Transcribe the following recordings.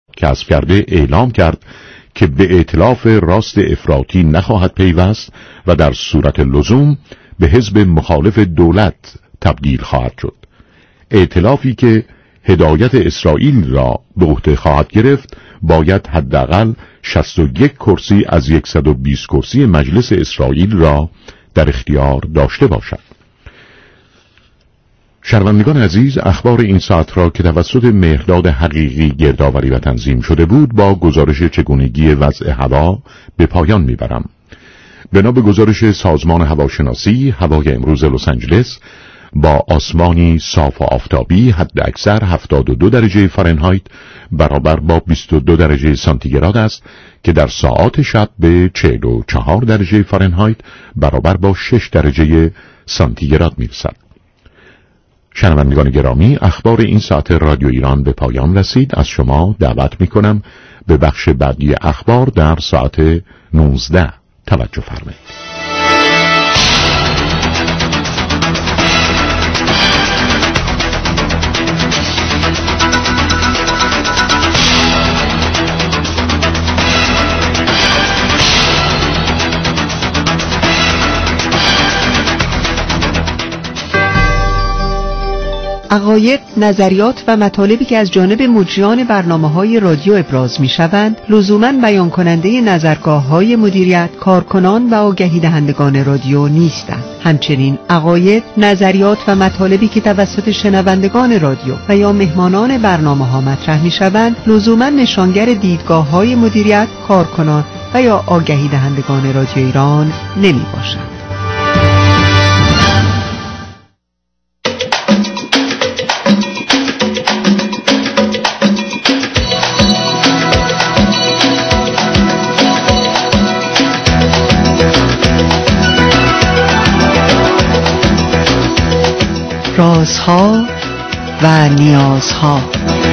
کسب کرده اعلام کرد که به ائتلاف راست افراطی نخواهد پیوست و در صورت لزوم به حزب مخالف دولت تبدیل خواهد شد. ائتلافی که هدایت اسرائیل را به عهده خواهد گرفت باید حداقل 61 کرسی از 120 کرسی مجلس اسرائیل را در اختیار داشته باشد. شنوندگان عزیز، اخبار این ساعت را که توسط مهرداد حقیقی گردآوری و تنظیم شده بود با گزارش چگونگی وضع هوا به پایان میبرم. بنا به گزارش سازمان هواشناسی، هوای امروز لس آنجلس با آسمانی صاف و آفتابی حد اکثر 72 درجه فارنهایت برابر با 22 درجه سانتیگراد است که در ساعات شب به 44 درجه فارنهایت برابر با 6 درجه سانتیگراد میرسد. شنوندگان گرامی، اخبار این ساعت رادیو ایران به پایان رسید. از شما دعوت میکنم به بخش بعدی اخبار در ساعت 19 توجه فرمایید. عقاید، نظریات و مطالبی که از جانب مجریان برنامه‌های رادیو ابراز می‌شوند، لزوماً بیان کننده نظرگاه‌های مدیریت، کارکنان و آگهی دهندگان رادیو نیستند. همچنین عقاید، نظریات و مطالبی که توسط شنوندگان رادیو و یا مهمانان برنامه‌ها مطرح می‌شوند، لزوماً نشانگر دیدگاه‌های مدیریت، کارکنان و یا آگهی دهندگان رادیو ایران نمی‌باشند. رازها و نیازها.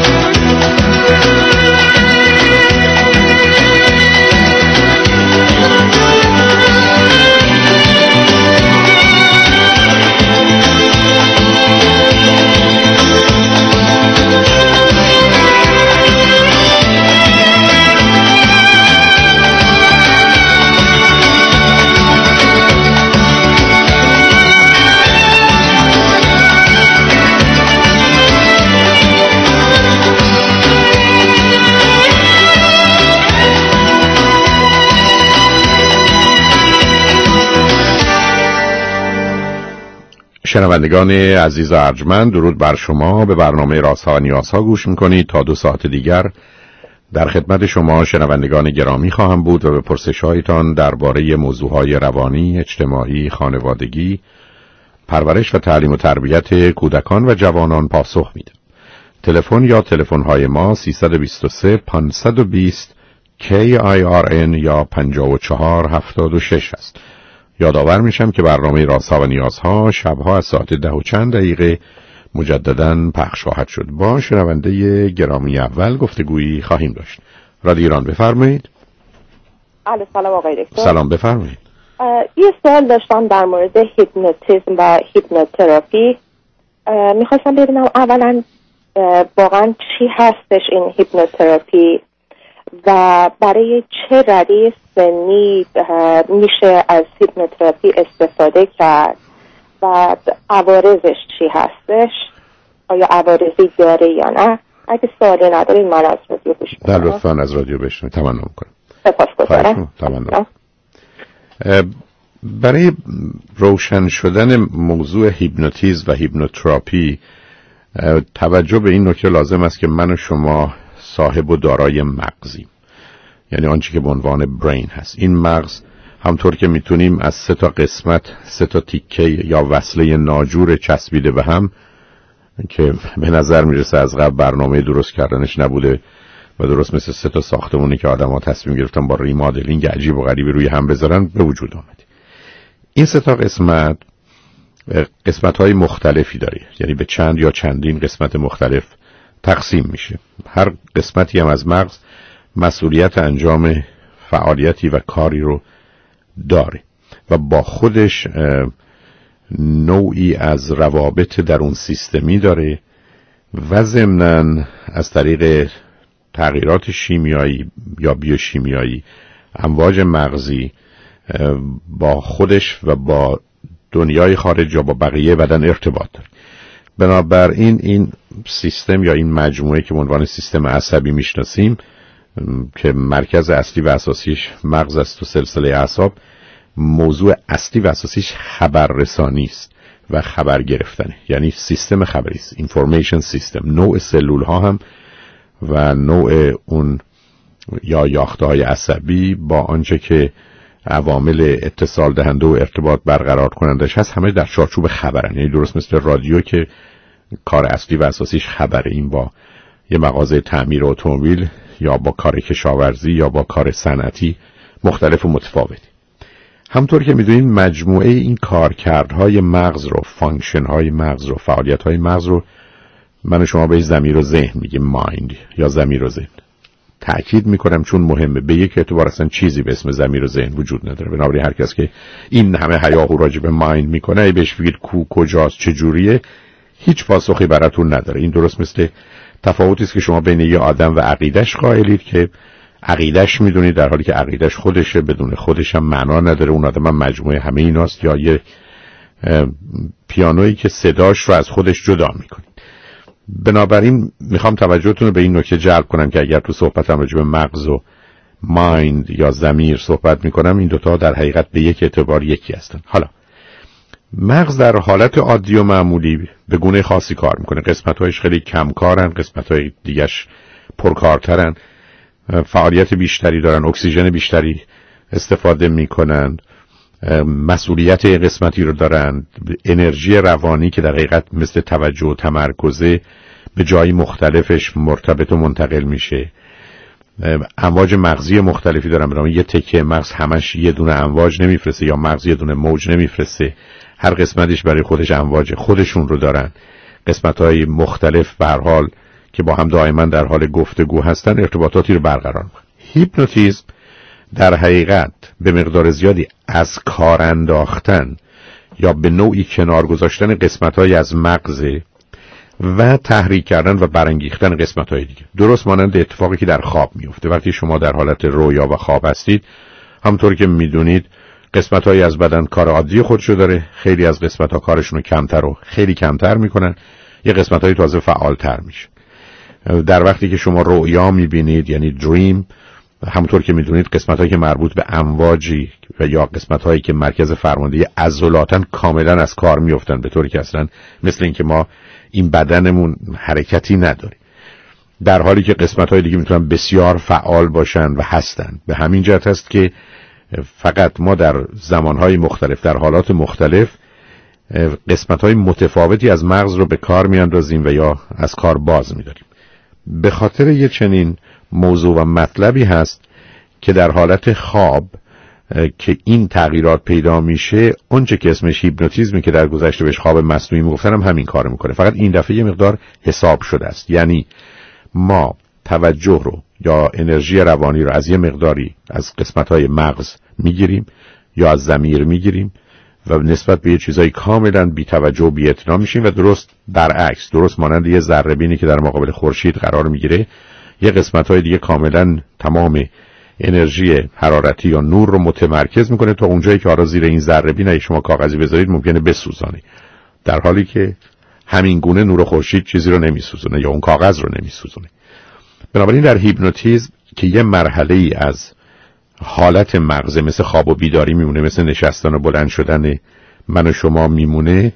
شنوندگان عزیز و ارجمند، درود بر شما. به برنامه رازها و نیازها گوش میکنید. تا 2 ساعت دیگر در خدمت شما شنوندگان گرامی خواهم بود و به پرسش‌هایتان درباره موضوعهای روانی، اجتماعی، خانوادگی، پرورش و تعلیم و تربیت کودکان و جوانان پاسخ میدم. تلفن یا تلفن‌های ما 323 520 KIRN یا 5476 است. یادآور میشم که برنامه رازها و نیازها شبها از ساعت 10 و چند دقیقه مجدداً پخش خواهد شد. با شنونده گرامی اول گفتگویی خواهیم داشت. رادیو ایران، بفرمایید. سلام آقای دکتر. سلام، بفرمایید. یه سوال داشتم در مورد هیپنوتیزم و هیپنوتراپی. میخواستم ببینم اولا واقعا چی هستش این هیپنوتراپی و برای چه رده سنی میشه از هیپنوتراپی استفاده کرد و عوارضش چی هستش، آیا عوارضی داره یا نه. اگه سوالی ندارید من از رادیو بشنوم. لطفاً از رادیو بشنوید. تمنا میکنم. سپاسگزارم. تمنا. برای روشن شدن موضوع هیپنوتیزم و هیپنوتراپی توجه به این نکته لازم است که من و شما صاحب و دارای مغزیم، یعنی آنچه که به عنوان برین هست. این مغز همطور که میتونیم از 3 تا قسمت، 3 تا تیکه یا وصله ناجور چسبیده به هم که به نظر میرسه از قبل برنامه درست کردنش نبوده و درست مثل 3 تا ساختمونی که آدم‌ها تصمیم گرفتن با ریمادلینگ عجیب و غریبی روی هم بذارن به وجود آمده. این 3 تا قسمت‌های مختلفی داره، یعنی به چند یا چندین قسمت مختلف تقسیم میشه. هر قسمتی هم از مغز مسئولیت انجام فعالیتی و کاری رو داره و با خودش نوعی از روابط در اون سیستمی داره و ضمناً از طریق تغییرات شیمیایی یا بیوشیمیایی امواج مغزی با خودش و با دنیای خارج یا با بقیه بدن ارتباط داره. بنابراین این سیستم یا این مجموعه که به عنوان سیستم عصبی میشناسیم که مرکز اصلی و اساسیش مغز است و سلسله اعصاب، موضوع اصلی و اساسیش خبررسانی است و خبر گرفتنه، یعنی سیستم خبری است، اینفورمیشن سیستم. نوع سلول ها هم و نوع اون یا یافته‌های عصبی با آنچه که عوامل اتصال دهنده و ارتباط برقرار کنندش هست همه در چارچوب خبرن. یعنی درست مثل رادیو که کار اصلی و اساسیش خبره، این با یه مغازه تعمیر اتومبیل یا با کار کشاورزی یا با کار صنعتی مختلف و متفاوته. همطور که میدونید مجموعه این کارکردهای مغز رو، فانکشن‌های مغز رو، فعالیت‌های مغز رو من و شما به ضمیر و ذهن میگیم، مایند یا ضمیر و ذهن. تأکید میکنم چون مهمه. به یک اعتبار اصلا چیزی به اسم ضمیر و ذهن وجود نداره. بنابراین هر کس که این همه هیاهو راجع به مایند میکنه ای بهش بگید کجاست، چه جوریه، هیچ پاسخی براتون نداره. این درست مثل تفاوتی است که شما بین یه آدم و عقیده‌اش قائلید که عقیده‌اش میدونید در حالی که عقیده‌اش خودشه، بدون خودش هم معنا نداره. اون آدم هم مجموعه همه ایناست. یا یه پیانویی که صداش رو از خودش جدا میکنه. بنابراین میخوام توجهتون رو به این نکته جلب کنم که اگر تو صحبتم راجع به مغز و مایند یا ضمیر صحبت میکنم، این دوتا در حقیقت به یک اعتبار یکی هستن. حالا مغز در حالت عادی و معمولی به گونه خاصی کار میکنه. قسمت‌هایش خیلی کمکارن، قسمت‌های دیگه‌اش پرکارترن، فعالیت بیشتری دارن، اکسیژن بیشتری استفاده میکنن، مسئولیت قسمتی رو دارن، انرژی روانی که در حقیقت مثل توجه و تمرکزه به جای مختلفش مرتبط و منتقل میشه. امواج مغزی مختلفی دارن، برای یه تکه مغز همش یه دونه امواج نمیفرسته یا مغز یه دونه موج نمیفرسته. هر قسمتش برای خودش امواج خودشون رو دارن. قسمت‌های مختلف به هر حال که با هم دائما در حال گفتگو هستن ارتباطاتی رو برقرار میکنن. هیپنوتیزم در حقیقت به مقدار زیادی از کار انداختن یا به نوعی کنار گذاشتن قسمت‌های از مغز و تحریک کردن و برانگیختن قسمت‌های دیگه. درست مانند اتفاقی که در خواب میفته. وقتی شما در حالت رویا و خواب هستید، همونطور که میدونید قسمت‌های از بدن کار عادی خودشو داره، خیلی از قسمت‌ها کارشون رو کمتر و خیلی کمتر میکنن، یه قسمت‌های تازه فعالتر میشه. در وقتی که شما رویا میبینید یعنی دریم، همونطور که میدونید قسمت‌هایی که مربوط به امواجی و یا قسمت‌هایی که مرکز فرماندهی عضلاتن کاملا از کار میافتن، به طوری که اصلا مثل این که ما این بدنمون حرکتی نداره، در حالی که قسمت‌های دیگه میتونن بسیار فعال باشن و هستن. به همین جهت هست که فقط ما در زمانهای مختلف در حالات مختلف قسمت‌های متفاوتی از مغز رو به کار میاندازیم و یا از کار باز می‌داریم. به خاطر یه چنین موضوع و مطلبی هست که در حالت خواب که این تغییرات پیدا میشه، اونچه که اسمش هیپنوتیزمی که در گذشته بهش خواب مصنوعی میگفتن هم همین کارو میکنه، فقط این دفعه یه مقدار حساب شده است. یعنی ما توجه رو یا انرژی روانی رو از یه مقداری از قسمت‌های مغز میگیریم یا از ضمیر میگیریم و نسبت به یه چیزای کاملا بی توجه و بی اعتنا میشیم و درست برعکس، درست مانند یه ذره‌بینی که در مقابل خورشید قرار میگیره، یه قسمت‌های دیگه کاملا تمام انرژی حرارتی یا نور رو متمرکز میکنه تا اونجایی که زیر این ذره‌بین اگه شما کاغذی بذارید ممکنه بسوزانه، در حالی که همین گونه نور خورشید چیزی رو نمیسوزونه یا اون کاغذ رو نمیسوزونه. بنابراین در هیپنوتیزم که یه مرحله‌ای از حالت مغز مثل خواب و بیداری میمونه، مثل نشستن و بلند شدن من و شما میمونه،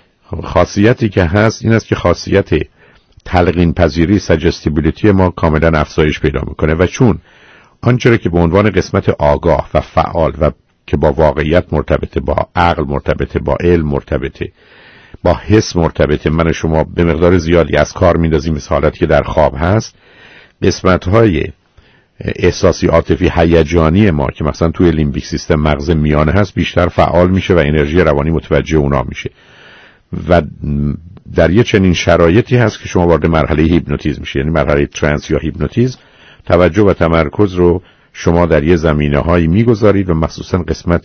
خاصیتی که هست این است که خاصیت تلقین پذیری سجستیبیلیتی ما کاملا افزایش پیدا میکنه و چون آنچه که به عنوان قسمت آگاه و فعال و که با واقعیت مرتبطه، با عقل مرتبطه، با علم مرتبطه، با حس مرتبطه، من و شما به مقدار زیادی از کار میندازیم مثل حالتی که در خواب هست، قسمت‌های احساسی عاطفی هیجانی ما که مثلا توی لیمبیک سیستم مغز میانه هست بیشتر فعال میشه و انرژی روانی متوجه اونا میشه و در یه چنین شرایطی هست که شما وارد مرحله هیپنوتیزم میشه، یعنی مرحله ترانس یا هیپنوتیزم. توجه و تمرکز رو شما در یه زمینه‌هایی میگذارید و مخصوصا قسمت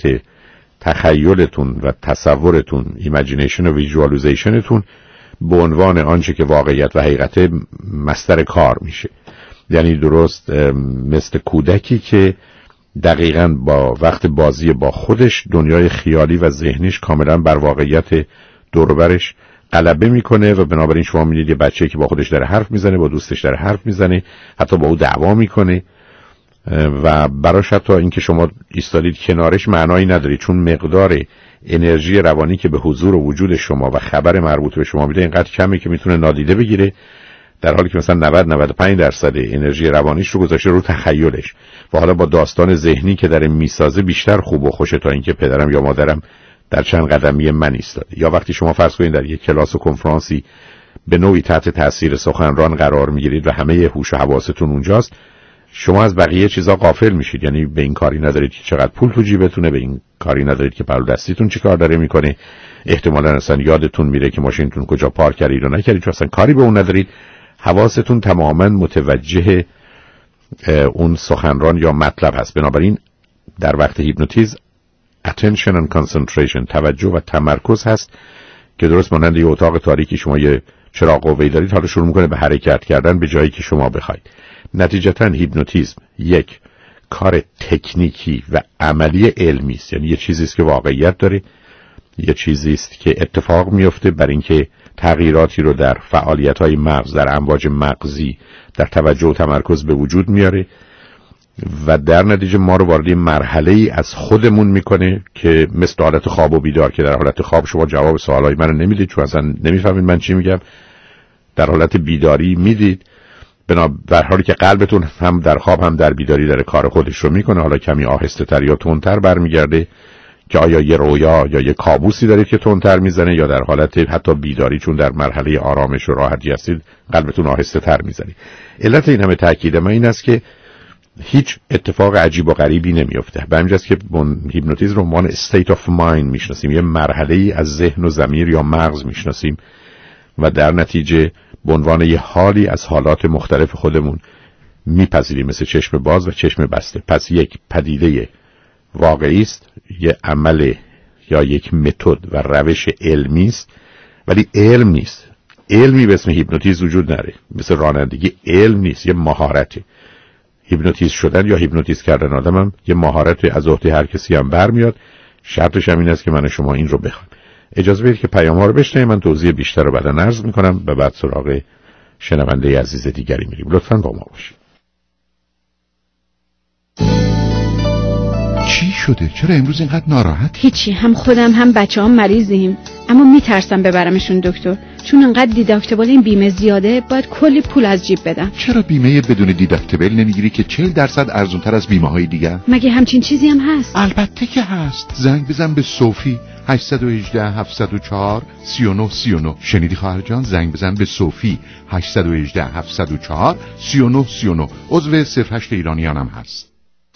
تخیلتون و تصورتون، ایمیجینیشن و ویژوالایزیشنتون به عنوان آنچه که واقعیت و حقیقت مستر کار میشه یعنی درست مثل کودکی که دقیقاً با وقت بازی با خودش دنیای خیالی و ذهنیش کاملاً بر واقعیت دور و برش غلبه میکنه و بنابراین شما می‌بینید یه بچه‌ای که با خودش داره حرف میزنه، با دوستش داره حرف میزنه، حتی با او دعوا میکنه و براش حتی اینکه شما ایستادید کنارش معنایی نداره، چون مقدار انرژی روانی که به حضور و وجود شما و خبر مربوط به شما میده اینقدر کمه که میتونه نادیده بگیره، در حالی که مثلا 90-95% انرژی روانیش رو گذاشته رو تخیلش و حالا با داستان ذهنی که داره میسازه بیشتر خوب و خوشه تا اینکه پدرم یا مادرم در چند قدمی من ایستاده. یا وقتی شما فرض کنید در یک کلاس و کنفرانسی به نوعی تحت تاثیر سخنران قرار میگیرید و همه هوش و حواستون اونجاست، شما از بقیه چیزا غافل میشید. یعنی به این کاری ندارید که چقدر پول تو جیبتونه، به این کاری ندارید که پلو دستیتون چی کار داره میکنه، احتمالاً اصلا یادتون میره که ماشینتون کجا پارک کردید و نکردید، چون اصلا کاری به اون ندارید. حواستون تماما متوجه اون سخنران یا مطلب هست. بنابراین در وقت هیپنوتیزم attention and concentration، توجه و تمرکز هست که درست مانند یه اتاق تاریکی شما یه چراغ قوه‌ای دارید، حالا شروع میکنه به حرکت کردن به جایی که شما بخواید. نتیجتا هیپنوتیزم یک کار تکنیکی و عملی علمی است، یعنی یه چیزی است که واقعیت داره، یه چیزی است که اتفاق میفته برای اینکه تغییراتی رو در فعالیت‌های مغز، در امواج مغزی، در توجه و تمرکز به وجود میاره و در نتیجه ما رو وارد مرحله‌ای از خودمون میکنه که مثل حالت خواب و بیدار، که در حالت خواب شما جواب سوالای منو نمیدید چون اصلا نمیفهمید من چی میگم، در حالت بیداری میدید، در حالی که قلبتون هم در خواب هم در بیداری داره کار خودش رو میکنه. حالا کمی آهسته تر یا تندتر برمیگرده که آیا یه رویا یا یه کابوسی دارید که تندتر میزنه، یا در حالت حتی بیداری چون در مرحله آرامش و راحتی هستید قلبتون آهسته تر میزنه. علت این همه تاکید من این است که هیچ اتفاق عجیب و غریبی نمیفته. به همین جاست که هیپنوتیزم رو عنوان state of mind میشناسیم، یه مرحله‌ای از ذهن و ضمیر یا مغز میشناسیم و در نتیجه به عنوان یه حالی از حالات مختلف خودمون میپذیریم، مثل چشم باز و چشم بسته. پس یک پدیده واقعی است، یه عمل یا یک متد و روش علمی است، ولی علم نیست. علمی به اسم هیپنوتیزم وجود نداره، مثل رانندگی علم نیست، یه مهارته. هیپنوتیزم شدن یا هیپنوتیزم کردن آدم هم یه مهارت از عهده هر کسی هم برمیاد. شرطش هم این است که من شما این رو بخوایم. اجازه بدید که پیام‌ها رو بشنویم، من توضیح بیشتر رو بعدا عرض می‌کنم و بعد سراغ شنونده عزیز دیگری میریم. لطفاً با ما باشید. چی شده؟ چرا امروز اینقدر ناراحت؟ هیچی، هم خودم هم بچه‌ام مریضیم، اما میترسم ببرمشون دکتر، چون انقدر دیداکتیبل این بیمه زیاده، باید کلی پول از جیب بدم. چرا بیمه بدون دیداکتیبل نمیگیری که 40% ارزان‌تر از بیمه‌های دیگه؟ مگه همچین چیزی هم هست؟ البته که هست. زنگ بزن به صوفی 818 704 3939. شنیدی خواهر جان؟ زنگ بزن به صوفی 818 704 3939. عضو 08 ایرانیان هم هست.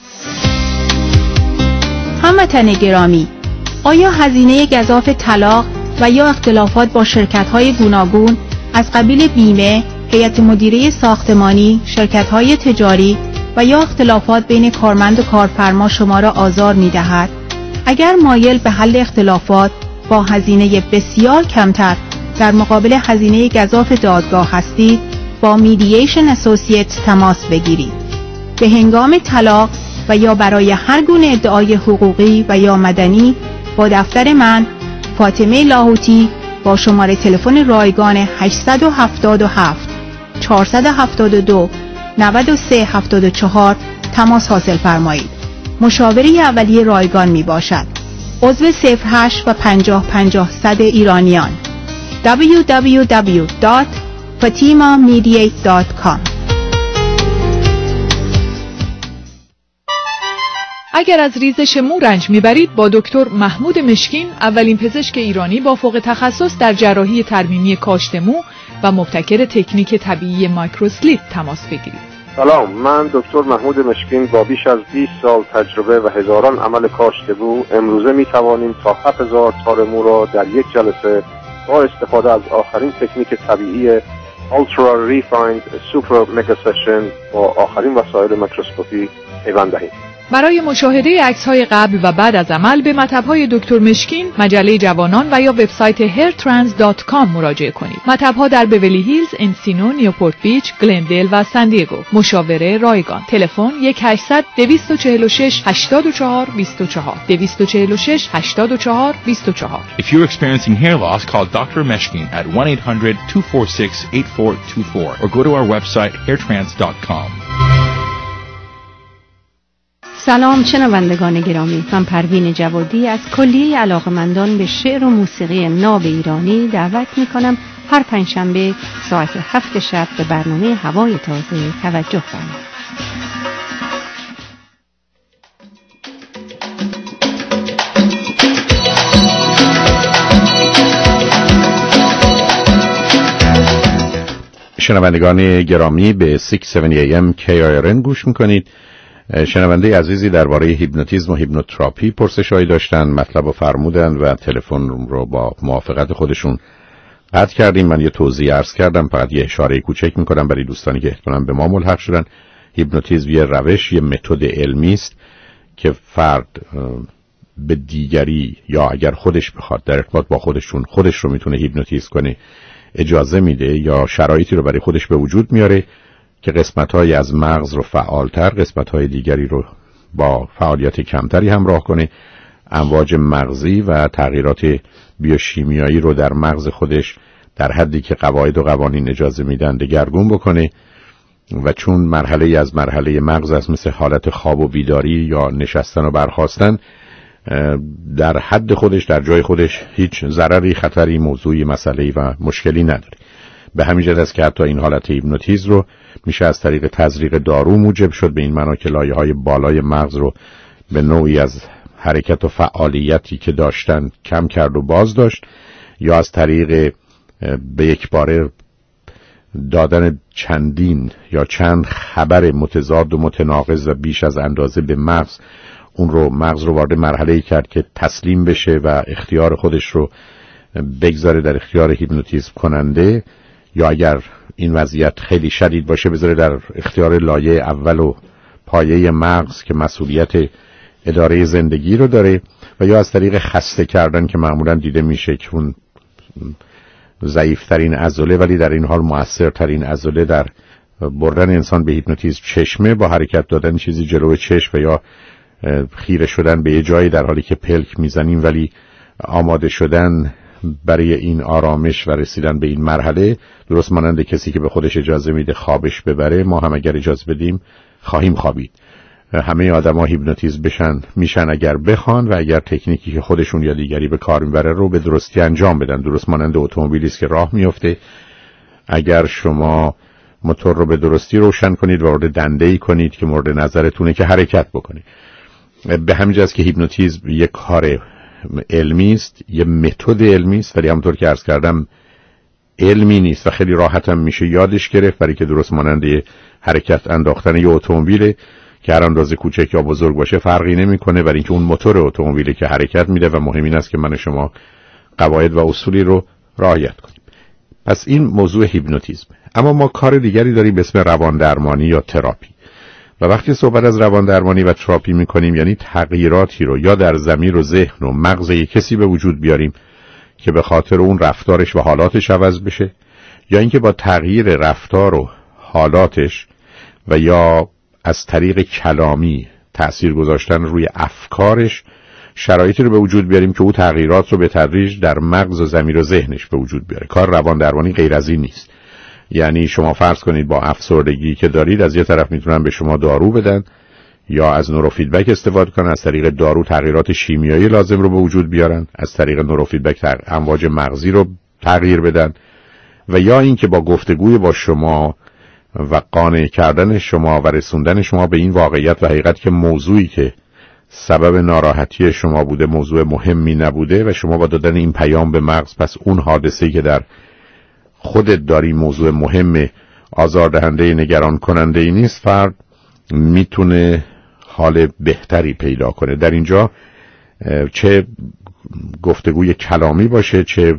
هموطن گرامی، آیا هزینه گزاف طلاق و یا اختلافات با شرکت‌های گوناگون از قبیل بیمه، هیئت مدیره ساختمانی، شرکت‌های تجاری و یا اختلافات بین کارمند و کارفرما شما را آزار می‌دهد؟ اگر مایل به حل اختلافات با هزینه بسیار کمتر در مقابل هزینه گزاف دادگاه هستید، با میدییشن اسوسییتس تماس بگیرید. به هنگام طلاق و یا برای هر گونه ادعای حقوقی و یا مدنی با دفتر من فاطمه لاهوتی با شماره تلفن رایگان 877 472 9374 تماس حاصل فرمایید. مشاوره اولیه رایگان می باشد. عضو 08 و 50 ایرانیان. www.fatimamediate.com. اگر از ریزش مو رنج میبرید، با دکتر محمود مشکین، اولین پزشک ایرانی با فوق تخصص در جراحی ترمیمی کاشت مو و مبتکر تکنیک طبیعی مایکروسلیپ تماس بگیرید. سلام، من دکتر محمود مشکین با بیش از 20 سال تجربه و هزاران عمل کاشت مو امروزه می توانیم تا 7000 تار مو را در یک جلسه با استفاده از آخرین تکنیک طبیعی Ultra Refined Super Mega Session با آخرین وسایل میکروسکوپی پیوند دهیم. برای مشاهده عکس‌های قبل و بعد از عمل به مطب‌های دکتر مشکین، مجله جوانان و یا وبسایت hairtrans.com مراجعه کنید. مطب‌ها در بیولی هیلز، انسینو، نیوپورت بیچ، گلندل و سان دیگو. مشاوره رایگان. تلفن 1-800-246-84-24 246-84-24. If you're experiencing hair loss, call Dr. Meshkin at 1-800-246-8424 or go to our website hairtrans.com. سلام شنوندگان گرامی، من پروین جوادی از کلیه علاقمندان به شعر و موسیقی ناب ایرانی دعوت می‌کنم هر پنجشنبه ساعت 7 شب به برنامه هوای تازه توجه فرمایید. شنوندگان گرامی به 670 AM KIRN گوش میکنید. شنونده عزیزی درباره هیپنوتیزم و هیپنوتراپی پرسش‌هایی داشتن، مطلب رو فرمودن و تلفن رو با موافقت خودشون قطع کردیم. من یه توضیح عرض کردم، فقط یه اشاره کوچک میکنم برای دوستانی که احتمالاً به ما ملحق شدن. هیپنوتیزم یه روش، یه متد علمی است که فرد به دیگری یا اگر خودش بخواد در ارتباط با خودش رو میتونه هیپنوتیزم کنه اجازه میده یا شرایطی رو برای خودش به وجود میاره که قسمت‌های از مغز رو فعالتر، قسمت‌های دیگری رو با فعالیت کمتری همراه کنه، امواج مغزی و تغییرات بیوشیمیایی رو در مغز خودش در حدی که قواعد و قوانین اجازه میدن دگرگون بکنه و چون مرحله از مرحله مغز است، مثل حالت خواب و بیداری یا نشستن و برخاستن، در حد خودش در جای خودش هیچ ضرری، خطری، موضوعی، مسئله‌ای و مشکلی نداره. به همین جهت است که حتی این حالت هیپنوتیزم رو میشه از طریق تزریق دارو موجب شد، به این معنا که لایه‌های بالای مغز رو به نوعی از حرکت و فعالیتی که داشتن کم کرد و باز داشت، یا از طریق به یک باره دادن چندین یا چند خبر متضاد و متناقض و بیش از اندازه به مغز مغز رو وارد مرحله‌ای کرد که تسلیم بشه و اختیار خودش رو بگذاره در اختیار هیپنوتیزم کننده، یا اگر این وضعیت خیلی شدید باشه بذاره در اختیار لایه اول و پایه مغز که مسئولیت اداره زندگی رو داره، و یا از طریق خسته کردن که معمولا دیده میشه که اون ضعیفترین عضله ولی در این حال مؤثرترین عضله در بردن انسان به هیپنوتیزم چشمه، با حرکت دادن چیزی جلوی چشم و یا خیره شدن به یه جایی در حالی که پلک میزنیم، ولی آماده شدن برای این آرامش و رسیدن به این مرحله درست مانند کسی که به خودش اجازه میده خوابش ببره. ما هم اگر اجازه بدیم خواهیم خوابید. همه آدما هیپنوتیزم میشن اگر بخوان و اگر تکنیکی که خودشون یا دیگری به کار میبره رو به درستی انجام بدن. درست مانند اتومبیلی است که راه میفته، اگر شما موتور رو به درستی روشن کنید و وارد دنده‌ای کنید که مورد نظرتونه که حرکت بکنه. به همین جاست که هیپنوتیزم یک کار علمی است، یه متد علمی است، ولی همونطور که عرض کردم علمی نیست و خیلی راحت هم میشه یادش گرفت، برای که درست مانند حرکت انداختن یه اتومبیل که هر اندازه کوچک یا بزرگ باشه فرقی نمیکنه، برای اینکه اون موتور اتومبیلی که حرکت میده و مهم این است که من شما قواعد و اصولی رو رعایت کنیم. پس این موضوع هیپنوتیزم. اما ما کار دیگری داریم به اسم روان درمانی یا تراپی. و وقتی صحبت از روان درمانی و تراپی میکنیم یعنی تغییراتی رو یا در ضمیر و ذهن و مغز یک کسی به وجود بیاریم که به خاطر اون رفتارش و حالاتش عوض بشه، یا اینکه با تغییر رفتار و حالاتش و یا از طریق کلامی تأثیر گذاشتن روی افکارش شرایطی رو به وجود بیاریم که او تغییرات رو به تدریج در مغز و ضمیر و ذهنش به وجود بیاره. کار روان درمانی غیر از این نیست. یعنی شما فرض کنید با افسردگی که دارید، از یه طرف میتونن به شما دارو بدن یا از نوروفیدبک استفاده کنن، از طریق دارو تغییرات شیمیایی لازم رو به وجود بیارن، از طریق نوروفیدبک امواج مغزی رو تغییر بدن، و یا اینکه با گفتگوی با شما و قانع کردن شما و رسوندن شما به این واقعیت و حقیقت که موضوعی که سبب ناراحتی شما بوده موضوع مهمی نبوده و شما با دادن این پیام به مغز، پس اون حادثه‌ای که در خودت داری موضوع مهم، آزاردهنده، نگران کننده ای نیست، فرد میتونه حال بهتری پیدا کنه. در اینجا چه گفتگوی کلامی باشه، چه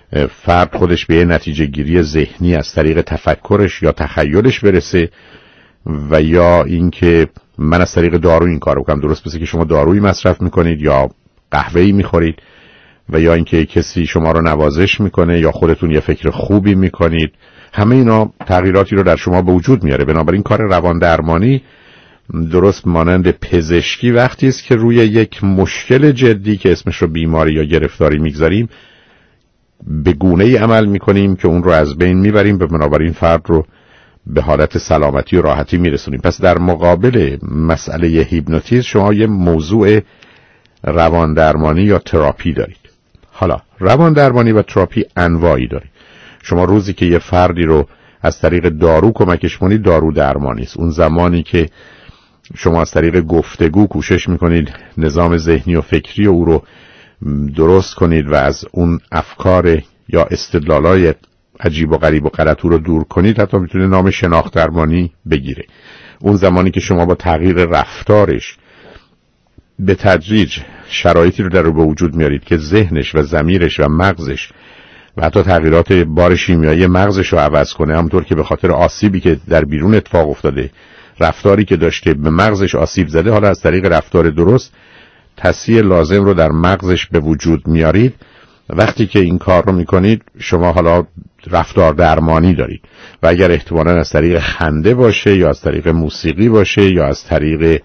فرد خودش به یه نتیجه گیری ذهنی از طریق تفکرش یا تخیلش برسه، و یا اینکه من از طریق دارو این کارو کنم. درست مثل که شما دارویی مصرف میکنید یا قهوه‌ای میخورید، و یا اینکه کسی شما رو نوازش میکنه یا خودتون یه فکر خوبی میکنید. همه اینا تغییراتی رو در شما به وجود میاره. بنابراین کار روان درمانی درست مانند پزشکی وقتی است که روی یک مشکل جدی که اسمش رو بیماری یا گرفتاری میگذاریم به گونه‌ای عمل میکنیم که اون رو از بین میبریم، به بنابراین فرد رو به حالت سلامتی و راحتی میرسونیم. پس در مقابل مسئله هیپنوتیزم شما یه موضوع روان درمانی یا تراپی دارید. حالا روان درمانی و تراپی انواعی داره. شما روزی که یه فردی رو از طریق دارو کمکش کنید دارو درمانی است. اون زمانی که شما از طریق گفتگو کوشش میکنید نظام ذهنی و فکری او رو درست کنید و از اون افکار یا استدلالای عجیب و غریب و غلط رو دور کنید، حتی میتونه نام شناخت درمانی بگیره. اون زمانی که شما با تغییر رفتارش به تدریج شرایطی رو در رو به وجود میارید که ذهنش و ضمیرش و مغزش و حتی تغییرات بار شیمیایی مغزش رو عوض کنه، همونطور که به خاطر آسیبی که در بیرون اتفاق افتاده، رفتاری که داشته به مغزش آسیب زده، حالا از طریق رفتار درست تصحیح لازم رو در مغزش به وجود میارید. وقتی که این کار رو میکنید شما حالا رفتار درمانی دارید و اگر احتمالاً از طریق خنده باشه یا از طریق موسیقی باشه یا از طریق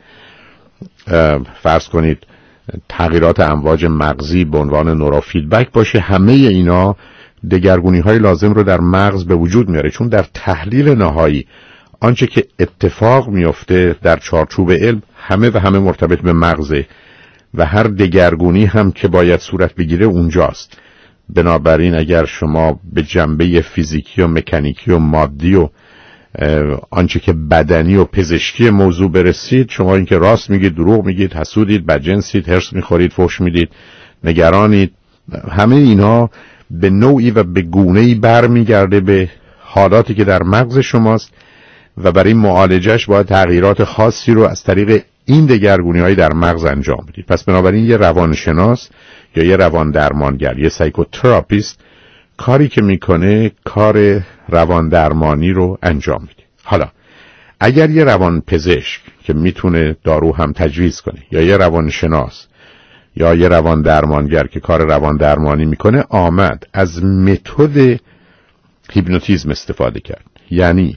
فرض کنید تغییرات امواج مغزی به عنوان نوروفیدبک باشه، همه اینا دگرگونی‌های لازم رو در مغز به وجود میاره. چون در تحلیل نهایی آنچه که اتفاق میفته در چارچوب علم همه مرتبط به مغزه و هر دگرگونی هم که باید صورت بگیره اونجاست. بنابراین اگر شما به جنبه فیزیکی و مکانیکی و مادی و آنچه که بدنی و پزشکی موضوع برسید، شما این که راست میگید، دروغ میگید، حسودید، بدجنسید، هرس میخورید، فحش میدید، نگرانید، همه اینا به نوعی و به گونه‌ای برمیگرده به حالاتی که در مغز شماست و برای معالجهش باید تغییرات خاصی رو از طریق این دگرگونی‌های در مغز انجام بدید. پس بنابراین یه روانشناس یا یه روان درمانگر، یه سایکوتراپیست کاری که میکنه کار روان درمانی رو انجام میده. حالا اگر یه روان پزشک که میتونه دارو هم تجویز کنه یا یه روانشناس یا یه روان درمانگر که کار روان درمانی میکنه آمد از متد هیپنوتیزم استفاده کرد، یعنی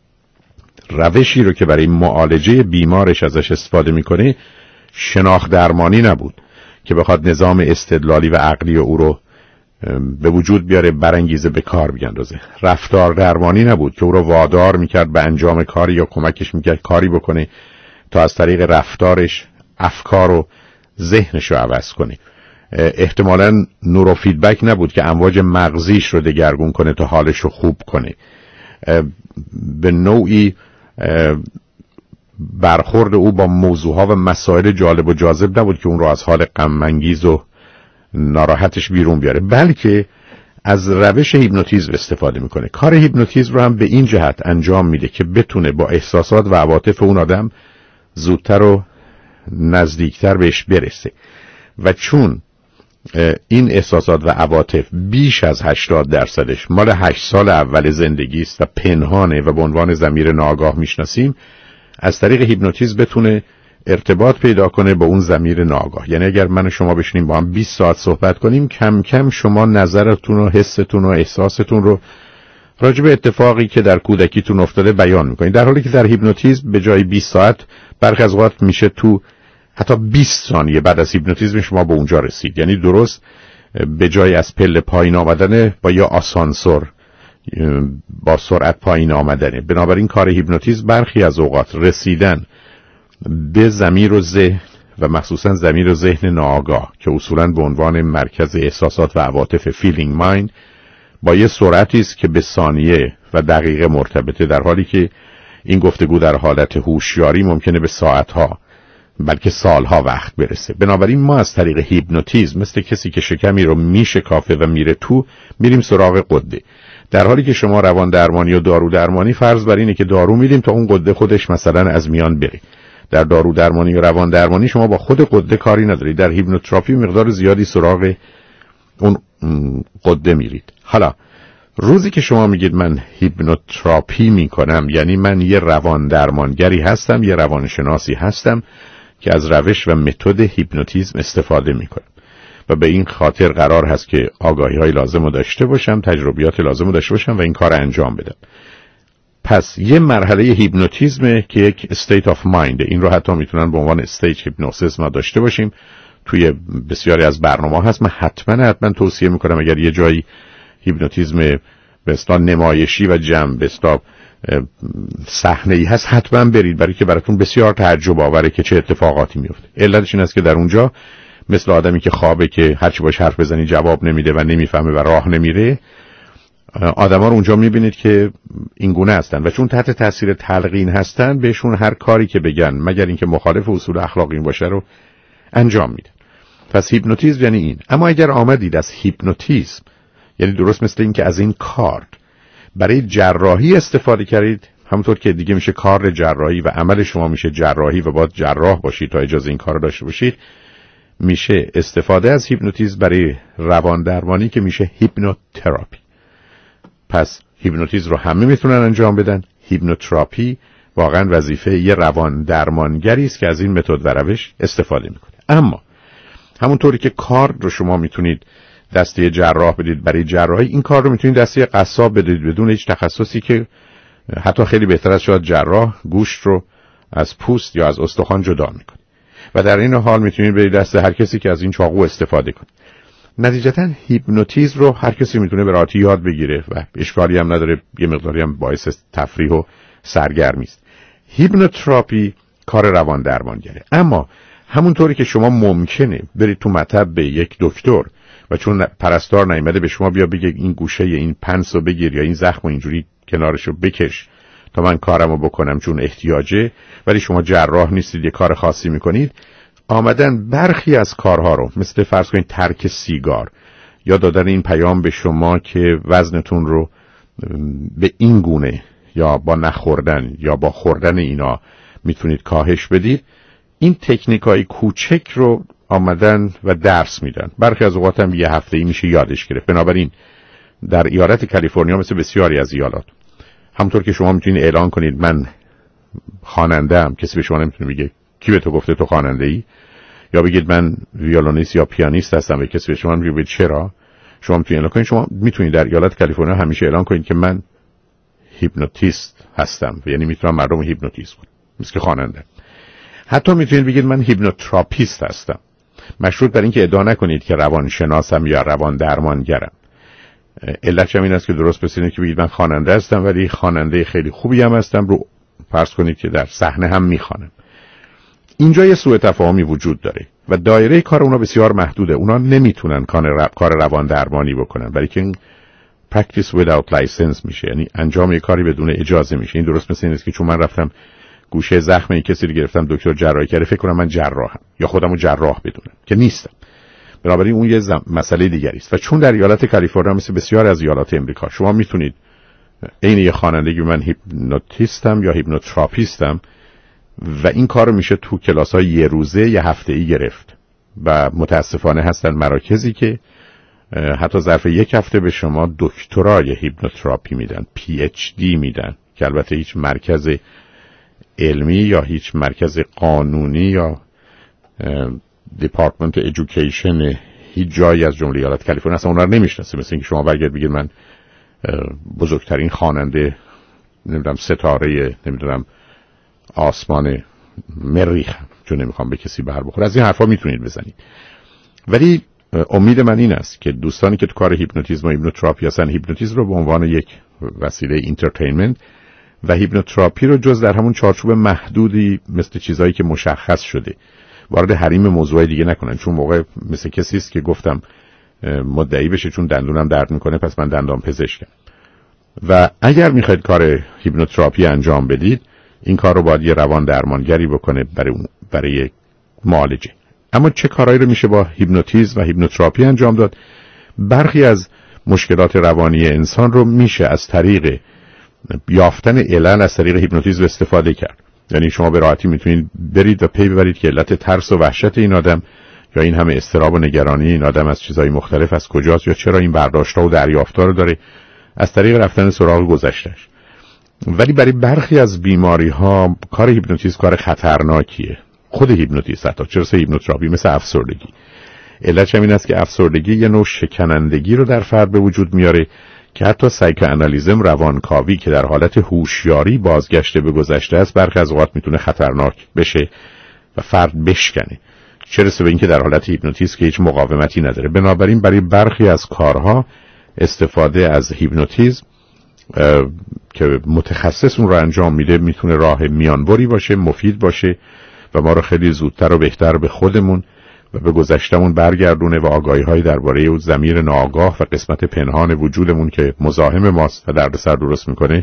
روشی رو که برای معالجه بیمارش ازش استفاده میکنه شناخت درمانی نبود که بخواد نظام استدلالی و عقلی او رو به وجود بیاره، برانگیزه، به کار بیاندازه. رفتار درمانی نبود که او رو وادار میکرد به انجام کاری یا کمکش میکرد کاری بکنه تا از طریق رفتارش افکار و ذهنش رو عوض کنه. احتمالاً نوروفیدبک نبود که امواج مغزیش رو دگرگون کنه تا حالش رو خوب کنه. به نوعی برخورد او با موضوعها و مسائل جالب و جاذب نبود که اون رو از حال غم انگیز و ناراحتش بیرون بیاره، بلکه از روش هیپنوتیزم استفاده میکنه. کار هیپنوتیزم رو هم به این جهت انجام میده که بتونه با احساسات و عواطف اون آدم زودتر و نزدیکتر بهش برسه و چون این احساسات و عواطف بیش از 80% مال 8 سال اول زندگی است و پنهانه و به عنوان ضمیر ناآگاه میشناسیم، از طریق هیپنوتیزم بتونه ارتباط پیدا کنه با اون ضمیر ناآگاه. یعنی اگر من و شما بشینیم با هم 20 ساعت صحبت کنیم، کم کم شما نظرتون و حستون و احساستون رو راجع به اتفاقی که در کودکیتون افتاده بیان میکنید، در حالی که در هیپنوتیزم به جای 20 ساعت برخی از اوقات میشه تو حتی 20 ثانیه بعد از هیپنوتیزم شما به اونجا رسید. یعنی درست به جای از پله پایین آمدن با یا آسانسور با سرعت پایین آمدنه. بنابراین کار هیپنوتیزم برخی از اوقات رسیدن به ضمیر و ذهن و مخصوصا ضمیر و ذهن ناآگاه که اصولاً به عنوان مرکز احساسات و عواطف فیلینگ مایند با یه سرعتی است که به ثانیه و دقیقه مرتبطه، در حالی که این گفتگو در حالت هوشیاری ممکنه به ساعتها بلکه سالها وقت برسه. بنابراین ما از طریق هیپنوتیزم مثل کسی که شکمی رو میشکافه و میره تو، میریم سراغ قده، در حالی که شما روان درمانی و دارو درمانی فرض بر اینه که دارو میدیم تا اون قده خودش مثلا از میان بره. در دارو درمانی و روان درمانی شما با خود قده کاری ندارید، در هیپنوتراپی مقدار زیادی سراغ اون قده میرید. حالا روزی که شما میگید من هیپنوتراپی میکنم، یعنی من یه روان درمانگری هستم، یه روانشناسی هستم که از روش و متد هیپنوتیزم استفاده میکنم و به این خاطر قرار هست که آگاهی‌های لازم رو داشته باشم، تجربیات لازم رو داشته باشم و این کار انجام بدم. پس یه مرحله هیپنوتیزمه که یک state of mind، این رو حتی میتونن به عنوان stage hypnosis ما داشته باشیم. توی بسیاری از برنامه هست. من حتما توصیه میکنم اگر یه جایی هیپنوتیزم به اصطلاح نمایشی و جمع به اصطلاح صحنه‌ای هست حتما برید، برای که براتون بسیار تعجب آوره که چه اتفاقاتی میفته. علتش این است که در اونجا مثل آدمی که خوابه که هرچی باش حرف بزنی جواب نمیده و نمیفهمه و راه نمیره، آدما رو اونجا میبینید که این گونه هستن و چون تحت تاثیر تلقین هستن بهشون هر کاری که بگن مگر اینکه مخالف اصول اخلاقی باشه رو انجام میدن. پس هیپنوتیزم یعنی این. اما اگر آمدید از هیپنوتیزم، یعنی درست مثل این که از این کارت برای جراحی استفاده کردید، همونطور که دیگه میشه کار جراحی و عمل شما میشه جراحی و باید جراح باشید تا اجازه این کار رو داشته باشید، میشه استفاده از هیپنوتیزم برای روان درمانی که میشه هیپنوتراپی. پس هیپنوتیزم رو همه میتونن انجام بدن. هیپنوتراپی واقعا وظیفه یه روان درمانگری است که از این متد و روش استفاده میکنه. اما همونطوری که کار رو شما میتونید دسته جراح بدید برای جراحی، این کار رو میتونید دسته قصاب بدید بدون هیچ تخصصی که حتی خیلی بهتر از شاید جراح گوشت رو از پوست یا از استخوان جدا میکنه و در این حال میتونید برید دست هر کسی که از این چاقو استفاده کنه. نتیجتا هیپنوتیزم رو هر کسی میتونه به راحتی یاد بگیره و اشکالی هم نداره، یه مقداری هم باعث تفریح و سرگرمی است. هیپنوتراپی کار روان درمانگره. اما همونطوری که شما ممکنه برید تو مطب به یک دکتر و چون پرستار نیامده به شما بیا بگه این گوشه این پنسو بگیر یا این زخم اینجوری کنارشو بکش تا من کارمو بکنم چون احتیاجه، ولی شما جراح نیستید یه کار خاصی میکنید، آمدن برخی از کارها رو مثل فرض کنید ترک سیگار یا دادن این پیام به شما که وزنتون رو به این گونه یا با نخوردن یا با خوردن اینا میتونید کاهش بدید، این تکنیکای کوچک رو آمدن و درس میدن. برخی از اوقات هم یه هفته‌ای میشه یادش گرفت. بنابراین در ایالت کالیفرنیا مثل بسیاری از ایالات، همونطور که شما میتونید اعلان کنید من خواننده ام، کسی به شما نمیتونه بگه کی به تو گفته تو خواننده ای، یا بگید من ویولونیست یا پیانیست هستم و کسی به شما میگه چرا. شما میتونید اعلان کنید. شما میتونید در ایالت کالیفرنیا همیشه اعلان کنید که من هیپنوتیست هستم، یعنی میتونم مردم رو هیپنوتیزم کنم مثل که خواننده. حتی میتونید بگید من هیپنوتراپیست هستم، مشروط بر اینکه ادعا نکنید که روانشناسم یا روان درمانگرم. علتش این است که درست بسینید که بگید من خواننده هستم ولی خواننده خیلی خوبی هم هستم، رو فرض کنید که در صحنه هم میخوانم. اینجا یه سوء تفاهمی وجود داره و دایره کار اونا بسیار محدوده. اونا نمیتونن کار روان درمانی بکنن، برای که practice without license میشه، یعنی انجام یه کاری بدون اجازه میشه. این درست مثل این است که چون من رفتم گوشه زخم یک کسی رو گرفتم دکتر جراحی کرده فکر کنم من جراحم یا خودمو جراح بدونم که نیستم. بنابراین اون یه مسئله دیگری است. و چون در ایالت کالیفرنیا مثل بسیار از ایالات امریکا شما میتونید عین یه خوانندگی من هیپنوتیستم یا هیپنوتراپیستم و این کارو میشه تو کلاس‌های یه روزه یه هفته‌ای گرفت و متاسفانه هستن مراکزی که حتی ظرف یک هفته به شما دکترای هیپنوتراپی میدن، PhD میدن، که البته هیچ مرکز علمی یا هیچ مرکز قانونی یا دیپارتمنت ایژوکیشن هیچ جایی از جمله ایالت کالیفرنیا اصلا اونا رو نمیشناسه. مثل اینکه شما برگرد بگید من بزرگترین خواننده نمیدونم ستاره نمیدونم آسمان مریخ، چون نمیخوام به کسی بر بخوره. از این حرفا میتونید بزنید. ولی امید من این است که دوستانی که تو کار هیپنوتیزم و هیپنوتراپی هستن، هیپنوتیزم رو به عنوان یک وسیله اینترتینمنت و هیپنوتراپی رو جز در همون چارچوب محدودی مثل چیزایی که مشخص شده وارد حریم موضوع دیگه نکنن. چون موقع مثل کسی است که گفتم مدعی بشه چون دندونم درد میکنه پس من دندان پزشکم. و اگر میخواید کار هیپنوتراپی انجام بدید این کار رو باید یه روان درمانگری بکنه برای معالجه. اما چه کارهایی رو میشه با هیپنوتیزم و هیپنوتراپی انجام داد؟ برخی از مشکلات روانی انسان رو میشه از طریق یافتن علل از طریق هیپنوتیزم استفاده کرد. یعنی شما به راحتی میتونید برید و پی ببرید که علت ترس و وحشت این آدم یا این همه اضطراب و نگرانی این آدم از چیزهای مختلف از کجاست یا چرا این برداشت‌ها و دریافت‌ها رو داره از طریق رفتن سراغ گذشتهش. ولی برای برخی از بیماری ها کار هیپنوتیزم کار خطرناکیه. خود هیپنوتیزم حتی چرا هیپنوتراپی مثل افسردگی، علتش این است که افسردگی یه نوع شکنندگی رو در فرد به وجود میاره که حتی سایکوآنالیزم، روانکاوی که در حالت هوشیاری بازگشته به گذشته است، برخی از اوقات میتونه خطرناک بشه و فرد بشکنه، چه رسه به اینکه در حالت هیپنوتیزم که هیچ مقاومتی نداره. بنابراین برای برخی از کارها استفاده از هیپنوتیزم که متخصص اون رو انجام میده میتونه راه میانبری باشه، مفید باشه و ما رو خیلی زودتر و بهتر به خودمون و به گذشتمون برگردونه و آگاهی‌های درباره اون ضمیر ناآگاه و قسمت پنهان وجودمون که مزاحم ماست و دردسر درست میکنه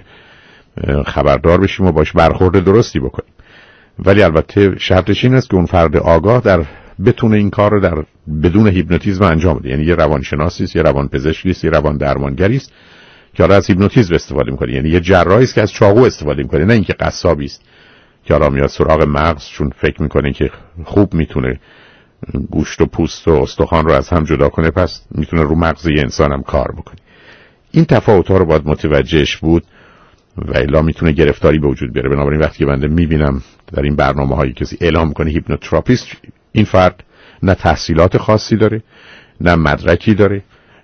خبردار بشیم و باش برخورد درستی بکنیم. ولی البته شرطش این است که اون فرد آگاه بتونه این کار رو در بدون هیپنوتیزم انجام بده. یعنی یه روانشناسی است، یه روانپزشکی است، یه روان درمانگری است که حالا از هیپنوتیزم استفاده میکنه. یعنی یه جراحی است که از چاقو استفاده میکنه، نه اینکه قصابی است که حالا میاد سراغ مغز چون فکر میکنه که خوب میتونه گوشت و پوست و استخوان رو از هم جدا کنه، پس میتونه رو مغز یه انسان هم کار بکنه. این تفاوت‌ها رو باید متوجهش بود و الا میتونه گرفتاری به وجود بیاره. بنابراین وقتی که بنده میبینم در این برنامه‌های کسی اعلام میکنه هیپنوتراپیست، این فرد نه تحصیلات خاصی داره، نه مدرکی داره،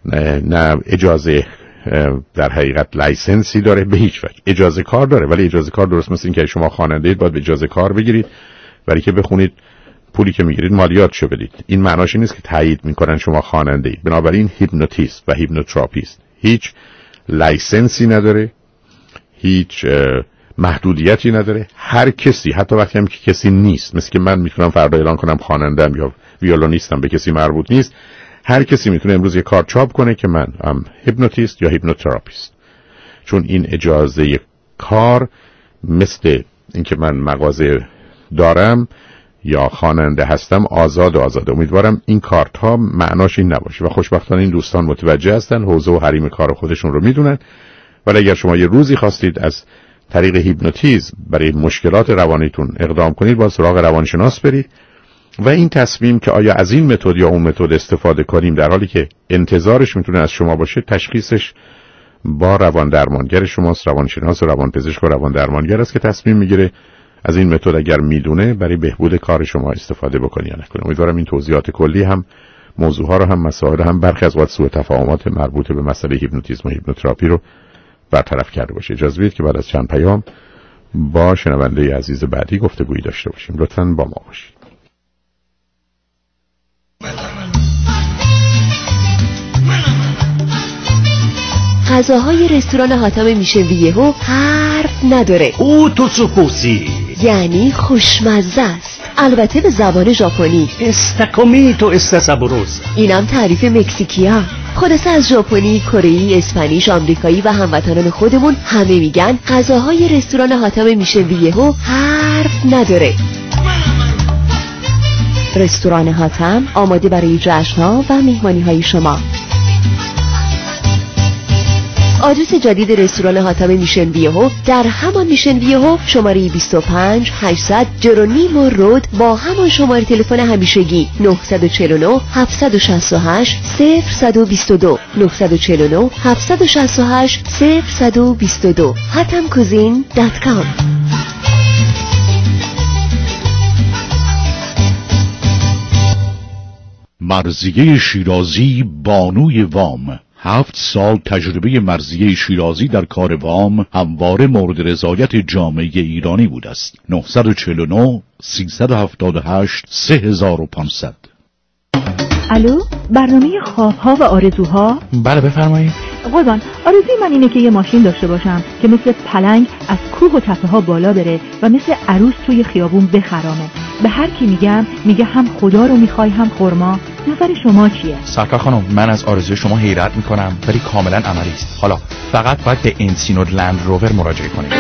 نه اجازه در حقیقت لایسنسی داره، به هیچ وجه. اجازه کار داره، ولی اجازه کار درست مثل این که شما خواننده اید باید اجازه کار بگیرید برای که بخونید، پولی که میگیرید مالیاتشو بدید. این معناش این نیست که تایید میکنن شما خواننده اید. بنابراین هیپنوتیست و هیپنوتراپیست هیچ لایسنسی نداره، هیچ محدودیتی نداره. هر کسی، حتی وقتی هم که کسی نیست، مثل که من میتونم فردا اعلان کنم خواننده‌ام یا ویولونیستم، به کسی مربوط نیست، هر کسی میتونه امروز یه کارت چاپ کنه که من هم هیپنوتیست یا هیپنوتراپیست. چون این اجازه کار مثل اینکه من مغازه دارم یا خواننده هستم آزاد. امیدوارم این کارت ها معناش این نباشه و خوشبختانه این دوستان متوجه هستن، حوزه و حریم کار خودشون رو میدونن. ولی اگر شما یه روزی خواستید از طریق هیپنوتیزم برای مشکلات روانیتون اقدام کنید، باید سراغ روانشناس برید و این تصمیم که آیا از این متد یا اون متد استفاده کنیم، در حالی که انتظارش میتونه از شما باشه، تشخیصش با روان درمانگر شماست. روانشناس و روانپزشک و روان درمانگر است که تصمیم میگیره از این متد اگر میدونه برای بهبود کار شما استفاده بکنه یا نکنه. امیدوارم این توضیحات کلی هم موضوعها رو هم مسائل هم برخی از وقت سوء تفاهمات مربوط به مسئله هیپنوتیزم و هیپنوتراپی رو برطرف کرده باشه. اجازه بدید که بعد از چند پیام با شنونده عزیز بعدی گفتگویی داشته باشیم. لطفاً با ما باشید. غذاهای رستوران حاتم میشن ویهو حرف نداره. او تو سوپوسی، یعنی خوشمزه است، البته به زبان ژاپنی. استاکومیتو استاسابوروس. اینم تعریف مکزیکیا. خلاصه از ژاپنی، کره‌ای، اسپانیش، آمریکایی و هموطنان خودمون همه میگن غذاهای رستوران حاتم میشن ویهو حرف نداره. رستوران حاتم آماده برای جشن‌ها و مهمانی‌های شما. آدرس جدید رستوران حاتم میشن ویهو در همان میشن ویهو، شماره 25800 جرونیمو رود با همان شماره تلفن همیشگی 949 768 0122 949 768 0122 hatamcuisine.com. مرضیه شیرازی بانوی وام، 7 سال تجربه مرضیه شیرازی در کار وام همواره مورد رضایت جامعه ایرانی بوده است. 949 378 3500. الو، برنامه خوابها و آرزوها؟ بله بفرمایید. قربان، آرزوی من اینه که یه ماشین داشته باشم که مثل پلنگ از کوه و تپه ها بالا بره و مثل عروس توی خیابون بخرامه. به هر کی میگم میگه هم خدا رو میخوای هم خرما. نظر شما چیه؟ سرکار خانم، من از آرزوی شما حیرت میکنم ولی کاملا عملی است. حالا فقط باید به انسینو لند روور مراجعه کنید.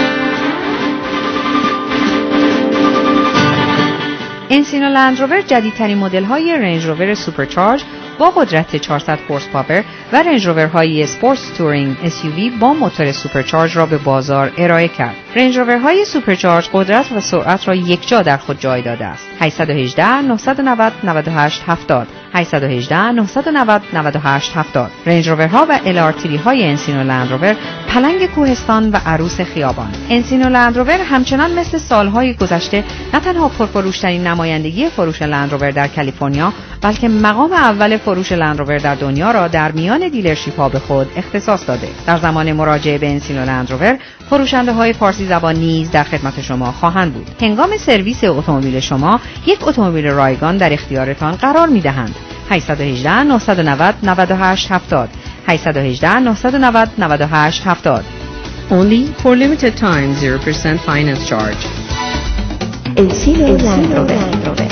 انسینو لند روور جدیدترین مدل‌های رنج روور سوپرچارج با قدرت 400 هورس پاور و رنج روورهای اسپورتس تورینگ SUV با موتور سوپرچارج را به بازار ارائه کرد. رنج روورهای سوپرچارج قدرت و سرعت را یکجا در خود جای داده است. 818 990 98 70 818 990 98 70. رنج روورها و LR3 های انسینو لند روور، پلنگ کوهستان و عروس خیابان. انسینو لند روور همچنان مثل سالهای گذشته نه تنها پرفروشترین نمایندگی فروش لند روور در کالیفرنیا، بلکه مقام اول فروش لند روور در دنیا را در میان دیلرشیپ ها به خود اختصاص داده. در زمان مراجعه به انسینو لند روور، فروشنده های فارسی زبان نیز در خدمت شما خواهند بود. هنگام سرویس اتومبیل شما، یک اتومبیل رایگان در اختیارتان قرار می‌دهند. 818 990 98 70. 818 990 98 70. Only for limited time 0% finance charge. Encino Land Rover.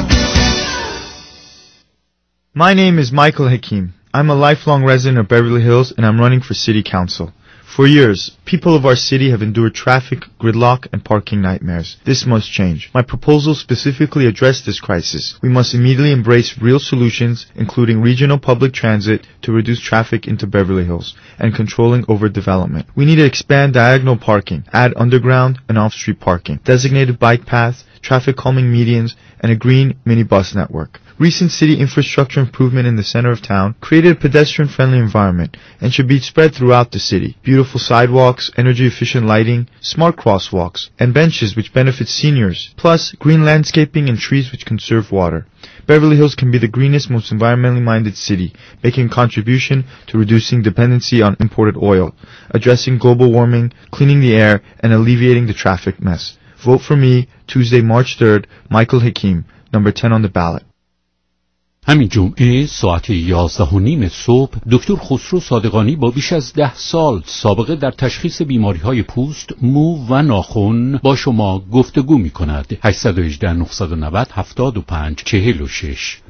My name is Michael Hakim. I'm a lifelong resident of Beverly Hills and I'm running for City Council. For years, people of our city have endured traffic, gridlock, and parking nightmares. This must change. My proposals specifically address this crisis. We must immediately embrace real solutions, including regional public transit to reduce traffic into Beverly Hills and controlling overdevelopment. We need to expand diagonal parking, add underground and off-street parking, designated bike paths, traffic calming medians, and a green minibus network. Recent city infrastructure improvement in the center of town created a pedestrian-friendly environment and should be spread throughout the city. Beautiful sidewalks, energy-efficient lighting, smart crosswalks, and benches which benefit seniors, plus green landscaping and trees which conserve water. Beverly Hills can be the greenest, most environmentally minded city, making a contribution to reducing dependency on imported oil, addressing global warming, cleaning the air, and alleviating the traffic mess. Vote for me, Tuesday, March 3rd, Michael Hakim, number 10 on the ballot. همین جمعه ساعت 11:30 صبح دکتر خسرو صادقانی با بیش از 10 سال سابقه در تشخیص بیماری‌های پوست، مو و ناخن با شما گفتگو می‌کند. 818 990 75 46.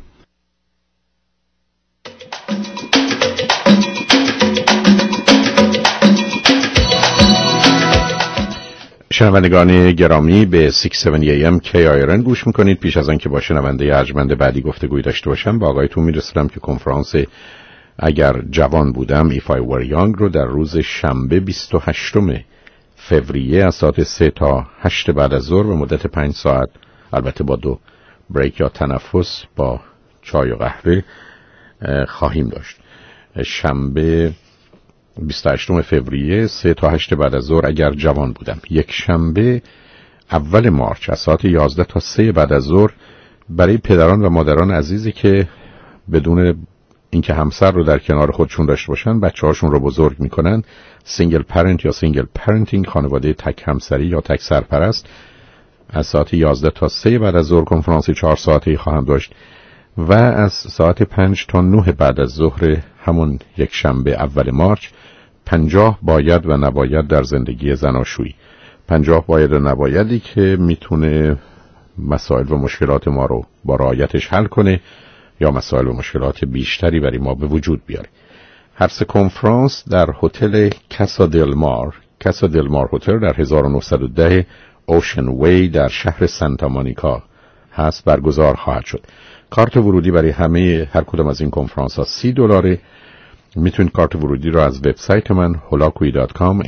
شنوندگان گرامی، به 670 AM KIRN گوش میکنید. پیش از آنکه با شنونده ارجمند بعدی گفتگوی داشته باشم، با آقایتون میرسونم که کنفرانس اگر جوان بودم If I Were Young رو در روز شنبه 28 فوریه از ساعت 3 تا 8 بعد از ظهر به مدت 5 ساعت، البته با 2 بریک یا تنفس با چای و قهوه، خواهیم داشت. شنبه 28 فوریه 3 تا 8 بعد از ظهر اگر جوان بودم. یک شنبه اول مارچ از ساعت 11 تا 3 بعد از ظهر برای پدران و مادران عزیزی که بدون اینکه همسر رو در کنار خودشون داشته باشن بچه‌هاشون رو بزرگ میکنن، سینگل پرنت یا سینگل پرنتینگ، خانواده تک همسری یا تک سرپرست، از ساعت 11 تا 3 بعد از ظهر کنفرانس 4 ساعته‌ای خواهم داشت و از ساعت 5 تا 9 بعد از ظهر همون یک شنبه اول مارچ 50 باید و نباید در زندگی زناشویی. 50 باید و نبایدی که میتونه مسائل و مشکلات ما رو با رعایتش حل کنه یا مسائل و مشکلات بیشتری برای ما به وجود بیاره. هر سه کنفرانس در هتل کاسا دل مار هتل در 1910 اوشن وی در شهر سانتا مونیکا هست برگزار خواهد شد. کارت ورودی برای هر کدام از این کنفرانس ها $30. میتونید کارت ورودی رو از وبسایت من holakui.com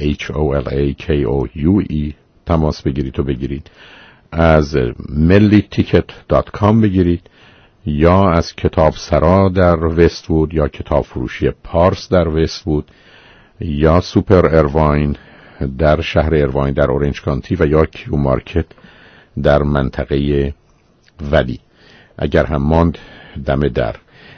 HOLAKOUE تماس بگیرید و بگیرید، از mellyticket.com بگیرید، یا از کتاب سرا در وست‌وود یا کتاب فروشی پارس در وست‌وود یا سوپر ارواین در شهر ارواین در اورنج کانتی و یا کیو مارکت در منطقه ولی، اگر هم ماند دم در.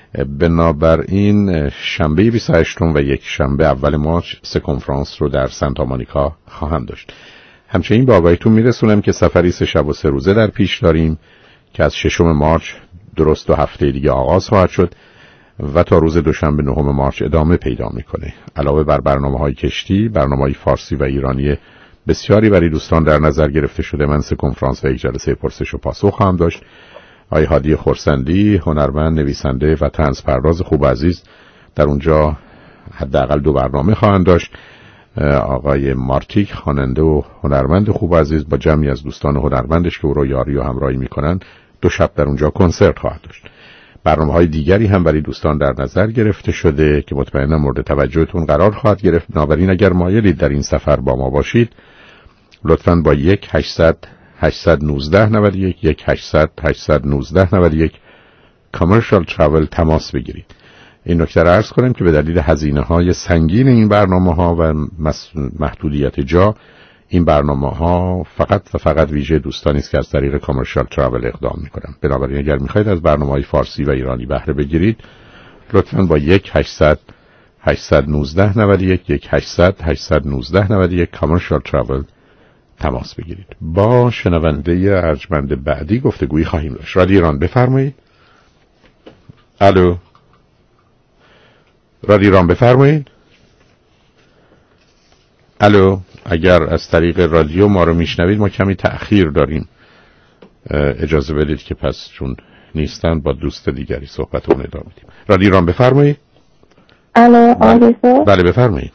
بنابراین شنبه 28 و یک شنبه اول مارچ 3 کنفرانس رو در سانتا مونیکا خواهم داشت. همچنین به آگاهیتون میرسونم که سفری 3 شب و 3 روزه در پیش داریم که از 6 مارچ درست 2 هفته دیگه آغاز خواهد شد و تا روز دوشنبه 9 مارچ ادامه پیدا میکنه. علاوه بر برنامه‌های کشتی، برنامه‌های فارسی و ایرانی بسیاری برای دوستان در نظر گرفته شده. من 3 کنفرانس و 1 جلسه پرسش و پاسخ خواهم داشت. آقای هادی خرسندی، هنرمند، نویسنده و طنز پرداز خوب عزیز در اونجا حداقل 2 برنامه خواهند داشت. آقای مارتیک، خواننده و هنرمند خوب عزیز، با جمعی از دوستان هنرمندش که او را یاری و همراهی میکنن 2 شب در اونجا کنسرت خواهد داشت. برنامه‌های دیگری هم برای دوستان در نظر گرفته شده که مطمئنا مورد توجهتون قرار خواهد گرفت. بنابراین اگر مایلید در این سفر با ما باشید، لطفاً با 1-800-819-91 1-800-819-91 کامرشال تراول تماس بگیرید. این نکته را عرض کنم که به دلیل هزینه‌های سنگین این برنامه‌ها و محدودیت جا، این برنامه‌ها فقط و فقط ویژه دوستانی است که از طریق کامرشال تراول اقدام می‌کنند. بنابراین اگر می‌خواید از برنامه‌های فارسی و ایرانی بهره بگیرید، لطفاً با 1-800-819-91 کامرشال تراول تماس بگیرید. با شنونده ارجمند بعدی گفتگویی خواهیم داشت. رادیو ایران بفرمایید. الو، رادیو ایران بفرمایید. الو، اگر از طریق رادیو ما رو میشنوید ما کمی تأخیر داریم، اجازه بدید که پس چون نیستن با دوست دیگری صحبتمون ادامه بدیم. رادیو ایران بفرمایید. الو، بله بفرمایید.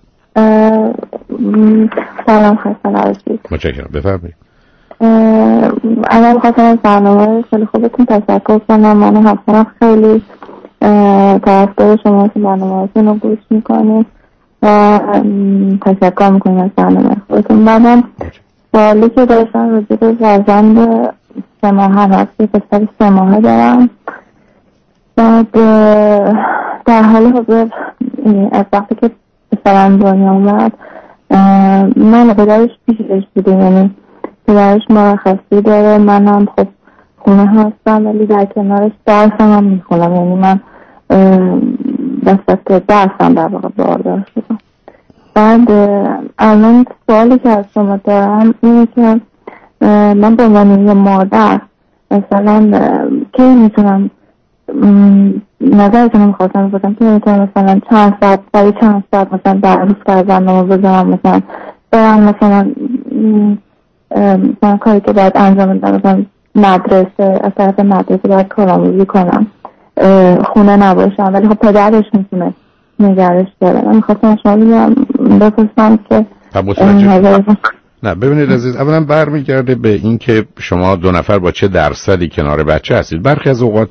سلام، خسته نباشید. متشکرم، بفرمایید. اول خواستم از برنامه خیلی خوبتون تشکر کنم. من همسرم خیلی طرفدار شما که برنامه‌هاتون رو گوش میکنیم و تشکر میکنیم از برنامه خودتون. بعدم سوالی که داشتم راجع به فرزند 3 ماهه هست که پسر 3 ماهه دارم. بعد در حال حاضر از وقتی که پسرم دنیا اومد من پدرش پیشش بودیم، یعنی پدرش مرخصی داره، من هم خب خونه هستم ولی در کنارش درسم هم میخونم، یعنی من وسط درسم در واقع باردار شدم. بعد الان سوالی که از شما دارم اینه که من به عنوان یه مادر مثلا که میتونم نظرتون میخواستم بودم که میتونم مثلا چند ساعت مثلا در روز که برنامه بذارم، مثلا برم مثلا کاری که باید انجام بدم، مثلا مدرسه، از طرف مدرسه باید کارآموزی کنم، خونه نباشم، ولی خب پدرش میتونه نگرش داره. من میخواستم شما بپرسم که نه ببینید عزیز، اولا برمیگرده به این که شما 2 نفر با چه درصدی کنار بچه هستید. برخی از اوقات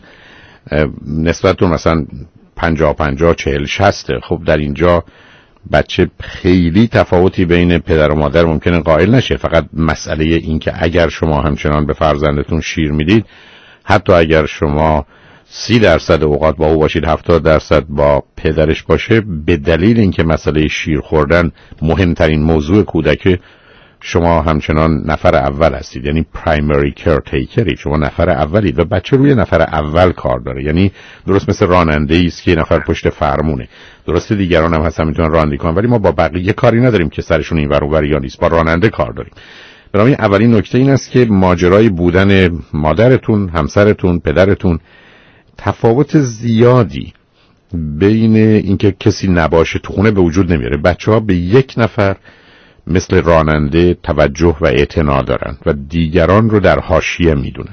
نسبتون مثلا 50-50 40-60. خب در اینجا بچه خیلی تفاوتی بین پدر و مادر ممکنه قائل نشه. فقط مسئله این که اگر شما همچنان به فرزندتون شیر میدید، حتی اگر شما 30% اوقات با او باشید، 70% با پدرش باشه، به دلیل اینکه مسئله شیر خوردن مهمترین موضوع کودک، شما همچنان نفر اول هستید، یعنی پرایمری کیرتیکری، شما نفر اولید و بچه روی نفر اول کار داره. یعنی درست مثل راننده است که نفر پشت فرمونه، درسته دیگران هم هستن میتونن رانندگی کنن، ولی ما با بقیه کاری نداریم که سرشون این ور اون ور یا نیست، با راننده کار داریم. برای اولین نکته این است که ماجرای بودن مادرتون، همسرتون، پدرتون تفاوت زیادی بین اینکه کسی نباشه تو خونه به وجود نمیاره. بچه‌ها به یک نفر مثل راننده توجه و اعتنا دارن و دیگران رو در حاشیه میدونن.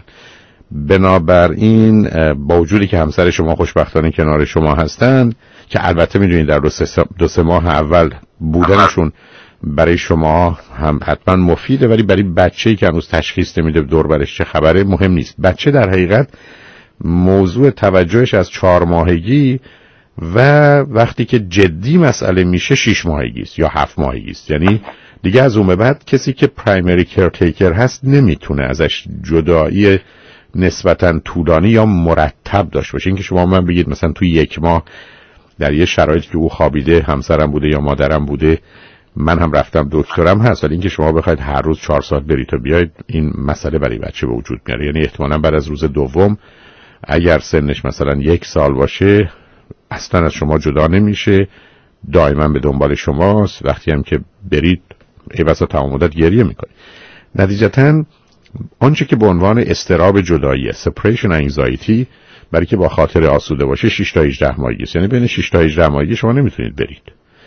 بنابراین با وجودی که همسر شما خوشبختانه کنار شما هستن، که البته میدونید در 2-3 ماه اول بودنشون برای شما هم حتما مفیده، ولی برای بچه‌ای که هنوز تشخیص نمیده دور برش چه خبره مهم نیست. بچه در حقیقت موضوع توجهش از 4 ماهگی و وقتی که جدی مسئله میشه 6 ماهگی است یا 7 ماهگی است. یعنی دیگه از اون به بعد کسی که پرایمری کیرتیکر هست نمیتونه ازش جدایی نسبتا طولانی یا مرتب داشته باشه. اینکه شما من بگید مثلا توی 1 ماه در یه شرایطی که او خوابیده، همسرم بوده یا مادرم بوده، من هم رفتم دکترم هست، ولی اینکه شما بخواید هر روز 4 ساعت برید و بیاید، این مسئله برای بچه به وجود میاره. یعنی احتمالاً بعد از روز دوم اگر سنش مثلا 1 سال باشه اصلا از شما جدا نمیشه، دائما به دنبال شماست. وقتی هم که برید ای بسا تمام مدت گریه میکنه. نتیجتاً آنچه که به عنوان اضطراب جدایی، separation anxiety، برای که با خاطر آسوده باشه 6 تا 18 ماهگی است. یعنی بین 6 تا 18 ماهگی شما نمیتونید برید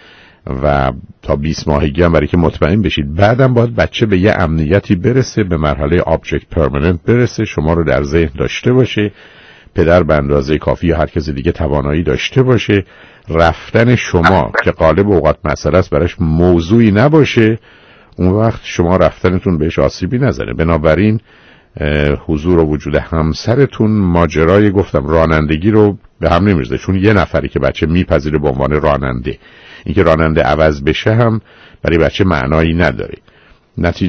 و تا 20 ماهگی هم برای که مطمئن بشید. بعدم باید بچه به یه امنیتی برسه، به مرحله object permanent برسه، شما رو در ذهن داشته باشه، پدر به اندازه کافی یا هر کسی دیگه توانایی داشته باشه، رفتن شما که غالب اوقات مسئله است براش موضوعی نباشه، اون وقت شما رفتنتون بهش آسیبی نزنه. بنابراین حضور و وجود همسرتون ماجرای گفتم رانندگی رو به هم نمیرزه، چون یه نفری که بچه میپذیره به عنوان راننده، اینکه راننده عوض بشه هم برای بچه معنایی نداره.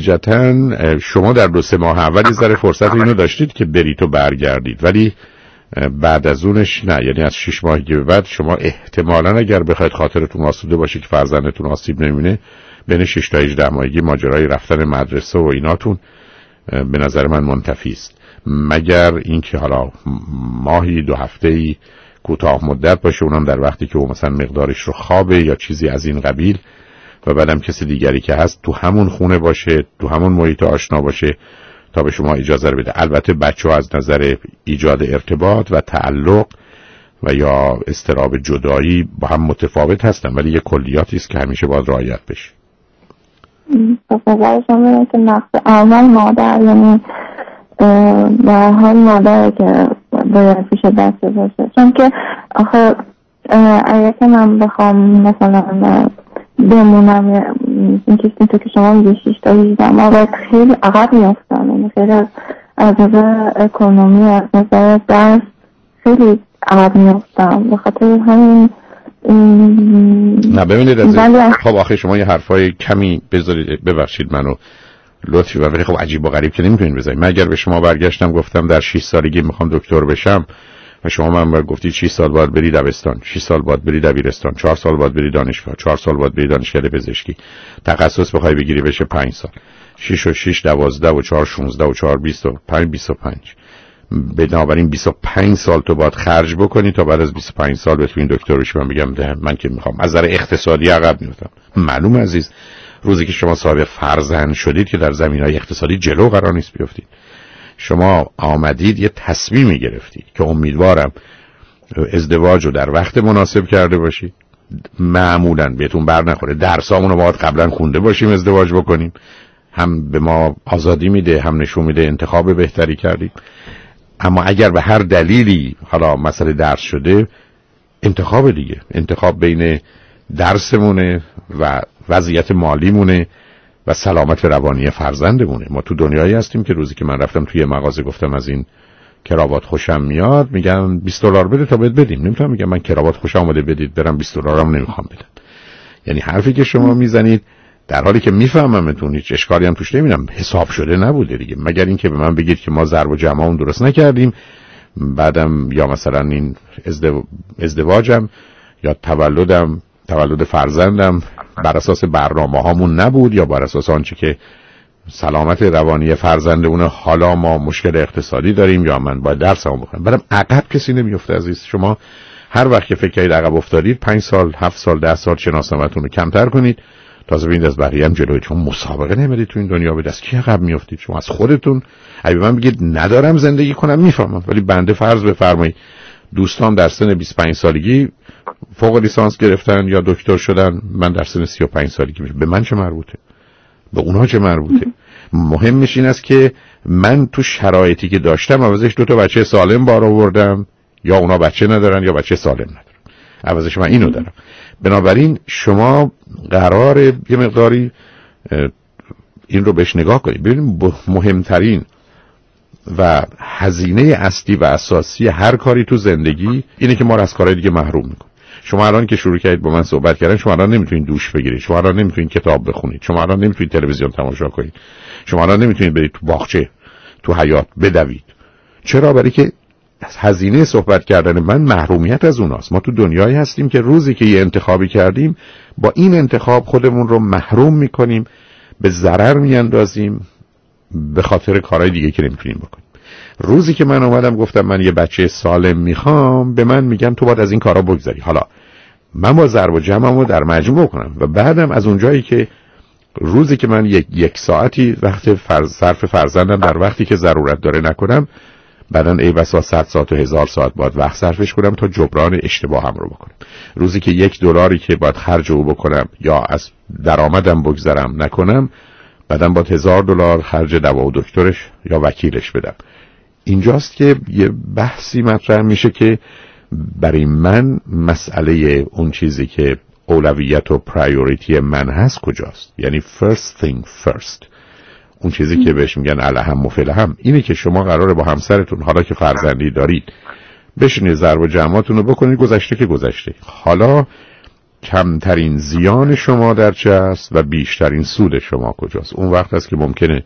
نتیجتاً شما در 2-3 ماه اولی ذره فرصت اینو داشتید که برید و برگردید، ولی بعد از اونش نه، یعنی از 6 ماهگی به بعد شما احتمالاً اگر بخواید خاطرتون آسوده باشه که فرزندتون آسیب نمیبینه، بین 6 تا 18 ماهگی ماجرای رفتن مدرسه و ایناتون به نظر من منتفی است، مگر اینکه حالا ماهی 2 هفته‌ای کوتاه مدت باشه، اونم در وقتی که اون مثلا مقدارش رو خوابه یا چیزی از این قبیل، و بعدم کسی دیگری که هست تو همون خونه باشه، تو همون محیط آشنا باشه تا به شما اجازه رو بده. البته بچه‌ها از نظر ایجاد ارتباط و تعلق و یا اضطراب جدایی با هم متفاوت هستن، ولی یه کلیاتی است که همیشه باید رعایت بشه. پس نظر شما اینه که نقص عمل مادر، یعنی به هر حال مادره که باید پیش دسته باشه، چون که آخه اگه که من بخوام مثلا بمونم اینطور که شما میگه 6 تا 18 ماه باید خیلی عقب میافتم، یعنی خیلی از نظر اکونومی، از نظر درس خیلی عقب میافتم. به خاطر همین نه ببینید خب آخه شما یه حرفای کمی بذارید، ببخشید منو لطفی، ولی خب عجیب و غریب که نمیتونید بذارید. من اگر به شما برگشتم گفتم در 6 سالگی میخوام دکتر بشم و شما من گفتید 6 سال باید بری دبستان، 6 سال باید بری دبیرستان، 4 سال باید بری دانشگاه، 4 سال باید بری دانشکده پزشکی، تخصص بخوای بگیری بشه 5 سال، 6 و 6 12 و 4 16 و 4 25 25. بنابراین 25 سال تو باید خرج بکنی تا بعد از 25 سال بتونی دکتر بشی. من بگم ده من که میخوام از نظر اقتصادی عقب میفتم. معلومه عزیز، روزی که شما صاحب فرزند شدید که در زمینهای اقتصادی جلو قرار نیست بیفتید. شما آمدید یه تصمیمی گرفتید که امیدوارم ازدواج رو در وقت مناسب کرده باشید. معمولاً بهتون بر نخوره درسامون رو باید قبلا خونده باشیم ازدواج بکنیم، هم به ما آزادی میده هم نشون میده انتخاب بهتری کردیم. اما اگر به هر دلیلی حالا مسئله درس شده، انتخاب دیگه، انتخاب بین درسمونه و وضعیت مالیمونه و سلامت روانی فرزندمونه. ما تو دنیایی هستیم که روزی که من رفتم توی مغازه گفتم از این کراوات خوشم میاد، میگن $20 بده تا بهت بدیم. نمیتونم میگم من کراوات خوشم اومده بدید برم $20 هم نمیخوام بدم. یعنی حرفی که شما میزنید در حالی که میفهممتون هیچ اشکالی هم توش نمیبینم، حساب شده نبوده دیگه، مگر اینکه به من بگید که ما ضرب و جمعمون درست نکردیم، بعدم یا مثلا این ازدواجم یا تولد فرزندم بر اساس برنامه‌هامون نبود یا بر اساس آنچه که سلامت روانی فرزندمونه، حالا ما مشکل اقتصادی داریم یا من باید درسمو بخونم. برام عقب کسی نمیفته عزیز. شما هر وقت که فکر کنید عقب افتادید 5 سال 7 سال 10 سال شناسنامه‌تون رو کمتر کنید، تازه ببینید از بقیه هم جلوی، چون مسابقه نمیدید تو این دنیا به دست کی عقب میافتید. شما از خودتون اگه من بگید ندارم زندگی کنم میفهمم، ولی بنده فرض بفرمایید دوستان در سن 25 سالگی فوق لیسانس گرفتن یا دکتر شدن، من در سن 35 سالگی میشم. به من چه مربوطه؟ به اونها چه مربوطه؟ مهمش این است که من تو شرایطی که داشتم عوضش 2 تا بچه سالم بار آوردم، یا اونا بچه ندارن یا بچه سالم ندارن، عوضش من اینو دارم. بنابراین شما قراره یه مقداری این رو بهش نگاه کنید. ببینید مهمترین و هزینه اصلی و اساسی هر کاری تو زندگی اینه که ما رو از کارهای دیگه محروم میکنه. شما الان که شروع کردید با من صحبت کردن، شما الان نمیتونید دوش بگیرید، شما الان نمیتونید کتاب بخونید، شما الان نمیتونید تلویزیون تماشا کنید، شما الان نمیتونید برید تو باغچه تو حیاط بدوید. چرا؟ برای که از هزینه صحبت کردن من محرومیت از اوناست. ما تو دنیایی هستیم که روزی که یه انتخابی کردیم با این انتخاب خودمون رو محروم میکنیم، به ضرر میاندازیم به خاطر کارهای دیگه که نمیتونیم بکنیم. روزی که من اومدم گفتم من یه بچه سالم میخوام، به من میگن تو باید از این کارا بگذری. حالا من با ضرب و جمعمو در مجموع کنم و بعدم از اونجایی که روزی که من یک ساعتی وقت صرف فرزندم در وقتی که ضرورت داره نکنم، بعدن ای بسا 100 ساعت و 1000 ساعت باید وقت صرفش کنم تا جبران اشتباهم رو بکنم. روزی که $1 که باید خرج او بکنم یا از درآمدم بگذرم نکنم، بعدن باید $1000 خرج دوا و دکترش یا وکیلش بدم. اینجاست که یه بحثی مطرح میشه که برای من مسئله اون چیزی که اولویت و پرایوریتی من هست کجاست. یعنی first thing first، اون چیزی که بهش میگن الهم و فلهم، اینه که شما قراره با همسرتون حالا که فرزندی دارید بشینید ضرب و جمعاتون رو بکنید. گذشته که گذشته، حالا کمترین زیان شما در چه است و بیشترین سود شما کجاست. اون وقت است که ممکنه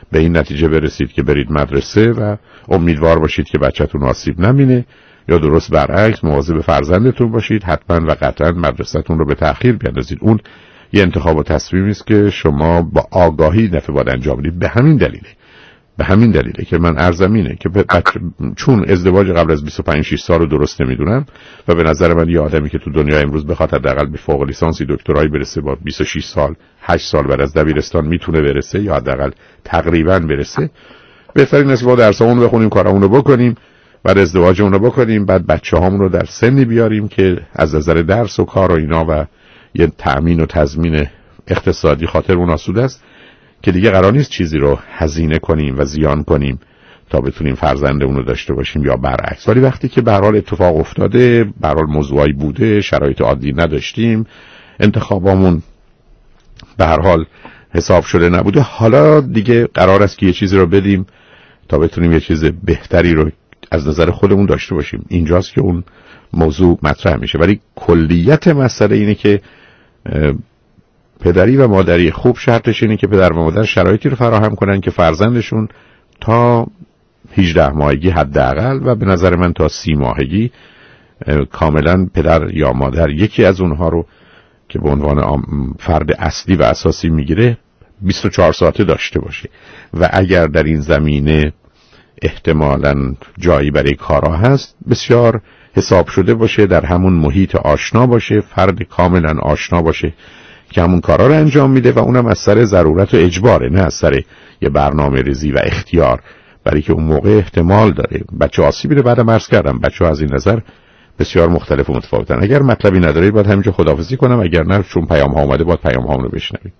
به این نتیجه برسید که برید مدرسه و امیدوار باشید که بچه‌تون آسیب نبینه، یا درست برعکس مواظب فرزندتون باشید، حتما و قطعا مدرسه‌تون رو به تأخیر بیاندازید. اون یه انتخاب و تصمیمی است که شما با آگاهی دفعه باید انجام بدید. به همین دلیله که من عرضم اینه که چون ازدواج قبل از 25-6 سال رو درست نمیدونم و به نظر من یه آدمی که تو دنیا امروز بخواد حداقل به فوق لیسانسی دکترایی برسه با 26 سال 8 سال بعد از دبیرستان میتونه برسه یا حداقل تقریبا برسه، بهترین است با درسامون بخونیم، کارامون رو بکنیم، بعد ازدواجمون رو بکنیم، بعد بچه‌هامون رو در سنی بیاریم که از نظر درس و کار و اینا و یه تأمین و تضمین اقتصادی خاطرمون آسوده است که دیگه قرار نیست چیزی رو هزینه کنیم و زیان کنیم تا بتونیم فرزندمون رو داشته باشیم یا برعکس. ولی وقتی که به هر حال اتفاق افتاده، به هر حال موضوعی بوده، شرایط عادی نداشتیم، انتخابامون به هر حال حساب شده نبوده، حالا دیگه قرار است که یه چیزی رو بدیم تا بتونیم یه چیز بهتری رو از نظر خودمون داشته باشیم. اینجاست که اون موضوع مطرح میشه. ولی کلیت مسئله اینه که پدری و مادری خوب شرطش اینه که پدر و مادر شرایطی رو فراهم کنن که فرزندشون تا 18 ماهگی حداقل و به نظر من تا 30 ماهگی کاملا پدر یا مادر یکی از اونها رو که به عنوان فرد اصلی و اساسی میگیره 24 ساعته داشته باشه. و اگر در این زمینه احتمالاً جایی برای کارا هست، بسیار حساب شده باشه، در همون محیط آشنا باشه، فرد کاملا آشنا باشه که همون کارا رو انجام میده و اونم از سر ضرورت و اجباره، نه از سر یه برنامه ریزی و اختیار، برای که اون موقع احتمال داره بچه آسیبی رو بعدم عرض کردم. بچه ها از این نظر بسیار مختلف و متفاوتن. اگر مطلبی نداره باید همینجا خداحافظی کنم، اگر نه چون پیام ها اومده باید پیام هامون رو بشنویم.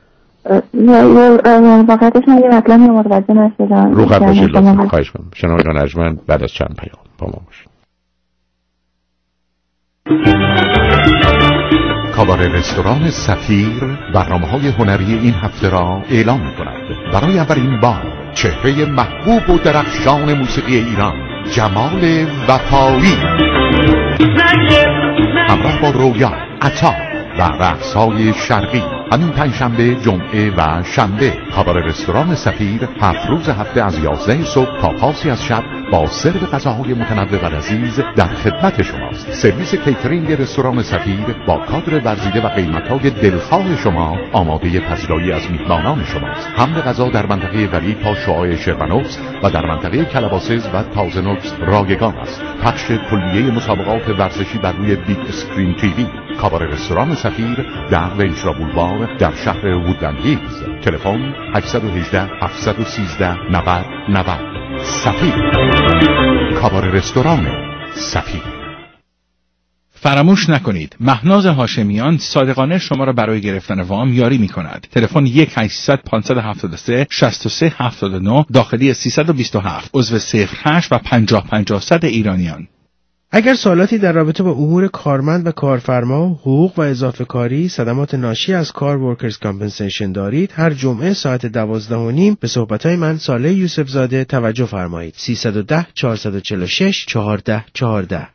واقعیتش من یه مطلبی متوجه نشدم. رو خط باشید لطفا، خواهش کنم. شنوندگان ارجمند بعد از چند پیام با ما باشید. کاباره رستوران سفیر برنامه‌های هنری این هفته را اعلام می‌کند. برای اولین بار چهره محبوب و درخشان موسیقی ایران جمال وفایی همراه با رویا، عطا و رقص‌های شرقی همین پنجشنبه، جمعه و شنبه کاباره رستوران سفیر 7 روز هفته از 11 صبح تا پاسی از شب با سرو غذاهای متنوع و لذیذ در خدمت شماست. سرویس کیترینگ رستوران سفیر با کادر ورزیده و قیمت‌های دلخواه شما آماده پذیرایی از میهمانان شماست. حمل غذا در منطقه ولی تا شعاع شربنوکس و در منطقه کلباسز و تازنوکس رایگان است. پخش کلیه مسابقات ورزشی بر روی بیگ اسکرین تیوی. کاباره رستوران سفیر در ونچرا بولوار در شهر وودلند هیلز. تلفن 818 713 90 90. سفیر، کاباره رستوران سفیر. فراموش نکنید مهناز هاشمیان صادقانه شما را برای گرفتن وام یاری می کند. تلفن 1-800-573-6379 داخلی 327 عضو 08 و 50-50 ایرانیان. اگر سوالاتی در رابطه با امور کارمند و کارفرما، حقوق و اضافه کاری، صدمات ناشی از کار ورکرز کامپنسیشن دارید، هر جمعه ساعت 12:30 به صحبت‌های من صالح یوسف زاده توجه فرمایید. 310-446-1414.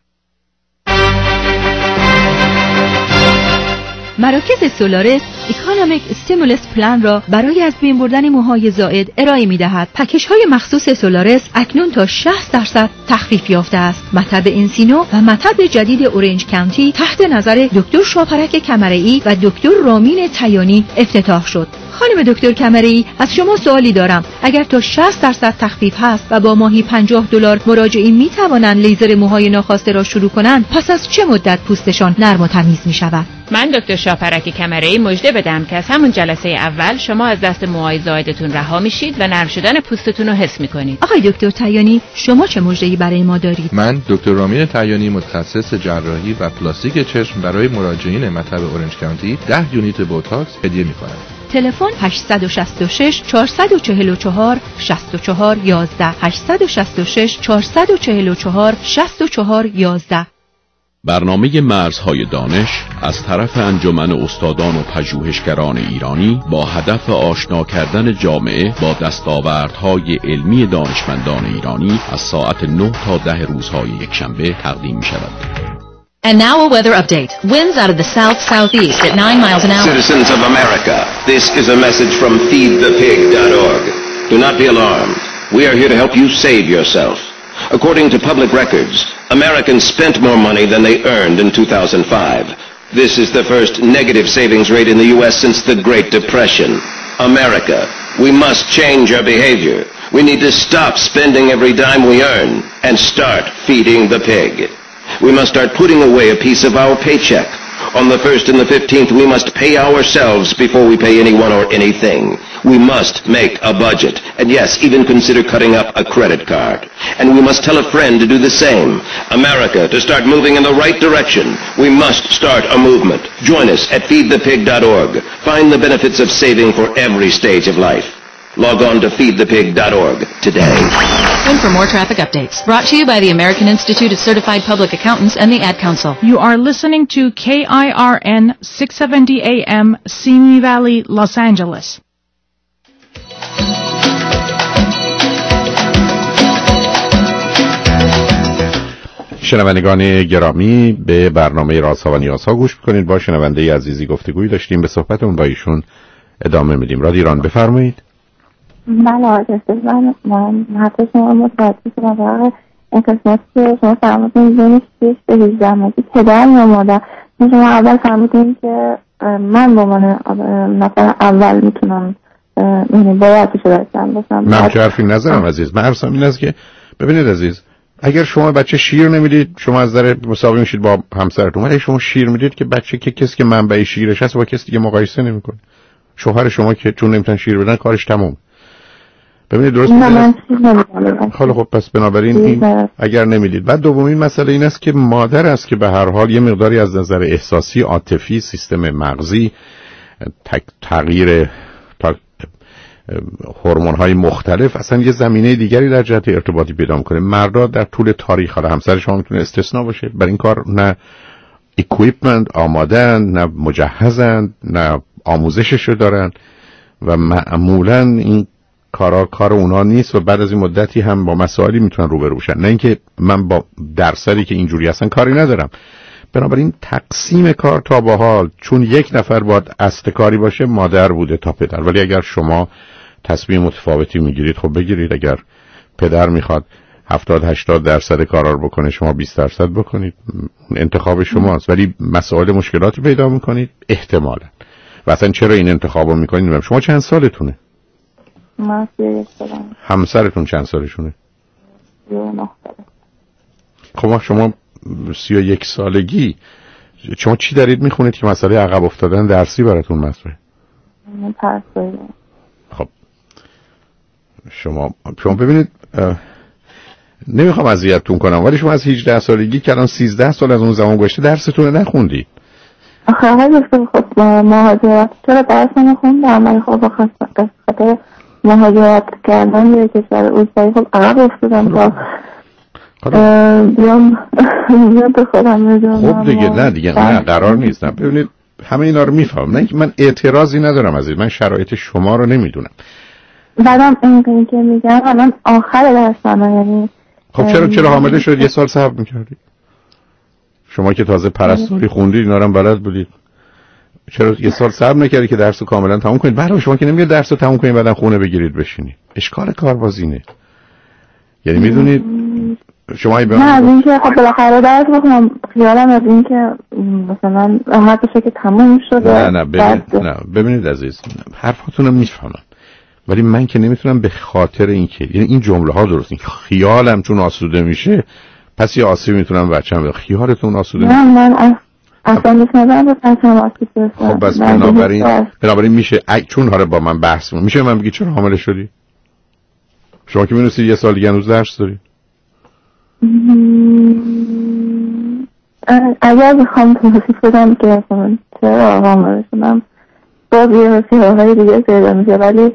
مراکز سولارس اکانومیک استیمولس پلان را برای از بین بردن موهای زائد ارائه می‌دهد. پکیج‌های مخصوص سولارس اکنون تا 60% تخفیف یافته است. مطب انسینو و مطب جدید اورنج کانتی تحت نظر دکتر شاپرک کمرئی و دکتر رامین تیانی افتتاح شد. خانم دکتر کمرئی، از شما سوالی دارم. اگر تا 60% تخفیف هست و با ماهی $50 مراجعین می توانند لیزر موهای ناخواسته را شروع کنند، پس از چه مدت پوستشان نرم و تمیز می شود؟ من دکتر شاپرک کمرئی مژده بدم که از همون جلسه اول شما از دست موهای زائدتون رها میشید و نرم شدن پوستتون رو حس میکنید. آقای دکتر تیانی، شما چه مژده‌ای برای ما دارید؟ من دکتر رامین تیانی متخصص جراحی و پلاستیک چشم برای مراجعین مطب اورنج کانتی 10 یونیت بوتاکس هدیه میکنم. تلفن 866 444 64 11 866 444 64 11. برنامه مرزهای دانش از طرف انجمن استادان و پژوهشگران ایرانی با هدف آشنا کردن جامعه با دستاوردهای علمی دانشمندان ایرانی از ساعت 9 تا 10 روزهای یکشنبه تقدیم می شود. And now a weather update. Winds out of the south-southeast at 9 miles an hour. Citizens of America, this is a message from feedthepig.org. Do not be alarmed. We are here to help you save yourself. According to public records, Americans spent more money than they earned in 2005. This is the first negative savings rate in the U.S. since the Great Depression. America, we must change our behavior. We need to stop spending every dime we earn and start feeding the pig. We must start putting away a piece of our paycheck. On the 1st and the 15th, we must pay ourselves before we pay anyone or anything. We must make a budget, and yes, even consider cutting up a credit card. And we must tell a friend to do the same. America, to start moving in the right direction, we must start a movement. Join us at feedthepig.org. Find the benefits of saving for every stage of life. Log on to feedthepig.org today. And for more traffic updates, brought to you by the American Institute of Certified Public Accountants and the Ad Council. You are listening to KIRN 670 AM, Simi Valley, Los Angeles. شنوندگان گرامی، به برنامه رازها و نیازها گوش میکنید. با شنونده عزیزی گفتگویی داشتیم، به صحبتمون با ایشون ادامه میدیم. رادیو ایران، بفرمایید. بله آقای من حتی شما متوجه شدم واقعا این قسمت که شما فرمودین بین 6 تا 18 ماهگی پدر یا مادر، شما اول فرمودین که من با من نفر اول میتونم یعنی باید پیش داشتم باشم. من چه حرفی نظرم عزیز، من حرفم این است که ببینید عزیز، اگر شما بچه شیر نمیدید شما از در مساوی میشید با همسرتون، ولی شما شیر میدید که بچه که کسی که منبع شیرش هست با کسی دیگه مقایسه نمیکنه. شوهر شما که چون نمیتونن شیر بدن کارش تموم. ببینید درست میگم. خب پس بنابراین این اگر نمیدید. بعد دومین مسئله این است که مادر است که به هر حال یه مقداری از نظر احساسی، عاطفی، سیستم مغزی تغییر هورمون‌های مختلف اصلا یه زمینه دیگری در جهت ارتباطی پیدا می‌کنه. مردا در طول تاریخ، حالا همسر شما میتونه استثناء باشه، برای این کار نه اکویپمنت آمادن، نه مجهزن، نه آموزششو دارن و معمولاً این کار اونا نیست و بعد از این مدتی هم با مسائلی میتونن روبرو بشن. نه اینکه من با درصدی که اینجوری اصلا کاری ندارم. بنابراین تقسیم کار تا به حال چون یک نفر باید اصل کاری باشه مادر بوده تا پدر، ولی اگر شما تصمیم متفاوتی میگیرید خب بگیرید. اگر پدر میخواد 70-80% کارا رو بکنه شما 20% بکنید، انتخاب شماست. ولی مسائل مشکلاتی پیدا میکنید احتمالاً. و اصلا چرا این انتخاب رو میکنید؟ شما چند سالتونه؟ من 31 سالم. همسرتون چند سالشونه؟ 39 ساله. خب شما 31 سالگی شما چی دارید میخونید که مسئله عقب افتادن درسی براتون مطرحه؟ من ترسویه. خب شما ببینید، نمیخوام اذیتتون کنم ولی شما از 18 سالگی که الان 13 سال از اون زمان گذشته درستون رو نخوندید. آخه خب مهاجرت چرا درس نخوندم، ولی خب خاطر مهاجرت کردن یه کشور اروپایی خب عقب افتادم تا بیام به خودم رجوع. خب دیگه نه دیگه نه قرار نیست. نه ببینید همه اینا رو میفهمم، نه من اعتراضی ندارم از این، من شرایط شما رو نمیدونم. بعدم این که میگم الان آخر درسم، یعنی خب چرا حامله شد؟ یه سال صبر میکردی؟ شما که تازه پرستاری خوندید اینا رو هم بلد بودید، چرا یه سال صبر نکردی که درس رو کاملا تموم کنید؟ برای شما که نمیگه درس رو تموم کنید بعدن خونه بگیرید بشینید. اشکال کاربازینه. یعنی میدونید شما نه از این که خب بالاخره درس بخونم، خیالم از این که مثلا راحت بشه که تموم شده. نه ببینید عزیز، حرفاتون رو میفهمم ولی من که نمیتونم به خاطر این که یعنی این جمله ها درست نیست. خیالم چون آسوده میشه پس یه آسیب میتونم بچه‌م به خیالتون آسوده میشه. نه من اصلا نمی‌دونم بچه‌م آسیب برسه. خب بس بنابراین میشه چون حالا با من بحث میشه من بگی چرا حامله شدی؟ شما که می‌دونید یه سال دیگه هنوز درس داری. اگر بخوام توضیح بدم که مثلا چرا حامله شدم باز یه مسئله دیگه پیدا میشه، ولی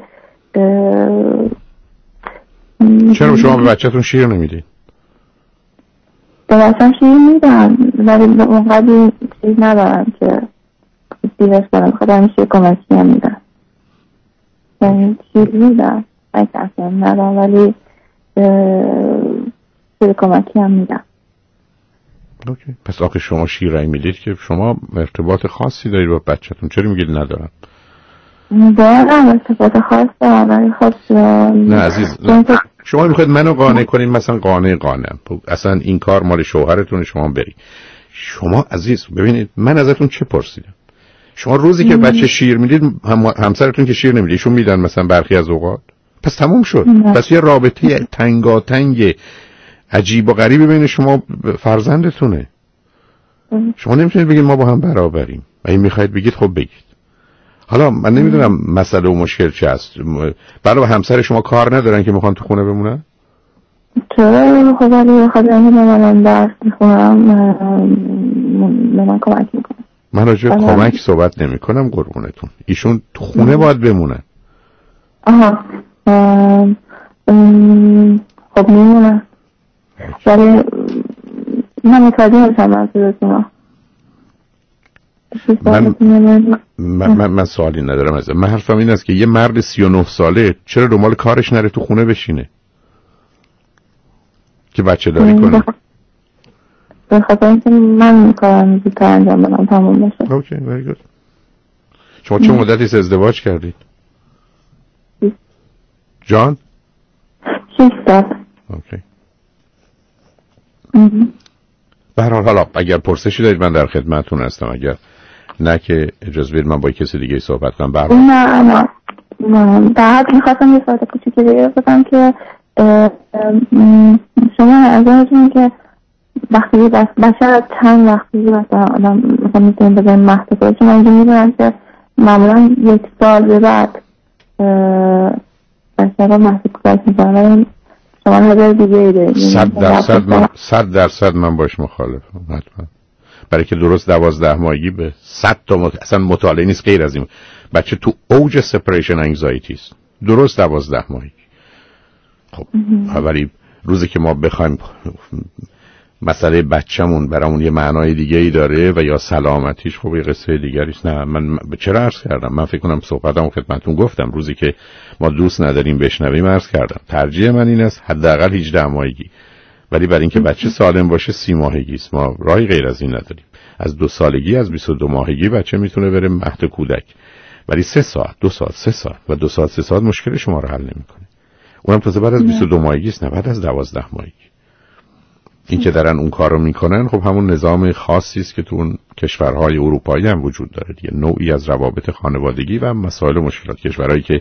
چرا شما به بچه‌تون شیر نمیدید؟ به بچه‌م شیر میدم ولی اونقدر چیز ندارم که شیرش کنم، خودم شیر کمکی هم میدم، یعنی شیر میدم اگه کسی هم ندارم ولی شیر کمکی هم میدم. اوکی. پس آخه شما شیر رای میدید که شما ارتباط خاصی دارید با بچه‌تون، چرا میگید ندارم؟ دارم استفاده خاص دارم. خب نه عزیز، شما میخواید منو قانع کنین مثلا قانعم. اصلا این کار مال شوهرتون، شما بری. شما عزیز ببینید من ازتون چه پرسیدم؟ شما روزی که بچه شیر میدید همسرتون که شیر نمیدید ایشون میدن مثلا برخی از اوقات؟ پس تموم شد. پس یه رابطه تنگاتنگ عجیب و غریبی بین شما فرزندتونه. شما نمیتونید بگید ما با هم برابریم. اگه میخواید بگید خب بگید. حالا من نمیدونم مسئله و مشکل چه است. برای همسر شما کار ندارن که میخوان تو خونه بمونن؟ چرا؟ خب ولی بخواد من درس میخونم به من کمک میکنم. من راجع کمک صحبت نمی کنم قربونتون. ایشون تو خونه باید بمونن. آها خب میمونن ولی من متوجه نمیشم منظورتون. من سوالی ندارم ازم. من حرفم این است که یه مرد 39 ساله چرا دنبال کارش نره تو خونه بشینه که بچه داری کنه؟ به خاطر اینکه من کارم زودتر انجام بدم تموم بشه. اوکی very good. شما چه مدتی ازدواج کردید؟ جان؟ 6 سال. اوکی. به هر حال حالا اگر پرسشی دارید من در خدمتتون هستم. اگر نه که اجازه بدید من با کسی دیگه صحبت کنم. نه بعد می‌خواستم یه سوال کوچیکی دیگه بپرسم که شما از اینجوری که وقتی بچه چند وقتی مثلا آدم مثلا میتونیم بزنیم محدود باشه، من اینجا میدونم که معمولا 1 سال به بعد بچه را محدود باشه میکنم. شما نظر دیگه ای دارید؟ 100% من باش مخالفم حتما. برای که درست 12 ماهگی به 100 تا اصلا مطالعه نیست غیر از این. بچه تو اوج سپریشن انگزایتی است درست 12 ماهگی. خب ولی روزی که ما بخوایم مسئله بچه‌مون برامون یه معنای دیگه ای داره و یا سلامتیش خب یه قصه دیگری است. نه من چرا عرض کردم؟ من فکر کنم صحبتمو خدمتتون گفتم. روزی که ما دوست نداریم بشنویم عرض کردم ترجیح من این است حداقل 18 ماهگی، ولی برای اینکه بچه سالم باشه 30 ماهگی است. ما راهی غیر از این نداریم. از 2 سالگی از 22 ماهگی بچه میتونه بره مهد کودک، ولی 3 ساعت 2 ساعت 3 ساعت و 2 ساعت 3 ساعت مشکل شما رو حل نمیکنه. اونم تازه بعد از 22 ماهگی است، نه بعد از 12 ماهگی. این که دارن اون کار رو میکنن خب همون نظام خاصی است که تو اون کشورهای اروپایی هم وجود داره دیگه. نوعی از روابط خانوادگی و مسائل و مشکلات. کشورهایی که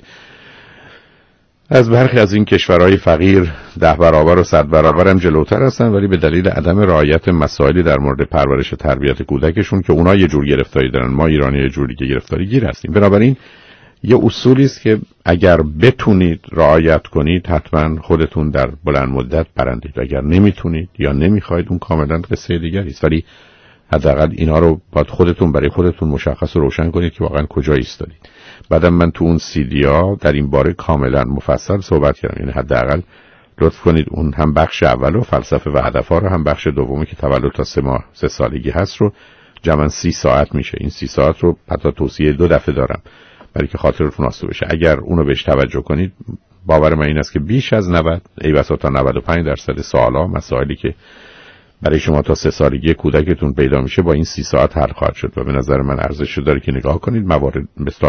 از برخی از این کشورهای فقیر 10 برابر و 100 برابر هم جلوتر هستن، ولی به دلیل عدم رعایت مسائلی در مورد پرورش و تربیت کودکشون که اونا یه جور گرفتاری دارن، ما ایرانی یه جور دیگه گرفتاری گیر هستیم. بنابراین یه اصولی است که اگر بتونید رعایت کنید حتما خودتون در بلند مدت برندید، اگر نمیتونید یا نمیخواید اون کاملا قصه دیگری است. ولی حداقل اینا رو باید خودتون برای خودتون مشخص و روشن کنید که واقعا کجا ایستادید. بعدم من تو اون CD در این باره کاملا مفصل صحبت کردم. یعنی حداقل لطف کنید اون هم بخش اول و فلسفه و هدف‌ها رو، هم بخش دومی که تولد تا 3 سالگی هست رو جمعاً 30 ساعت میشه. این 30 ساعت رو حتی توصیه 2 دفعه دارم برای که خاطرتون آسوده بشه. اگر اونو بهش توجه کنید باور من این است که بیش از 90 ای بسا تا 95% سوالا مسائلی که برای شما تا 3 سالگی کودکتون پیدا میشه با این 30 ساعت حل خواهد شد و به نظر من ارزش داره که نگاه کنید. موارد مثل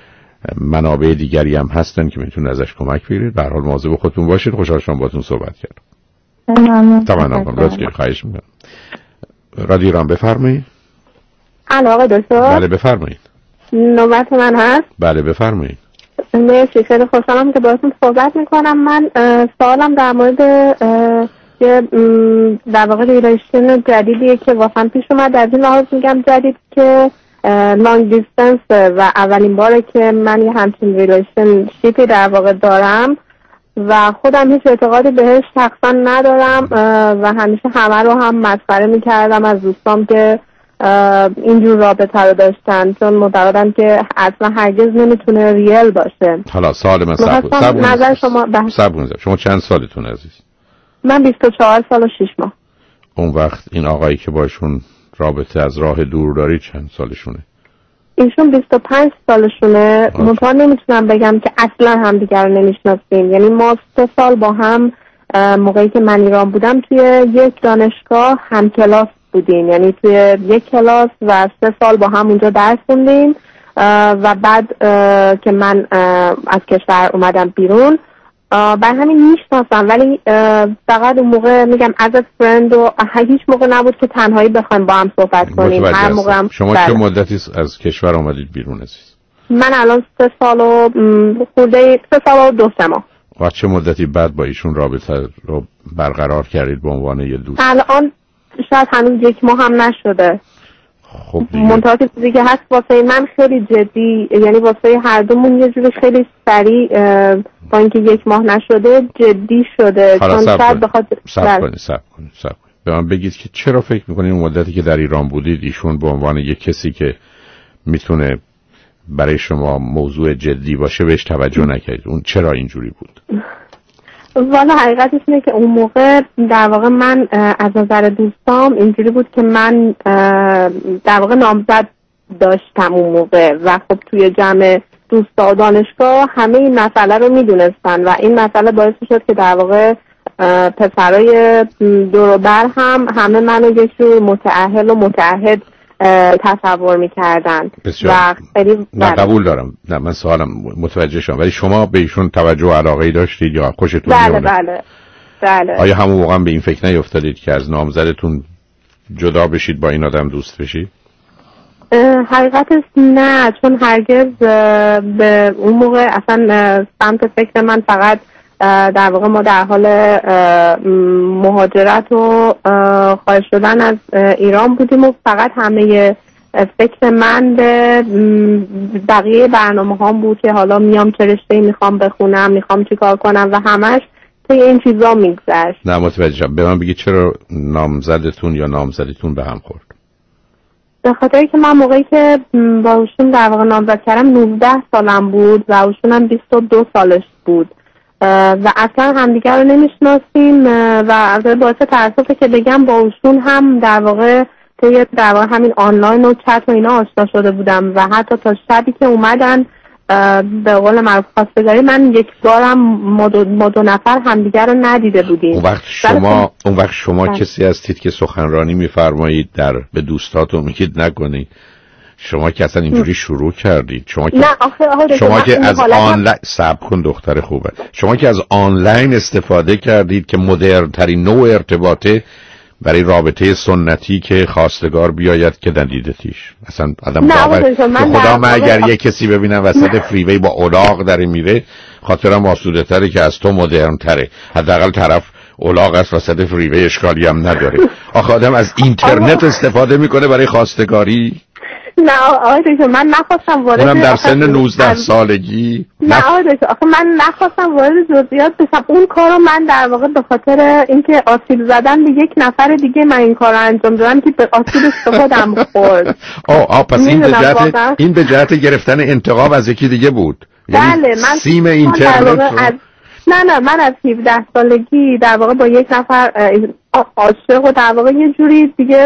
منابع دیگری هم هستن که میتونید ازش کمک بگیرید. به هر حال مواظب خودتون باشید. خوشحال شدم باهاتون صحبت کردم. تمام لطفاً خواهش می‌کنم. رادیو ایران بفرمایید. آقا دکتر. بله بفرمایید. نوبت من هست؟ بله بفرمایید. مرسی، خیلی خوشحالم که باهاتون صحبت میکنم. من سوالم در مورد یه در واقع ریلیشن جدیدیه که واقعا پیش اومد. از این لحاظ میگم جدید که لانگ دیستنس و اولین باره که من یه همچین ریلیشن شیپی در واقع دارم و خودم هیچ اعتقادی بهش شخصا ندارم و همیشه همه رو هم مسخره میکردم از دوستام که اینجور رابطه رو داشتن، چون معتقدم که اصلا هرگز نمیتونه ریل باشه. حالا سوال من نظر شما چند سالتون عزیز؟ من 24 سال و 6 ماه. اون وقت این آقایی که باشون رابطه از راه دور داری چند سالشونه؟ ایشون 25 سالشونه. منطقه نمیتونم بگم که اصلا هم دیگر رو نمیشناسیم. یعنی ما 3 سال با هم موقعی که من ایران بودم توی یک دانشگاه هم کلاس بودیم، یعنی توی یک کلاس و 3 سال با هم اونجا درس خوندیم و بعد که من از کشور اومدم بیرون بر همین میشناسم، ولی فقط اون موقع میگم از فرند و هیچ موقع نبود که تنهایی بخوایم با هم صحبت کنیم. هر موقع هم شما چه مدتی از کشور آمدید بیرون عزیز؟ من الان 3 سال و 2 ماه. و چه مدتی بعد با ایشون رابطه رو برقرار کردید به عنوان یه دوست؟ الان شاید هنوز 1 ماه هم نشده. خب منتها چیزی که هست واسه من خیلی جدی، یعنی واسه هر دومون یه جوری خیلی سریع با اینکه 1 ماه نشده جدی شده. چون شاید بخاطر صبر کنید. به من بگید که چرا فکر میکنید اون مدتی که در ایران بودید ایشون به عنوان یه کسی که میتونه برای شما موضوع جدی باشه بهش توجه نکردید؟ اون چرا اینجوری بود؟ والا حقیقتش اینه که اون موقع در واقع من از نظر دوستام اینجوری بود که من در واقع نامزد داشتم اون موقع و خب توی جمع دوستا و دانشگاه همه این مسئله رو میدونستن و این مسئله باعث شد که در واقع پسرای دور و بر هم همه منو یه جور متأهل و متعهد تصور میکردن و خیلی قبول دارم. نه من سوالم متوجه شدم، ولی شما به ایشون توجه و علاقه‌ای داشتید یا خوشتون میومد؟ بله. آیا همون موقع به این فکر نیفتادید که از نامزدتون جدا بشید با این آدم دوست بشید؟ حقیقتش نه، چون هرگز به اون موقع اصلا سمت فکر من فقط در واقع ما در حال مهاجرت و خارج شدن از ایران بودیم و فقط همه فکر من به بقیه برنامه هام بود که حالا میام چه رشته‌ای میخوام بخونم، میخوام چی کار کنم و همش توی این چیزا میگذشت. نه متوجه شدم. به من بگید چرا نامزدتون یا نامزدیتون به هم خورد؟ به خاطری که من موقعی که با اوشون در واقع نامزد کردم 19 سالم بود و اوشون هم 22 سالش بود و اصلا همدیگر رو نمیشناسیم و باعث تأسفه که بگم با اوشون هم در واقع همین آنلاین و چت و اینا آشنا شده بودم و حتی تا شبی که اومدن به قول معروف خواستگاری من 1 بارم ما 2 نفر همدیگر رو ندیده بودیم. اون وقت شما کسی هستید که سخنرانی میفرمایید به دوستاتون میگید نکنید. شما که اصلا اینجوری شروع کردید. شما که از آنلاین صبر کن دختر خوبه. شما که از آنلاین استفاده کردید که مدرن ترین نوع ارتباطه برای رابطه سنتی که خواستگار بیاید که ندیدتیش. اصلا آدم باور خدا من اگر یه کسی ببینم وسط فریوی با الاغ در میره خاطرم آسوده تره که از تو مدرن تره. حداقل طرف الاغ است وسط فریوی اشکالی هم نداره. آخه آدم از اینترنت استفاده میکنه برای خواستگاری. نه آقای دکتر من نخواستم وارد اونم در سن 19 سالگی. نه آقای دکتر آخه من نخواستم وارد جزئیات بشم. اون کارو من در واقع به خاطر اینکه آسیب زدن به 1 نفر دیگه من این کارو انجام دادم که به آسیبش خودم خورد. پس این به جهت گرفتن انتقام از یکی دیگه بود. بله من سیم اینترنت نه من از 17 سالگی در واقع با 1 نفر عاشق و در واقع یه جوری دیگه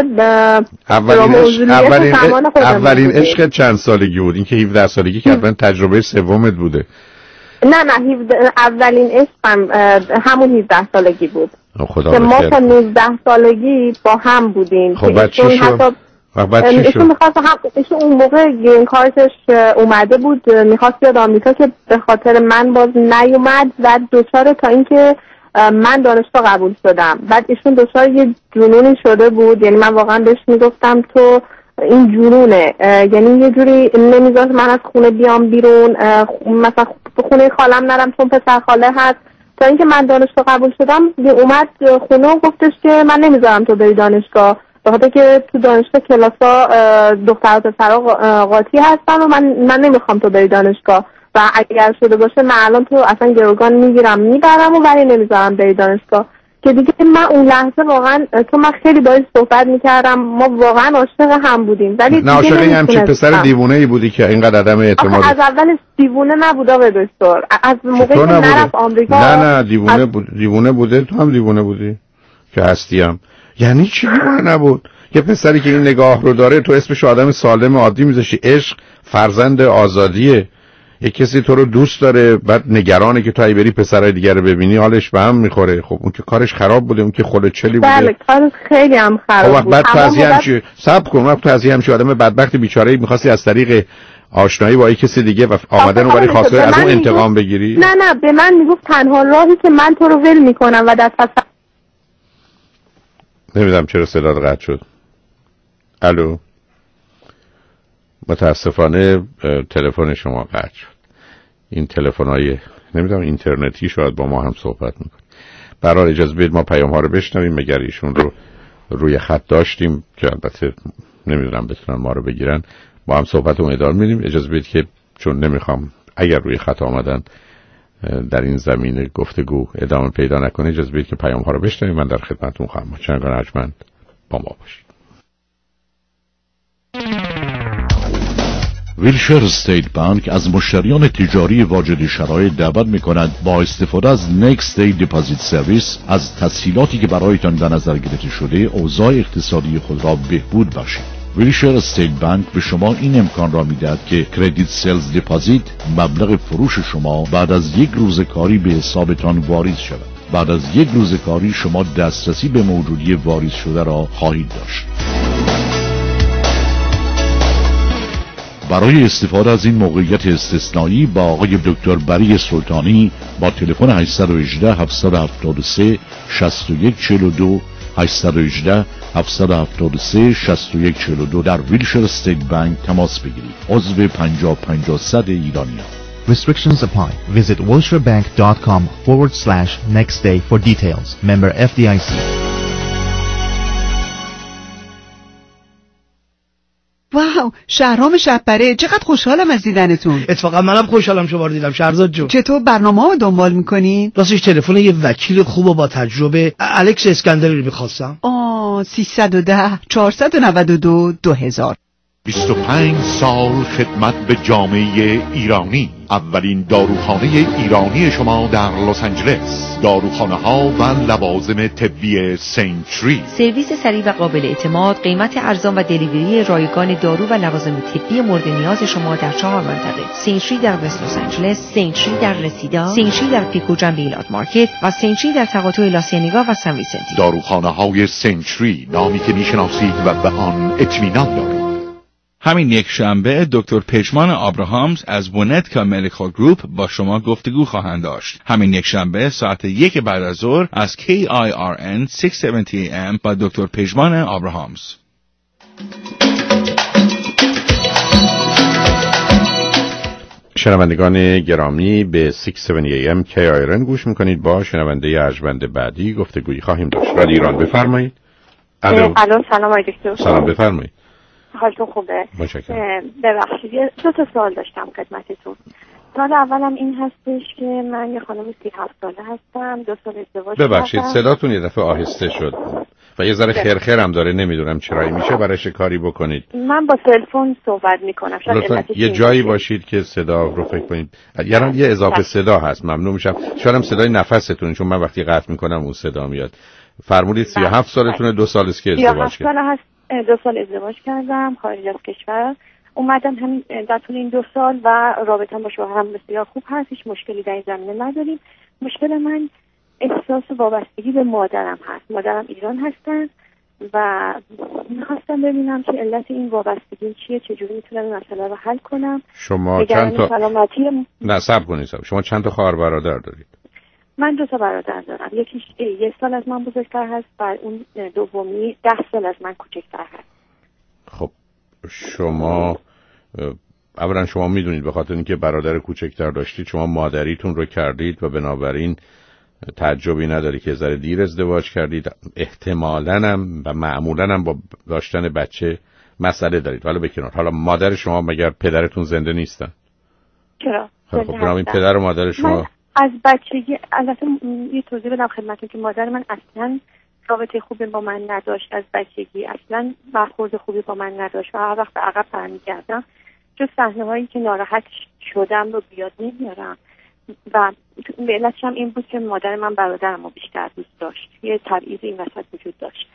اولین عشق چند سالگی بود؟ این که 17 سالگی که اولین تجربه سومت بوده؟ نه اولین عشقم همون 17 سالگی بود که ما تا 19 سالگی با هم بودیم. خب بعد چی شد؟ ایشون اون موقع گرین کارتش اومده بود میخواست بیاد آمریکا که به خاطر من باز نیومد و دوچاره تا اینکه من دانشگاه قبول شدم. بعد ایشون دچار یه جنونی شده بود، یعنی من واقعا بهش میگفتم تو این جنونه، یعنی یه جوری نمیذاشت من از خونه بیام بیرون، مثلا خونه خالم نرم چون پسر خاله هست. تا اینکه من دانشگاه قبول شدم اومد خونه و گفتش که من نمیذارم تو بری دانشگاه، به خاطر که تو دانشگاه کلاسا دختر و پسرها قاطی هستن و من نمیخوام تو بری دانشگاه و اگر شده باشه من الان تو اصلا گروگان میبرم و ولی نمیذارم بری دانشگاه. که دیگه من اون لحظه واقعا تو من خیلی باهاش صحبت میکردم، ما واقعا عاشق هم بودیم ولی نه عاشق همچین پسر دیوونه ای بودی که اینقدر عدم اعتماد. از اولش دیوونه نبود آقای دکتر، از موقعی که نرفت آمریکا. نه دیوونه بوده. تو هم دیوونه بودی که هستیم. یعنی چی دیوونه نبود؟ یه پسری که این نگاه رو داره تو اسمش آدم سالم عادی میذاشی. عشق فرزند آزادیه. یه کسی تو رو دوست داره بعد نگرانه که تو ای بری پسرای دیگر رو ببینی حالش به هم میخوره. خب اون که کارش خراب بوده، اون که خود چلی بوده. بله کارش خیلی هم خراب بود. بعد تو از همچی صبر کن، تو از همچی آدم بدبخت بیچاره می‌خواستی از طریق آشنایی با کسی دیگه و آمدن برای خواسته از اون انتقام بگیری؟ نه به من میگفت تنها راهی که من تو رو ول میکنم و دست از نمیدونم چرا صدات قطع شد. الو، متاسفانه تلفن شما قطع شد. این تلفن‌های نمیدونم اینترنتی شاید با ما هم صحبت میکنه. برای اجازه بدید ما پیام ها رو بشنویم، مگر ایشون رو روی خط داشتیم که البته نمیدونم بتونن ما رو بگیرن. با هم صحبت رو ادامه میدیم. اجازه بدید که چون نمیخوام اگر روی خط آمدن در این زمینه گفتگو ادامه پیدا نکنه، اجازه بدید که پیام ها رو بشنویم. من در خدمتتون خواهم بود. چنگان ارجمند با ما باشید. ویلشر استیت بانک از مشتریان تجاری واجد شرایط دعوت می‌کند با استفاده از نکست دی دیپازیت سرویس از تسهیلاتی که برایتان در نظر گرفته شده اوضاع اقتصادی خود را بهبود بخشید. ویلشر استیت بانک به شما این امکان را می‌دهد که کردیت سلز دیپازیت مبلغ فروش شما بعد از یک روز کاری به حسابتان واریز شود. بعد از یک روز کاری شما دسترسی به موجودی واریز شده را خواهید داشت. برای استفاده از این موقعیت استثنایی با آقای دکتر بری سلطانی با تلفن 818 773 6142 818 773 6142 در ویلشر استیت بانک تماس بگیرید. عضو 50-50 ایرانیان. Restrictions apply. Visit wilshirbank.com/nextday for details. Member FDIC. واو، شهرام شب‌بره، چقدر خوشحالم از دیدنتون. اتفاقا منم خوشحالم شما رو دیدم شهرزاد جون. چطور برنامه‌ها دنبال می‌کنین؟ راستش تلفن یه وکیل خوب و با تجربه الکس اسکندری رو می‌خواستم. 310 492 2000. 25 سال خدمت به جامعه ایرانی. اولین داروخانه ایرانی شما در لس آنجلس. داروخانه ها و لوازم طبی سنت تری. سرویس سریع و قابل اعتماد، قیمت ارزان و دلیوری رایگان دارو و لوازم طبی مورد نیاز شما در 4 منطقه: سنت تری در وست لس آنجلس، سنت تری در رسیدا، سنت تری در پیکو جنب ایلات مارکت و سنت تری در تقاطع لاسیانیگا و سن ویسنتی. داروخانه های سنت تری، نامی که میشناسید و به آن اطمینان دارید. همین یک شنبه دکتر پژمان آبراهامز از ونتکا مدیکال گروپ با شما گفتگو خواهند داشت. همین یک شنبه ساعت 1 بعد از ظهر از KIRN 670 AM با دکتر پژمان آبراهامز. شنوندگان گرامی، به 670 AM KIRN گوش میکنید. با شنونده ارجمند بعدی گفتگویی خواهیم داشت. رادیو ایران، بفرمایید. الو سلام آقای دکتر. سلام، بفرمایید. حالتون خوبه؟ متشکرم. ببخشید 2 تا سوال داشتم خدمتتون. سوال اولم این هستش که من یه خانم 37 ساله هستم، 2 سال ازدواج کردم. ببخشید صداتون یه دفعه آهسته شد و یه ذره خرخرم داره، نمیدونم چرایی میشه، براش کاری بکنید. من با تلفن صحبت میکنم. شاید یه جایی باشید که صدا رو فکر کنید. یه اضافه صدا هست، ممنون میشم. شاید هم صدای نفستون، چون من وقتی قطع میکنم اون صدا میاد. فرمودید 37 سالتونه، 2 سال است که ازدواج کردید. 2 سال ازدواج کردم خارج از کشور. اومدم همین در طول این 2 سال و رابطه‌ام با شوهرم بسیار خوب هست، هیچ مشکلی در این زمینه نداریم. مشکل من احساس وابستگی به مادرم هست. مادرم ایران هستن و می‌خواستم ببینم که علت این وابستگی چیه، چجوری میتونم این مسئله رو حل کنم. شما چند تا سلامتی صبر کنید. شما چند تا خواهر برادر دارید؟ من 2 تا برادر دارم. یکیش 1 سال از من بزرگتر هست و اون دومی 10 سال از من کوچکتر هست. خب شما اولا شما میدونید به خاطر اینکه برادر کوچکتر داشتید شما مادریتون رو کردید و بنابراین تعجبی نداره که ذره دیر ازدواج کردید. احتمالاً هم و معمولاً هم با داشتن بچه مسئله دارید. ولی بکنار، حالا مادر شما مگر پدرتون زنده نیستن؟ چرا؟ خب این پدر و مادر شما از بچگی البته یه توضیح بدم خدمتتون که مادر من اصلا رابطه خوبی با من نداشت. از بچگی اصلا برخورد خوبی با من نداشت و هر وقت به عقب برمیگردم جز صحنه‌هایی که ناراحت شدم رو بیاد نمیارم و به علتش هم این بود که مادر من برادرم رو بیشتر دوست داشت. یه تبعیض این وسط وجود داشت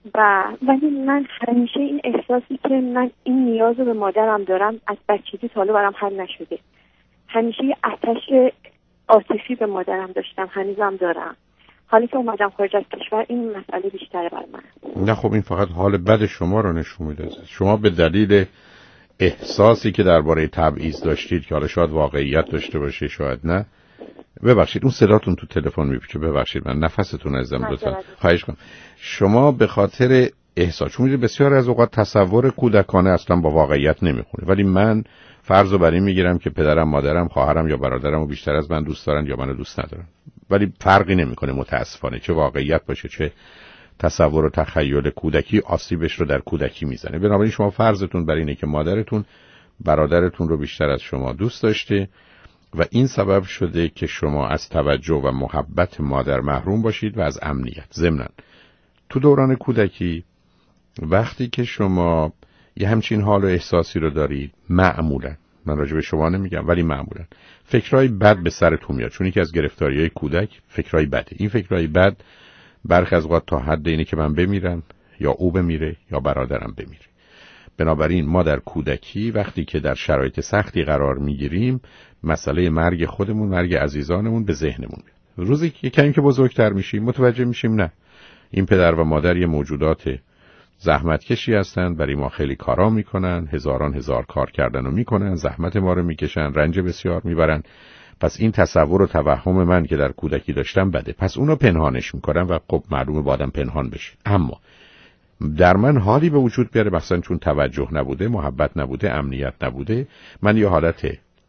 ولی من همیشه این احساسی که من این نیاز رو به مادرم دارم از بچگی تا حالا برام حل نشده. همیشه یه آتش عاطفی به مادرم داشتم، هنوزم دارم. حالی که اومدم خارج از کشور این مسئله بیشتره بر من. نه خب این فقط حال بد شما رو نشون میده. شما به دلیل احساسی که درباره تبعیض داشتید که حالا شاید واقعیت داشته باشه شاید نه. ببخشید اون صداتون تو تلفن میپیچه، ببخشید من نفستون ازم لطفا خواهش کنم. شما به خاطر احساس، چون بسیار از اوقات تصور کودکانه اصلا با واقعیت نمیخونه، ولی من فرض رو بر این میگیرم که پدرم، مادرم، خواهرم یا برادرم رو بیشتر از من دوست دارن یا منو دوست ندارن، ولی فرقی نمیکنه متاسفانه چه واقعیت باشه چه تصور و تخیل کودکی آسیبش رو در کودکی میزنه. بنابراین شما فرضتون بر اینه که مادرتون برادرتون رو بیشتر از شما دوست داشته و این سبب شده که شما از توجه و محبت مادر محروم باشید و از امنیت. ضمناً تو دوران کودکی وقتی که شما یه همچین حال و احساسی رو دارید، معمولاً، من راجع به شما نمیگم ولی معمولاً فکرای بد به سرتون میاد، چون یکی از گرفتاری‌های کودک فکرای بده. این فکرای بد برخی از اوقات تا حد اینه که من بمیرم یا او بمیره یا برادرم بمیره. بنابراین ما در کودکی وقتی که در شرایط سختی قرار میگیریم، مسئله مرگ خودمون، مرگ عزیزانمون به ذهنمون میاد. روزی که کمی که بزرگتر میشیم متوجه میشیم نه، این پدر و مادر یه موجودات زحمتکشی هستن، برای ما خیلی کارا میکنن، هزار کار کردن و میکنن، زحمت ما رو میکشن، رنج بسیار میبرن. پس این تصور و توهم من که در کودکی داشتم بده، پس اونو پنهانش میکنم و خب معلومه با آدم پنهان بشه. اما در من حالی به وجود بیاره، مثلا چون توجه نبوده، محبت نبوده، امنیت نبوده، من یه حالت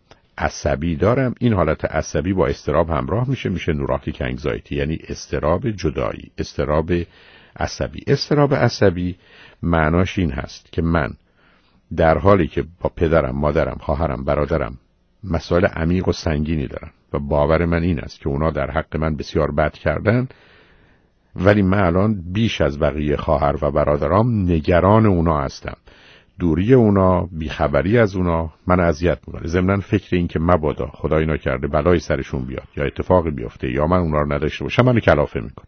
عصبی دارم. این حالت عصبی با اضطراب همراه میشه نوراتیک انگزایتی، یعنی اضطراب جدایی، اضطراب عصبی. اضطراب عصبی معناش این هست که من در حالی که با پدرم، مادرم، خواهرم، برادرم مسائل عمیق و سنگینی دارم و باور من این است که اونا در حق من بسیار بد کردن، ولی من الان بیش از بقیه خواهر و برادرام نگران اونا هستم. دوری اونا، بیخبری از اونا من اذیت میکنه. ضمناً فکر این که مبادا خدای نکرده بلای سرشون بیاد یا اتفاقی بیفته یا من اونا رو نداشته باشم منو کلافه میکنه.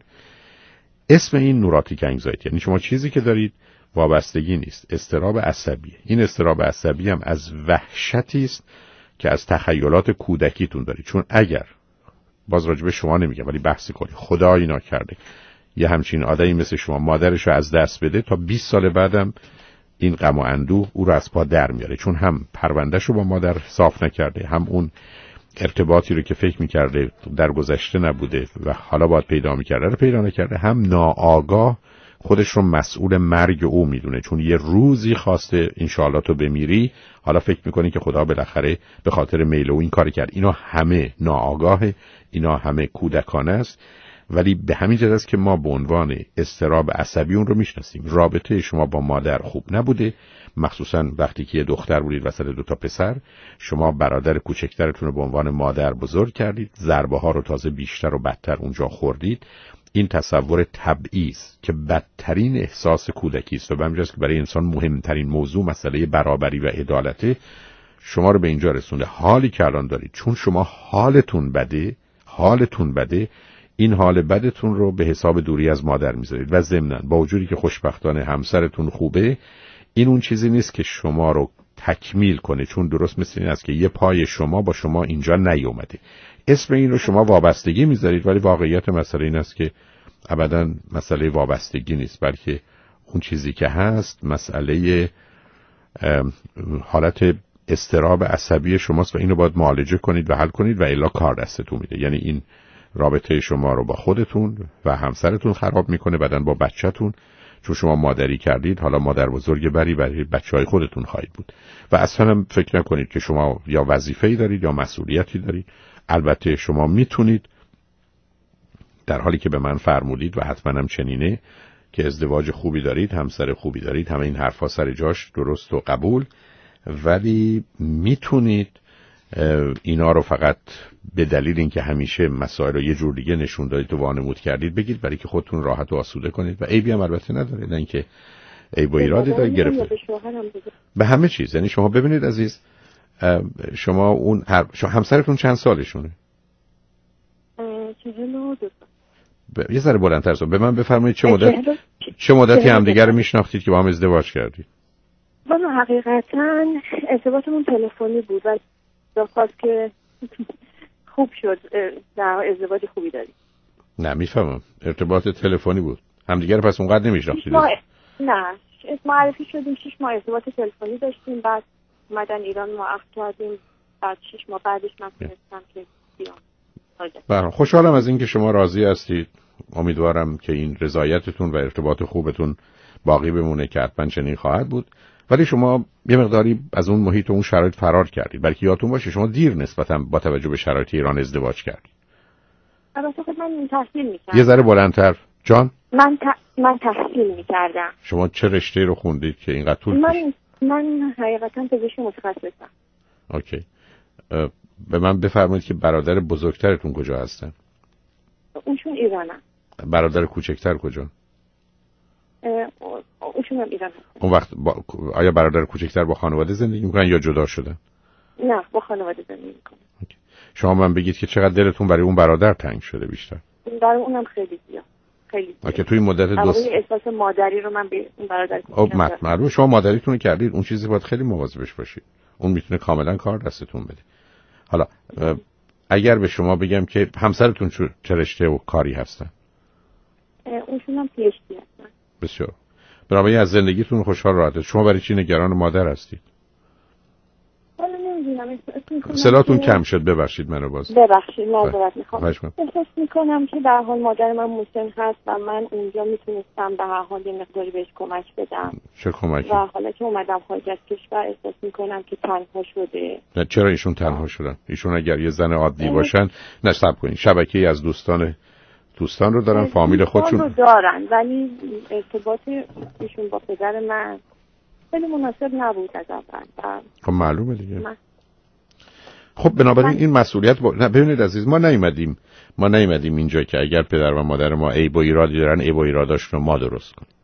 اسم این نوراتیک انگزایتی، یعنی شما چیزی که دارید وابستگی نیست، اضطراب عصبیه. این اضطراب عصبی هم از وحشتی است که از تخیلات کودکیتون دارید. چون اگر باز راجب شما نمیگم ولی بحثی کنی خدایی نکرده یه همچین آدمی مثل شما مادرشو از دست بده، تا 20 سال بعدم این غم و اندوه او رو از پا در میاره، چون هم پروندهشو با مادر صاف نکرده، هم اون ارتباطی رو که فکر میکرده در گذشته نبوده و حالا باید پیدا میکرده رو پیدا نکرده، هم ناآگاه خودش رو مسئول مرگ او میدونه، چون یه روزی خواسته انشاءالله تو بمیری، حالا فکر میکنی که خدا بالاخره به خاطر میل او این کار کرد. اینا همه ناآگاهه، اینا همه کودکانه است. ولی به همین جهت است که ما به عنوان اضطراب عصبی اون رو میشناسیم. رابطه شما با مادر خوب نبوده، مخصوصا وقتی که یه دختر بودید وسط 2 تا پسر، شما برادر کوچکترتون رو به عنوان مادر بزرگ کردید، ضربه ها رو تازه بیشتر و بدتر اونجا خوردید. این تصور تبعیض که بدترین احساس کودکی است و به همین جاست که برای انسان مهمترین موضوع مسئله برابری و عدالت شما رو به اینجا رسونده. حالی که الان دارید، چون شما حالتون بده، این حال بدتون رو به حساب دوری از مادر میذارید و ضمناً با وجودی که خوشبختانه همسرتون خوبه، این اون چیزی نیست که شما رو تکمیل کنه، چون درست مثل این است که یه پای شما با شما اینجا نیومده. اسم این رو شما وابستگی میذارید، ولی واقعیت مسئله این است که ابداً مسئله وابستگی نیست، بلکه اون چیزی که هست مسئله حالت اضطراب عصبی شماست و اینو باید معالجه کنید و حل کنید و الا کار دستتون میده. یعنی این رابطه شما رو با خودتون و همسرتون خراب میکنه، بعدن با بچه‌تون، چون شما مادری کردید، حالا مادر بزرگ برای بچهای خودتون خواهید بود. و اصلا هم فکر نکنید که شما یا وظیفه‌ای دارید یا مسئولیتی دارید. البته شما میتونید، در حالی که به من فرمودید و حتما هم چنینه، که ازدواج خوبی دارید، همسر خوبی دارید، همه این حرفا سر جاش درست و قبول، ولی میتونید اینا رو فقط به دلیل اینکه همیشه مسائل رو یه جور دیگه نشون دادید و وانمود کردید بگید برای که خودتون راحت و آسوده کنید و عیبی هم البته نداره، نه اینکه عیب و ایرادی داره گرفته به همه چیز. یعنی شما ببینید عزیز، شما اون همسرتون چند سالشونه؟ 42 سال. یه ذره بلندتر به من بفرمایید چه مدتی همدیگه رو میشناختید که با هم ازدواج کردید؟ والا حقیقتا ارتباطمون تلفنی بود و خواست که خوب شد در ازدواج خوبی داریم. نه میفهمم، ارتباط تلفنی بود، همدیگه رو پس اونقدر نمیشناختید؟ نه معرفی شدیم 6 ماه ارتباط تلفنی داشتیم، بعد اومدن ایران ما عقد کردیم، بعد 6 ماه بعدش من تونستم که بیام. بله، خوشحالم از اینکه شما راضی هستید. امیدوارم که این رضایتتون و ارتباط خوبتون باقی بمونه که حتما چنین خواهد بود. ولی شما یه مقداری از اون محیط و اون شرایط فرار کردید. بلکه یادتون باشه شما دیر نسبتاً با توجه به شرایط ایران ازدواج کردید. البته خب من تحصیل می‌کردم. یه ذره بلندتر جان. من تحصیل می‌کردم. شما چه رشته رو خوندید که اینقدر طول کشید؟ من حقیقتاً پزشک متخصصم. اوکی. به من بفرمایید که برادر بزرگترتون کجا هستن؟ اونشون ایرانن. برادر کوچکتر کجا؟ اونشون هم ایرانن. اون وقت آیا برادر کوچکتر با خانواده زندگی میکنن یا جدا شدن؟ نه، با خانواده زندگی میکنن. شما من بگید که چقدر دلتون برای اون برادر تنگ شده بیشتر؟ برای اونم خیلی زیاد. خیلی زیاد. توی مدت احساس مادری رو من به اون برادر معلومه شما مادریتون رو کردید، اون چیزی باید خیلی مواظبش باشید. اون میتونه کاملا کار دستتون بده. حالا اگر به شما بگم که همسرتون چه رشته و کاری هستن؟ اونشون هم پی‌اچ‌دی هستن. بسیار. برای از زندگیتون خوشحال راحته. شما برای چی نگران مادر هستید؟ حالا نمیدونم. صداتون کم شد، ببخشید منو باز. ببخشید، معذرت میخوام. احساس میکنم که به هر حال مادر من مسن هست و من اونجا میتونستم به هر حال یه مقداری بهش کمک بدم. چه کمکی؟ و حالا که اومدم خارج از کشور احساس میکنم که تنها شده. نه، چرا ایشون تنها شدن؟ ایشون اگر یه زن عادی باشن نصب کنین. شبکه‌ای از دوستان رو دارن، فامیل خودشون رو دارن، ولی ارتباط ایشون با پدر من خیلی مناسب نبود از اول. خب معلومه دیگه. خب بنابراین این مسئولیت ببینید عزیز، ما نیومدیم اینجا که اگر پدر و مادر ما عیب و ایرادی دارن عیب و ایراداشون رو ما درست کنیم.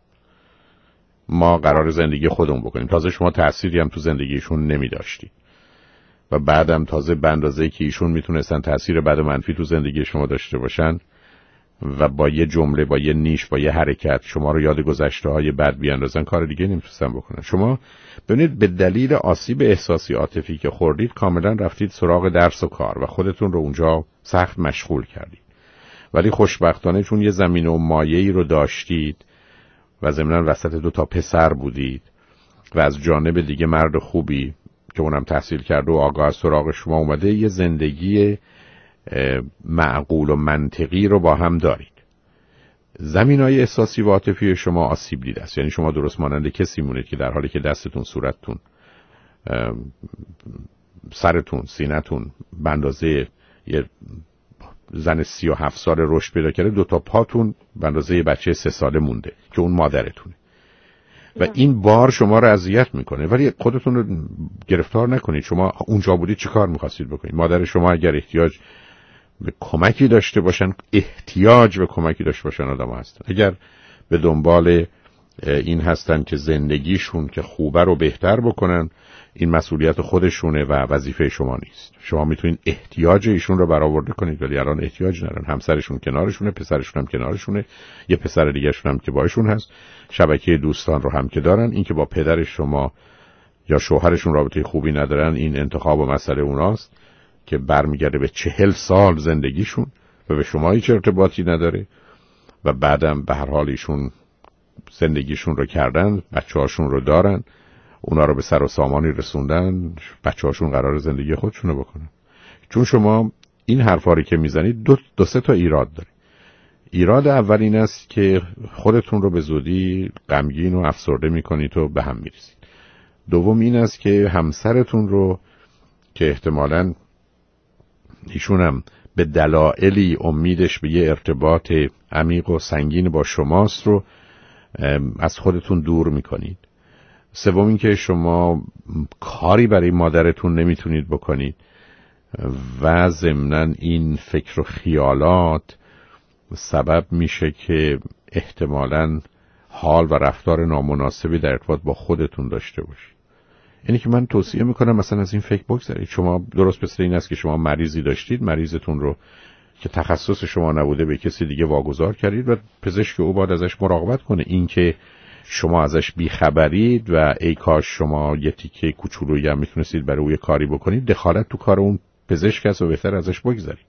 ما قرار زندگی خودمون بکنیم. تازه شما تأثیری هم تو زندگیشون نمی‌داشتید و بعدم تازه به اندازه‌ای که ایشون میتونستن تأثیر بد و منفی تو زندگی شما داشته باشن و با یه جمله، با یه نیش، با یه حرکت شما رو یاد گذشته‌های بد بیاندازن، کار دیگه نمیتونستن بکنن. شما ببینید به دلیل آسیب احساسی عاطفی که خوردید کاملا رفتید سراغ درس و کار و خودتون رو اونجا سخت مشغول کردید. ولی خوشبختانه چون یه زمین و مایه‌ای رو داشتید و ضمناً وسط 2 پسر بودید و از جانب دیگه مرد خوبی که اونم تحصیل کرده و آگاه از سراغ شما اومده، یه زندگی معقول و منطقی رو با هم دارید. زمینای احساسی و عاطفی شما آسیب دیده است. یعنی شما درست مانند کسی مونید که در حالی که دستتون، صورتتون، سرتون، سینه‌تون به اندازه یه زن 37 سال رشد پیدا کرده، 2 پاتون به اندازه یه بچه 3 ساله مونده که اون مادرتونه و این بار شما رو اذیت میکنه. ولی خودتون رو گرفتار نکنید. شما اونجا بودید چه کار میخواستید بکنید؟ مادر شما اگر احتیاج به کمکی داشته باشن، آدم هستن. اگر به دنبال این هستن که زندگیشون که خوبه رو بهتر بکنن، این مسئولیت خودشونه و وظیفه شما نیست. شما میتونید احتیاج ایشون رو برآورده کنید، ولی الان احتیاج ندارن. همسرشون کنارشونه، پسرشون هم کنارشونه، یه پسر دیگه‌شون هم که باشون هست، شبکه دوستان رو هم که دارن. این که با پدر شما یا شوهرشون رابطه خوبی ندارن، این انتخاب و مسئله اوناست که برمیگرده به 40 سال زندگیشون و به شما هیچ ارتباطی نداره و بعدم به هر حال ایشون زندگیشون رو کردن، بچه‌هاشون رو دارن، اونا رو به سر و سامانی رسوندن، بچه‌هاشون قرار زندگی خودشونو بکنن. چون شما این حرفا رو که میزنید 2-3 تا ایراد داره. ایراد اول این است که خودتون رو به زودی غمگین و افسرده میکنید و به هم میریزید. دوم این است که همسرتون رو که احتمالاً ایشون هم به دلایلی امیدش به یه ارتباط عمیق و سنگین با شماست رو از خودتون دور میکنید. سوم این که شما کاری برای مادرتون نمیتونید بکنید و ضمناً این فکر و خیالات سبب میشه که احتمالاً حال و رفتار نامناسبی در ارتباط با خودتون داشته باشید. یعنی که من توصیه میکنم مثلا از این فکر بگذارید. شما درست مثل این است که شما مریضی داشتید، مریضتون رو که تخصص شما نبوده به کسی دیگه واگذار کردید و پزشک او باید ازش مراقبت کنه. این که شما ازش بیخبرید و ای کاش شما یه تیکه کوچولویی هم میتونستید برای او کاری بکنید، دخالت تو کار اون پزشک است و بهتر ازش بگذارید.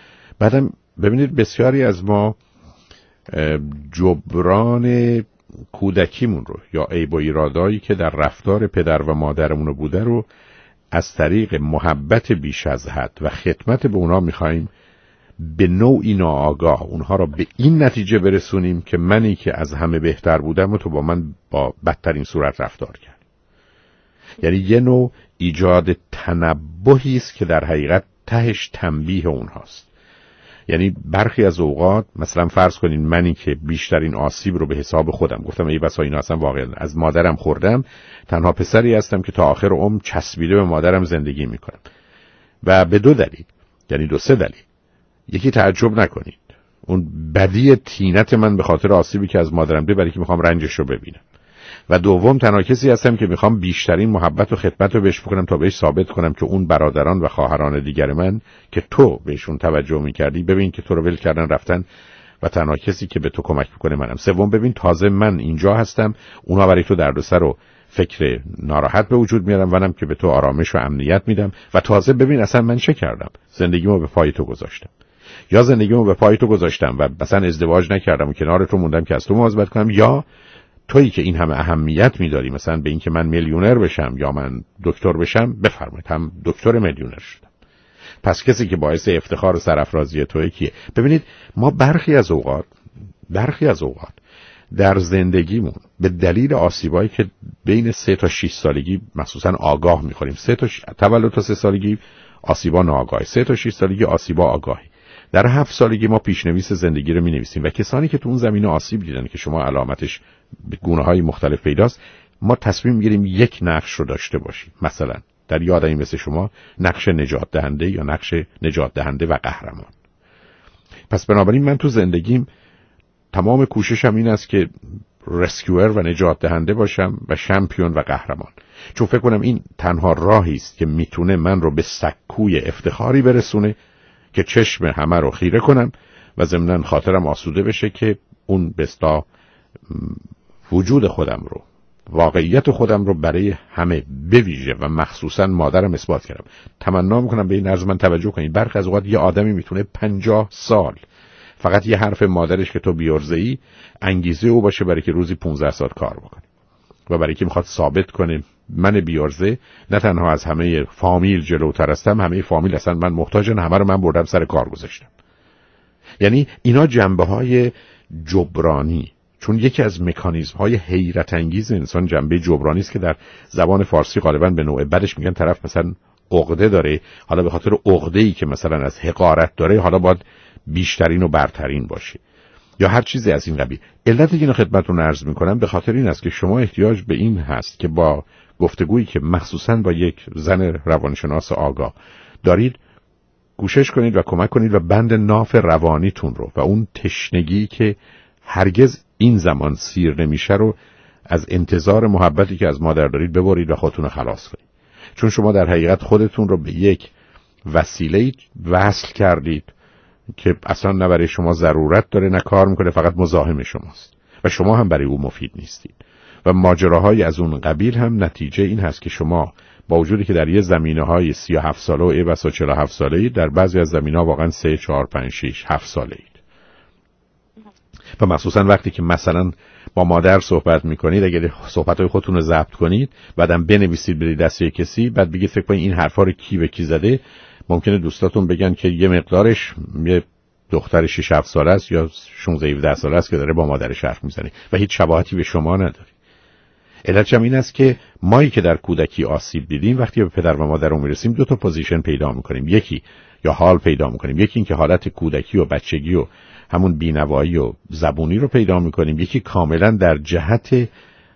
بعدم ببینید بسیاری از ما جبران کودکیمون رو یا عیب و ایرادایی که در رفتار پدر و مادرمون بوده رو از طریق محبت بیش از حد و خدمت به اونا میخوایم به نوعی ناآگاه اونها رو به این نتیجه برسونیم که منی که از همه بهتر بودم و تو با من با بدترین صورت رفتار کرد. یعنی یه نوع ایجاد تنبهی است که در حقیقت تهش تنبیه اونهاست. یعنی برخی از اوقات مثلا فرض کنین منی که بیشترین آسیب رو به حساب خودم گفتم ای بسا اینا اصلا واقعا از مادرم خوردم، تنها پسری هستم که تا آخر عمر چسبیده به مادرم زندگی میکنم و به دو دلیل، یعنی دو سه دلیل. یکی تعجب نکنید اون بدی تینت من به خاطر آسیبی که از مادرم دیدم برای که میخوام رنجش رو ببینم، و دوم تنها کسی هستم که میخوام بیشترین محبت و خدمت رو بهش بکنم تا بهش ثابت کنم که اون برادران و خواهران دیگر من که تو بهشون توجه میکردی ببین که تو رو ول کردن رفتن و تنها کسی که به تو کمک میکنه منم. سوم ببین تازه من اینجا هستم اونا برای تو دردسر و فکر ناراحت به وجود میارم منم که به تو آرامش و امنیت میدم، و تازه ببین اصلا من چه کردم، زندگیمو به پای تو گذاشتم، یا زندگیمو به پای تو گذاشتم و مثلا ازدواج نکردم و کنار تو موندم که از تو مواظبت کنم، یا تویی که این همه اهمیت میداری مثلا به این که من میلیونر بشم یا من دکتر بشم، بفرمایید هم دکتر میلیونر شدم. پس کسی که باعث افتخار و سرافرازی توئه کیه؟ ببینید ما برخی از اوقات در زندگیمون به دلیل آسیبایی که بین 3 تا 6 سالگی مخصوصا آگاه میخوریم، تولد تا 3 سالگی آسیبا ناآگاهی، 3 تا 6 سالگی آسیبا آگاهی، در 7 سالگی ما پیشنویس زندگی رو می‌نویسیم و کسانی که تو اون زمینه آسیب دیدن که شما علامتش به گونه‌های مختلف پیداست، ما تصمیم می‌گیریم یک نقش رو داشته باشیم. مثلا در یه آدمی مثل شما نقش نجات دهنده یا نقش نجات دهنده و قهرمان. پس بنابراین من تو زندگیم تمام کوششم این است که رسکیور و نجات دهنده باشم و شامپیون و قهرمان، چون فکر کنم این تنها راهی است که میتونه من رو به سکوی افتخاری برسونه که چشم همه رو خیره کنم و ضمناً خاطرم آسوده بشه که اون بستا وجود خودم رو، واقعیت خودم رو برای همه بویژه و مخصوصاً مادرم اثبات کردم. تمنا میکنم به این عرض من توجه کنید. برخی از اوقات یه آدمی میتونه 50 سال فقط یه حرف مادرش که تو بیارزه‌ای انگیزه او باشه برای که روزی 15 ساعت کار بکنه و برای که میخواد ثابت کنه من بیارزه نه تنها از همه فامیل جلوتر هستم، همه فامیل اصلا من محتاجن، همه رو من بردم سر کار گذاشتم. یعنی اینا جنبه‌های جبرانی، چون یکی از مکانیزم‌های حیرت انگیز انسان جنبه جبرانی است که در زبان فارسی غالباً به نوع بدش میگن طرف مثلا عقده داره، حالا به خاطر عقده‌ای که مثلا از حقارت داره حالا باید بیشترین و برترین باشه یا هر چیزی از این قبیل. علتی که اینو خدمتتون عرض میکنم به خاطر این است که شما احتیاج به این هست که با گفتگویی که مخصوصاً با یک زن روانشناس آگاه دارید کوشش کنید و کمک کنید و بند ناف روانیتون رو و اون تشنگی که هرگز این زمان سیر نمیشه رو از انتظار محبتی که از مادر دارید ببرید و خودتون رو خلاص کنید. چون شما در حقیقت خودتون رو به یک وسیله وصل کردید که اصلا نه برای شما ضرورت داره نه کار میکنه، فقط مزاحم شماست و شما هم برای او مفید نیستید. و ماجراهای از اون قبیل هم نتیجه این هست که شما با وجودی که در یه زمینه‌های 37 ساله و ایبسا 47 ساله‌اید، در بعضی از زمینه‌ها واقعا 3 4 5 6 7 ساله‌اید. و مخصوصا وقتی که مثلا با مادر صحبت میکنید، اگر صحبت‌های خودتون رو ضبط کنید بعدم بنویسید بدید دست کسی، بعد بگید فکر کنید این حرفا رو کی به کی زده، ممکنه دوستاتون بگن که یه مقدارش یه دختر 6 7 ساله است یا 16 17 ساله است که داره با مادرش حرف میزنه و هیچ شباهتی به شما نداره. علتش هم این است که مایی که در کودکی آسیب دیدیم وقتی به پدر و مادر میرسیم 2 تا پوزیشن پیدا میکنیم، یکی یا حال پیدا میکنیم، یکی این که حالت کودکی و بچگی و همون بینوایی و زبونی رو پیدا میکنیم، یکی کاملا در جهت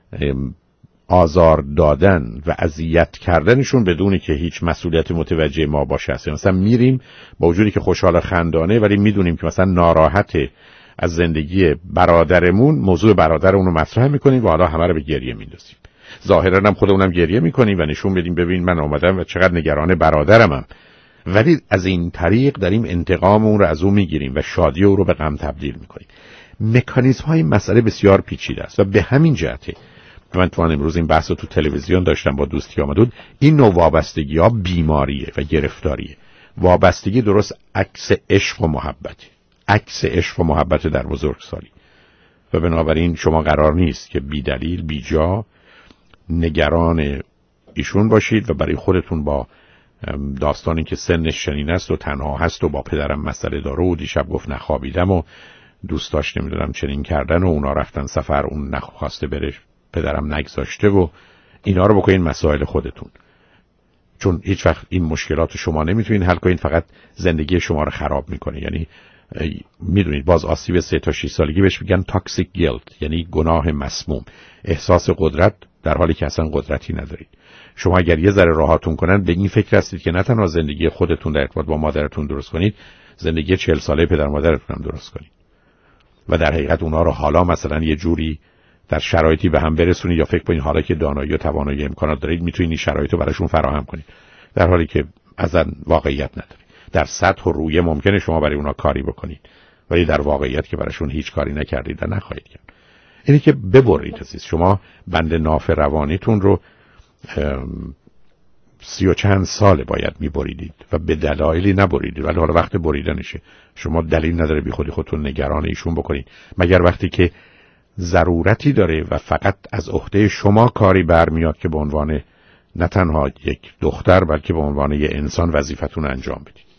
آزار دادن و اذیت کردنشون بدونی که هیچ مسئولیت متوجه ما باشه است. مثلا میریم با وجودی که خوشحال خندانه ولی میدونیم که مثلا ناراحت از زندگی برادرمون، موضوع برادرمون رو مطرح میکنیم و حالا همه رو به گریه میندازیم. ظاهرا هم خودمونم گریه میکنیم و نشون بدیم ببین من اومدم و چقدر نگران برادرمم، ولی از این طریق داریم انتقام اون رو از اون میگیریم و شادی او رو به غم تبدیل میکنیم. مکانیزم های مسئله بسیار پیچیده است و به همین جهته من تو امروز این بحث رو تو تلویزیون داشتم با دوستی آمدود. این نوع وابستگی ها بیماریه و گرفتاریه. وابستگی درست عکس عشق و محبته، عکس عشق و محبت در بزرگسالی. و بنابراین شما قرار نیست که بی دلیل بی جا نگران ایشون باشید و برای خودتون با داستانی که سنش چنین است و تنها هست و با پدرم مسئله داره و دیشب گفت نخوابیدم و دوست داشت نمیدونم چنین کردن و اونا رفتن سفر اون نخواسته بره پدرم نگذاشته و اینا رو بکنین مسائل خودتون، چون هیچ وقت این مشکلات شما نمیتونین حل کنین، فقط زندگی شما رو خراب میکنه. یعنی میدونید باز آسیب 3 تا 6 سالگی بهش میگن تاکسیک گیلت، یعنی گناه مسموم، احساس قدرت در حالی که اصلا قدرتی ندارید. شما اگر یه ذره راحتون کنن به این فکر هستید که نه تنها زندگی خودتون در ارتباط با مادرتون درست کنید، زندگی 40 ساله پدر مادرتون هم درست کنید و در حقیقت اونا رو حالا مثلا یه جوری در شرایطی به هم برسونید یا فکر کنید حالا که دانایی و توانایی امکانات دارید میتونید این شرایطو براشون فراهم کنید، در حالی که اصلا واقعیت نداره. در سطح و رویه ممکنه شما برای اونا کاری بکنید ولی در واقعیت که براشون هیچ کاری نکردید و نخواهید کرد. اینی که ببرید عزیز، شما بند ناف روانیتون رو 30 و چند ساله باید میبریدید و به دلایلی نبریدید، ولی حالا وقت بریدنشه. شما دلیل نداره بی خودتون نگران ایشون بکنید مگر وقتی که ضرورتی داره و فقط از عهده شما کاری برمیاد که به عنوان نه تنها یک دختر بلکه به عنوان یک انسان وظیفتون انجام بدید.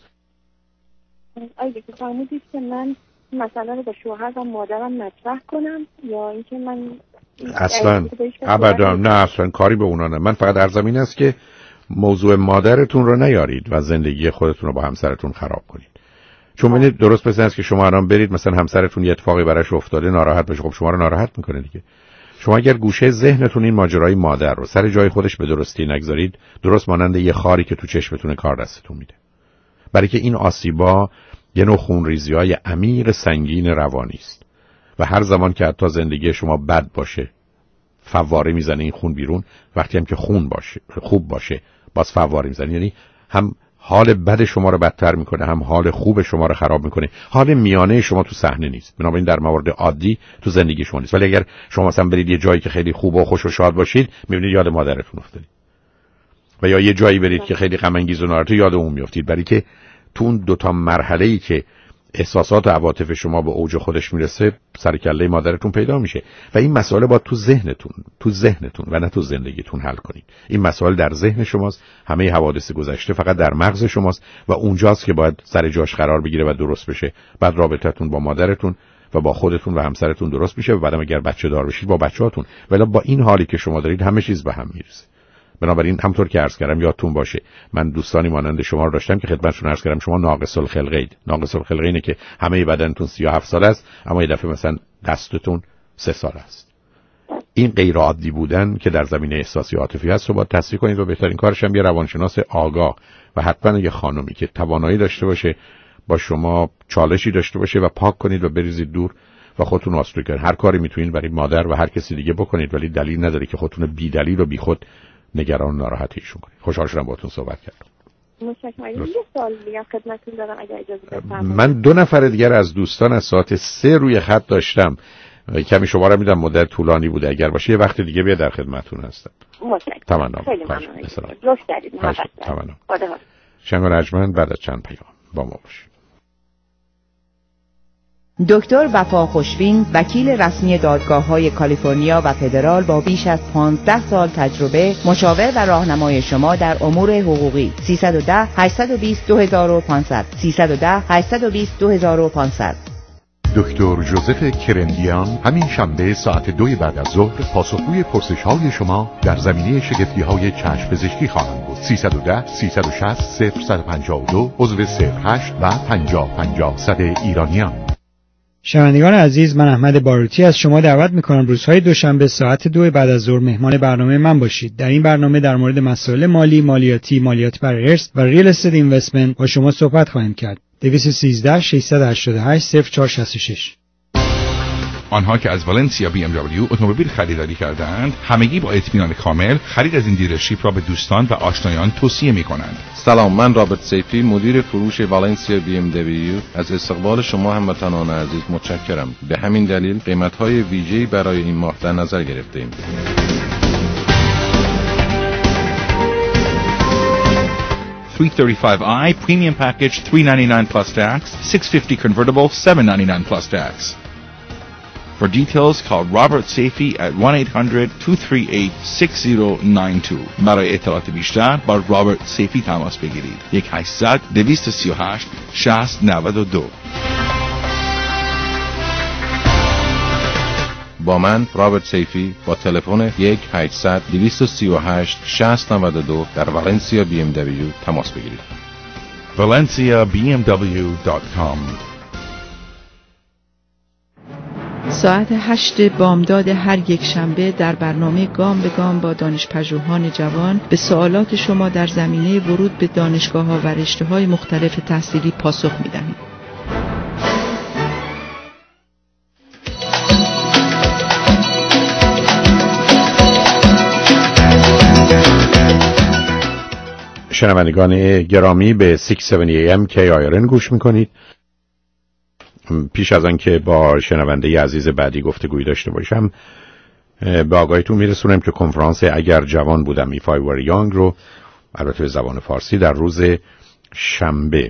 آیا که فرمودید که من مسئله رو با شوهر و مادرم مطرح کنم یا اینکه من اصلا ابدا نه، اصلا کاری به اونا نه. من فقط عرضم این است که موضوع مادرتون رو نیارید و زندگی خودتون رو با همسرتون خراب کنید. چون ببینید درست مثل است که شما الان برید مثلا همسرتون یه اتفاقی براش افتاده ناراحت بشه، خب شما رو ناراحت میکنه دیگه. شما اگر گوشه ذهنتون این ماجرای مادر رو سر جای خودش به درستی نگذارید، درست مانند یه خاری که تو چشمتون کار دستتون میده، برای که این آسیبا یه نوع خونریزی‌های عمیق سنگین روانی است و هر زمان که حتی زندگی شما بد باشه فواره میزنه این خون بیرون، وقتی هم که خون باشه خوب باشه باز فواره میزنه، یعنی هم حال بد شما رو بدتر میکنه هم حال خوب شما رو خراب میکنه. حال میانه شما تو صحنه نیست، بنابراین در موارد عادی تو زندگی شما نیست. ولی اگر شما مثلا برید یه جایی که خیلی خوب و خوش و شاد باشید میبینید یاد مادرتون افتادید، و یا یه جایی برید که خیلی غم انگیز و ناراحته یاد اون میافتید، برای که تو اون 2 تا مرحله‌ای که احساسات و عواطف شما به اوج خودش میرسه سر کله مادرتون پیدا میشه و این مسئله باید تو ذهنتون و نه تو زندگیتون حل کنید. این مسئله در ذهن شماست، همه حوادث گذشته فقط در مغز شماست و اونجاست که باید سر جاش قرار بگیره و درست بشه. بعد رابطتون با مادرتون و با خودتون و همسرتون درست میشه و بعدم اگر بچه دار بشید با بچه‌هاتون. ولی با این حالی که شما دارید همه چیز به هم میرسه. بنابراین همطور که عرض کردم یادتون باشه، من دوستانی مانند شما رو داشتم که خدمتتون عرض کردم شما ناقص الخلقه اید. ناقص الخلقه اینه که همه بدنتون 37 سال است اما یه دفعه مثلا دستتون 3 سال است. این غیر عادی بودن که در زمینه احساسی و عاطفی هست رو باید تصحیح کنید و بهترین کارش هم یه روانشناس آگاه و حتما یه خانمی که توانایی داشته باشه با شما چالشی داشته باشه و پاک کنید و بریزید دور و خودتون آسوده کنید. هر کاری میتونید برای مادر و هر کسی دیگه بکنید ولی دلیل نداره که خودتون بی دلیل و بی خود نگران ناراحتیشون کنید. خوشحال شدم باهاتون صحبت کردم. متشکرم. یه سوال دیگه خدمتتون دارم اگه اجازه بفرمایید. من 2 نفر دیگر از دوستان از ساعت 3 روی خط داشتم، کمی شماره میدم مدت طولانی بوده، اگر باشه یه وقت دیگه بیا در خدمتتون هستم. متشکرم. تمام. خیلی ممنونم. لطف کردید. تمام. خدا شنگ و نجمن بعد از چند پیام با ما باشید. دکتر وفا خوشبین، وکیل رسمی دادگاه‌های کالیفرنیا و فدرال با بیش از 15 سال تجربه، مشاور و راهنمای شما در امور حقوقی. 310 820 2500 310 820 2500. دکتر جوزف کرندیان همین شنبه ساعت 2 بعد از ظهر پاسخگوی پرسش‌های شما در زمینه شگفتی‌های چشم پزشکی خواهند بود. 310 360 0152 عضو 08 و 50 ایرانیان. شنوندگان عزیز، من احمد باروتی از شما دعوت می‌کنم روزهای دوشنبه ساعت 2 بعد از ظهر مهمان برنامه من باشید. در این برنامه در مورد مسائل مالی، مالیات بر ارث و ریل استیت اینوستمنت با شما صحبت خواهیم کرد. 213 688 0466. آنها که از والنسیا BMW اتومبیل خریداری کردند همگی با اطمینان کامل خرید از این دیلرشیپ را به دوستان و آشنایان توصیه می‌کنند. سلام، من رابرت سیفی مدیر فروش والنسیا BMW از استقبال شما هموطنان عزیز متشکرم. به همین دلیل قیمت‌های ویژه‌ای برای این ماه در نظر گرفته‌ایم. 335i premium package $399 plus tax, 650 convertible $799 plus tax. For details, call Robert Safey at 1-800-238-6092. برای اطلاعات بیشتر با رابرت سیفی تماس بگیرید. 1-800-238-6092. با من رابرت سیفی با تلفن 1-800-238-6092 در والنسیا BMW تماس بگیرید. ValenciaBMW.com. ساعت 8 بامداد هر یک شنبه در برنامه گام به گام با دانش‌پژوهان جوان به سوالات شما در زمینه ورود به دانشگاه‌ها و رشته‌های مختلف تحصیلی پاسخ می‌دهیم. شنوندگان گرامی به 670 AM KIRN گوش میکنید. پیش از آن که با شنونده عزیز بعدی گفتگوی داشته باشم به آگاهیتون میرسونم که کنفرانس اگر جوان بودم If I Were Young رو البته به زبان فارسی در روز شنبه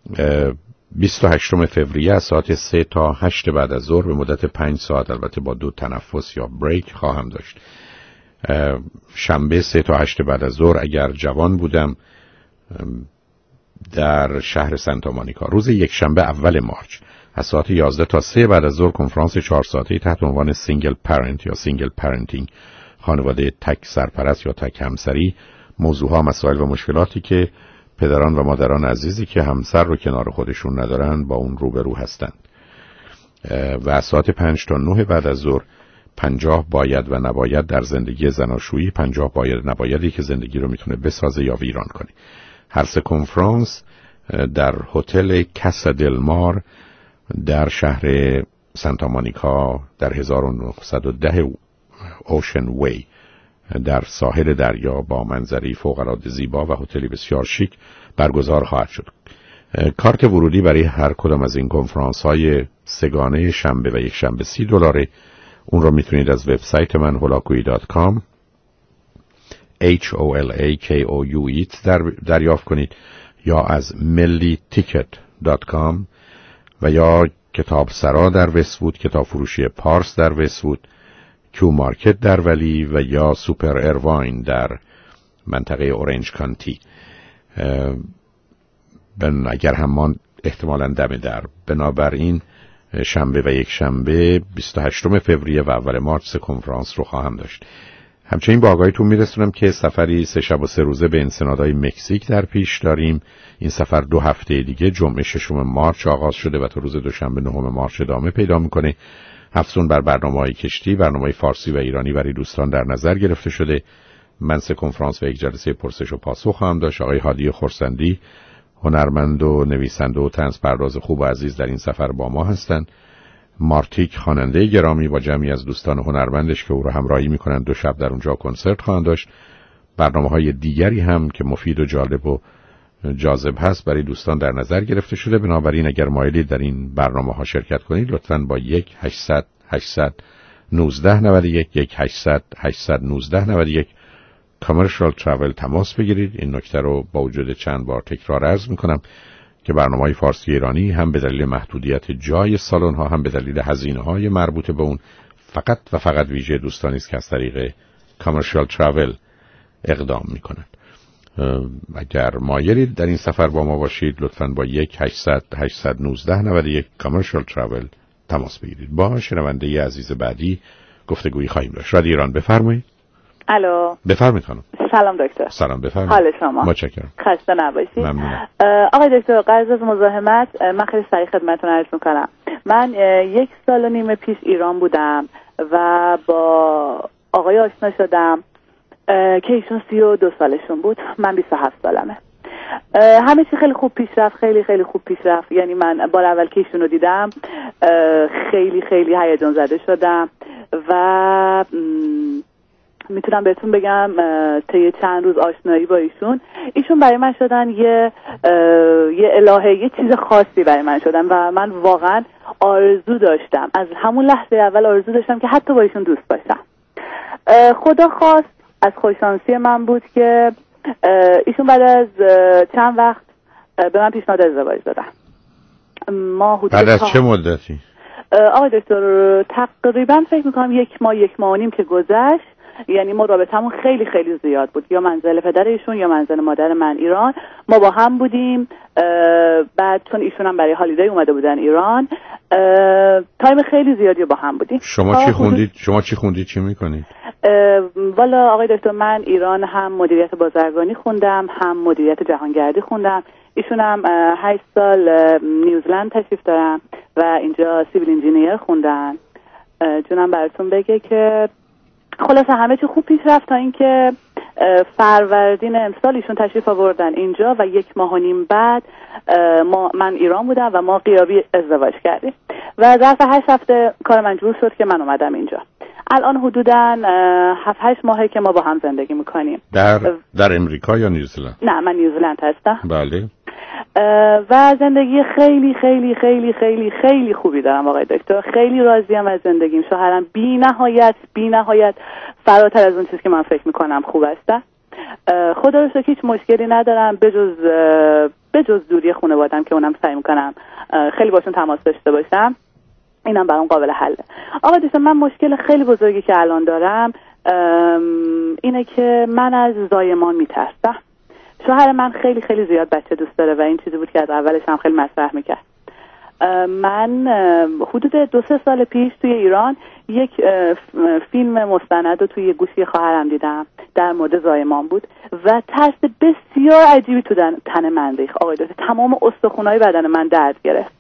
28 فوریه از ساعت 3 تا 8 بعد از ظهر به مدت 5 ساعت البته با 2 تنفس یا بریک خواهم داشت. شنبه 3 تا 8 بعد از ظهر اگر جوان بودم در شهر سانتا مونیکا. روز یک شنبه اول مارچ از ساعت 11 تا 3 بعد از ظهر کنفرانس 4 ساعته تحت عنوان سینگل پرنت یا سینگل پرنتینگ، خانواده تک سرپرست یا تک همسری. موضوعها مسائل و مشکلاتی که پدران و مادران عزیزی که همسر رو کنار خودشون ندارن با اون روبرو هستند. و از ساعت 5 تا 9 بعد از ظهر 50 باید و نباید در زندگی زناشویی، 50 باید و نبایدی که زندگی رو میتونه بسازه یا ویران کنه. هر سه کنفرانس در هتل کاسا دل مار در شهر سانتا مونیکا در 1910 اوشن وی در ساحل دریا با منظری فوق‌العاده زیبا و هتلی بسیار شیک برگزار خواهد شد. کارت ورودی برای هر کدام از این کنفرانس های سگانه شنبه و یک شنبه $30. اون رو میتونید از وبسایت من holakui.com HOLAKOUE دریافت کنید یا از milliticket.com و یا کتاب سرا در وست‌وود، کتاب فروشی پارس در وست‌وود، کیو مارکت در ولی و یا سوپر ایرواین در منطقه اورنج کانتی. اگر همان احتمالاً دم در. بنابراین شنبه و یک شنبه 28 فوریه و اول مارچ سه کنفرانس رو خواهم داشت. همچنین با آگاهیتون میرسونم که سفری 3 شب و 3 روزه به انسنادای مکزیک در پیش داریم. این سفر 2 هفته دیگه جمعه 6 مارچ آغاز شده و تا روز دوشنبه 9 مارچ ادامه پیدا میکنه. افزون بر برنامه‌های کشتی، برنامه‌های فارسی و ایرانی برای دوستان در نظر گرفته شده. من 3 کنفرانس و 1 جلسه پرسش و پاسخ خواهم داشت. آقای هادی خرسندی هنرمند و نویسنده و طنزپرداز خوب و عزیز در این سفر با ما هستند. مارتیک خواننده گرامی با جمعی از دوستان هنرمندش که او را همراهی می‌کنند 2 شب در اونجا کنسرت خواهند داشت. برنامه‌های دیگری هم که مفید و جالب و جاذب هست برای دوستان در نظر گرفته شده. بنابراین اگر مایلید در این برنامه‌ها شرکت کنید لطفاً با 1-800-819-91 1-800-819-91 کامرشال ترافل تماس بگیرید. این نکته رو با وجود چند بار تکرار عرض می‌کنم که برنامه‌های فارسی ایرانی هم به دلیل محدودیت جای سالن‌ها هم به دلیل هزینه‌های مربوط به اون فقط و فقط ویژه دوستانی است که از طریق کامرشال ترافل اقدام می‌کنند. اگر مایلید در این سفر با ما باشید لطفاً با 1-800-819-91 کامرشال ترافل تماس بگیرید. با شنونده عزیز بعدی گفتگویی خواهیم داشت. رادیو ایران بفرمایید. الو بفرمایید خانم. سلام دکتر. سلام بفرمایید. حال شما؟ متشکرم. خسته نباشید. ممنونم. آقای دکتر قبل از مزاحمت من خیلی سریع خدمتتون عرض می‌کنم. من 1 سال و نیم پیش ایران بودم و با آقای آشنا شدم که ایشون 32 سالشون بود، من 27 سالمه. همه چی خیلی خوب پیش رفت، خیلی خیلی خوب پیش رفت. یعنی من بار اول که ایشون رو دیدم خیلی خیلی هیجان زده شدم و میتونم بهتون بگم طی چند روز آشنایی با ایشون برای من شدن یه الهه، یه چیز خاصی برای من شدن و من واقعا آرزو داشتم، از همون لحظه اول آرزو داشتم که حتی با ایشون دوست باشم. خدا خواست از خوششانسی من بود که ایشون بعد از چند وقت به من پیشنهاد ازدواج دادن. ما بعد از چه مدتی؟ آقای دکتر تقریبا فکر میکنم یک ماه و نیم که گذشت، یعنی ما رابطمون خیلی خیلی زیاد بود، یا منزل پدر ایشون یا منزل مادر من ایران، ما با هم بودیم. بعد چون ایشون هم برای هالیدی اومده بودن ایران، تایم خیلی زیادی با هم بودیم. شما چی خوندید چی میکنید؟ والا آقای دکتر من ایران هم مدیریت بازرگانی خوندم، هم مدیریت جهانگردی خوندم. ایشون هم 8 سال نیوزلند تشریف دارن و اینجا سیویل انجینیر خوندن. جونم براتون بگه که خلاصه همه چی خوب پیش رفت تا اینکه فروردین امسال ایشون تشریف آوردن اینجا و 1 ماه و نیم بعد من ایران بودم و ما غیابی ازدواج کردیم و ظرف 8 هفته کار من جور شد که من اومدم اینجا. الان حدوداً 7-8 ماهه که ما با هم زندگی میکنیم. در امریکا یا نیوزلند؟ نه من نیوزلند هستم. بله. و زندگی خیلی خیلی خیلی خیلی خیلی خوبی دارم آقای دکتر. خیلی راضیم از زندگیم. شوهرم بی نهایت فراتر از اون چیزی که من فکر میکنم خوب است. خدا رو شکر هیچ مشکلی ندارم بجز دوری خانواده‌ام که اونم سعی میکنم خیلی باشون تماس داشته باشم. اینم برام قابل حله. آقا دوستان من مشکل خیلی بزرگی که الان دارم اینه که من از زایمان میترسم. شوهر من خیلی خیلی زیاد بچه دوست داره و این چیزی بود که از اولش هم خیلی مطرح میکرد. من حدود 2-3 سال پیش توی ایران یک فیلم مستند رو توی گوشی خواهرم دیدم در مورد زایمان بود و ترس بسیار عجیبی تو تن من ریخت آقای دکتر. تمام استخونای بدن من درد گرفت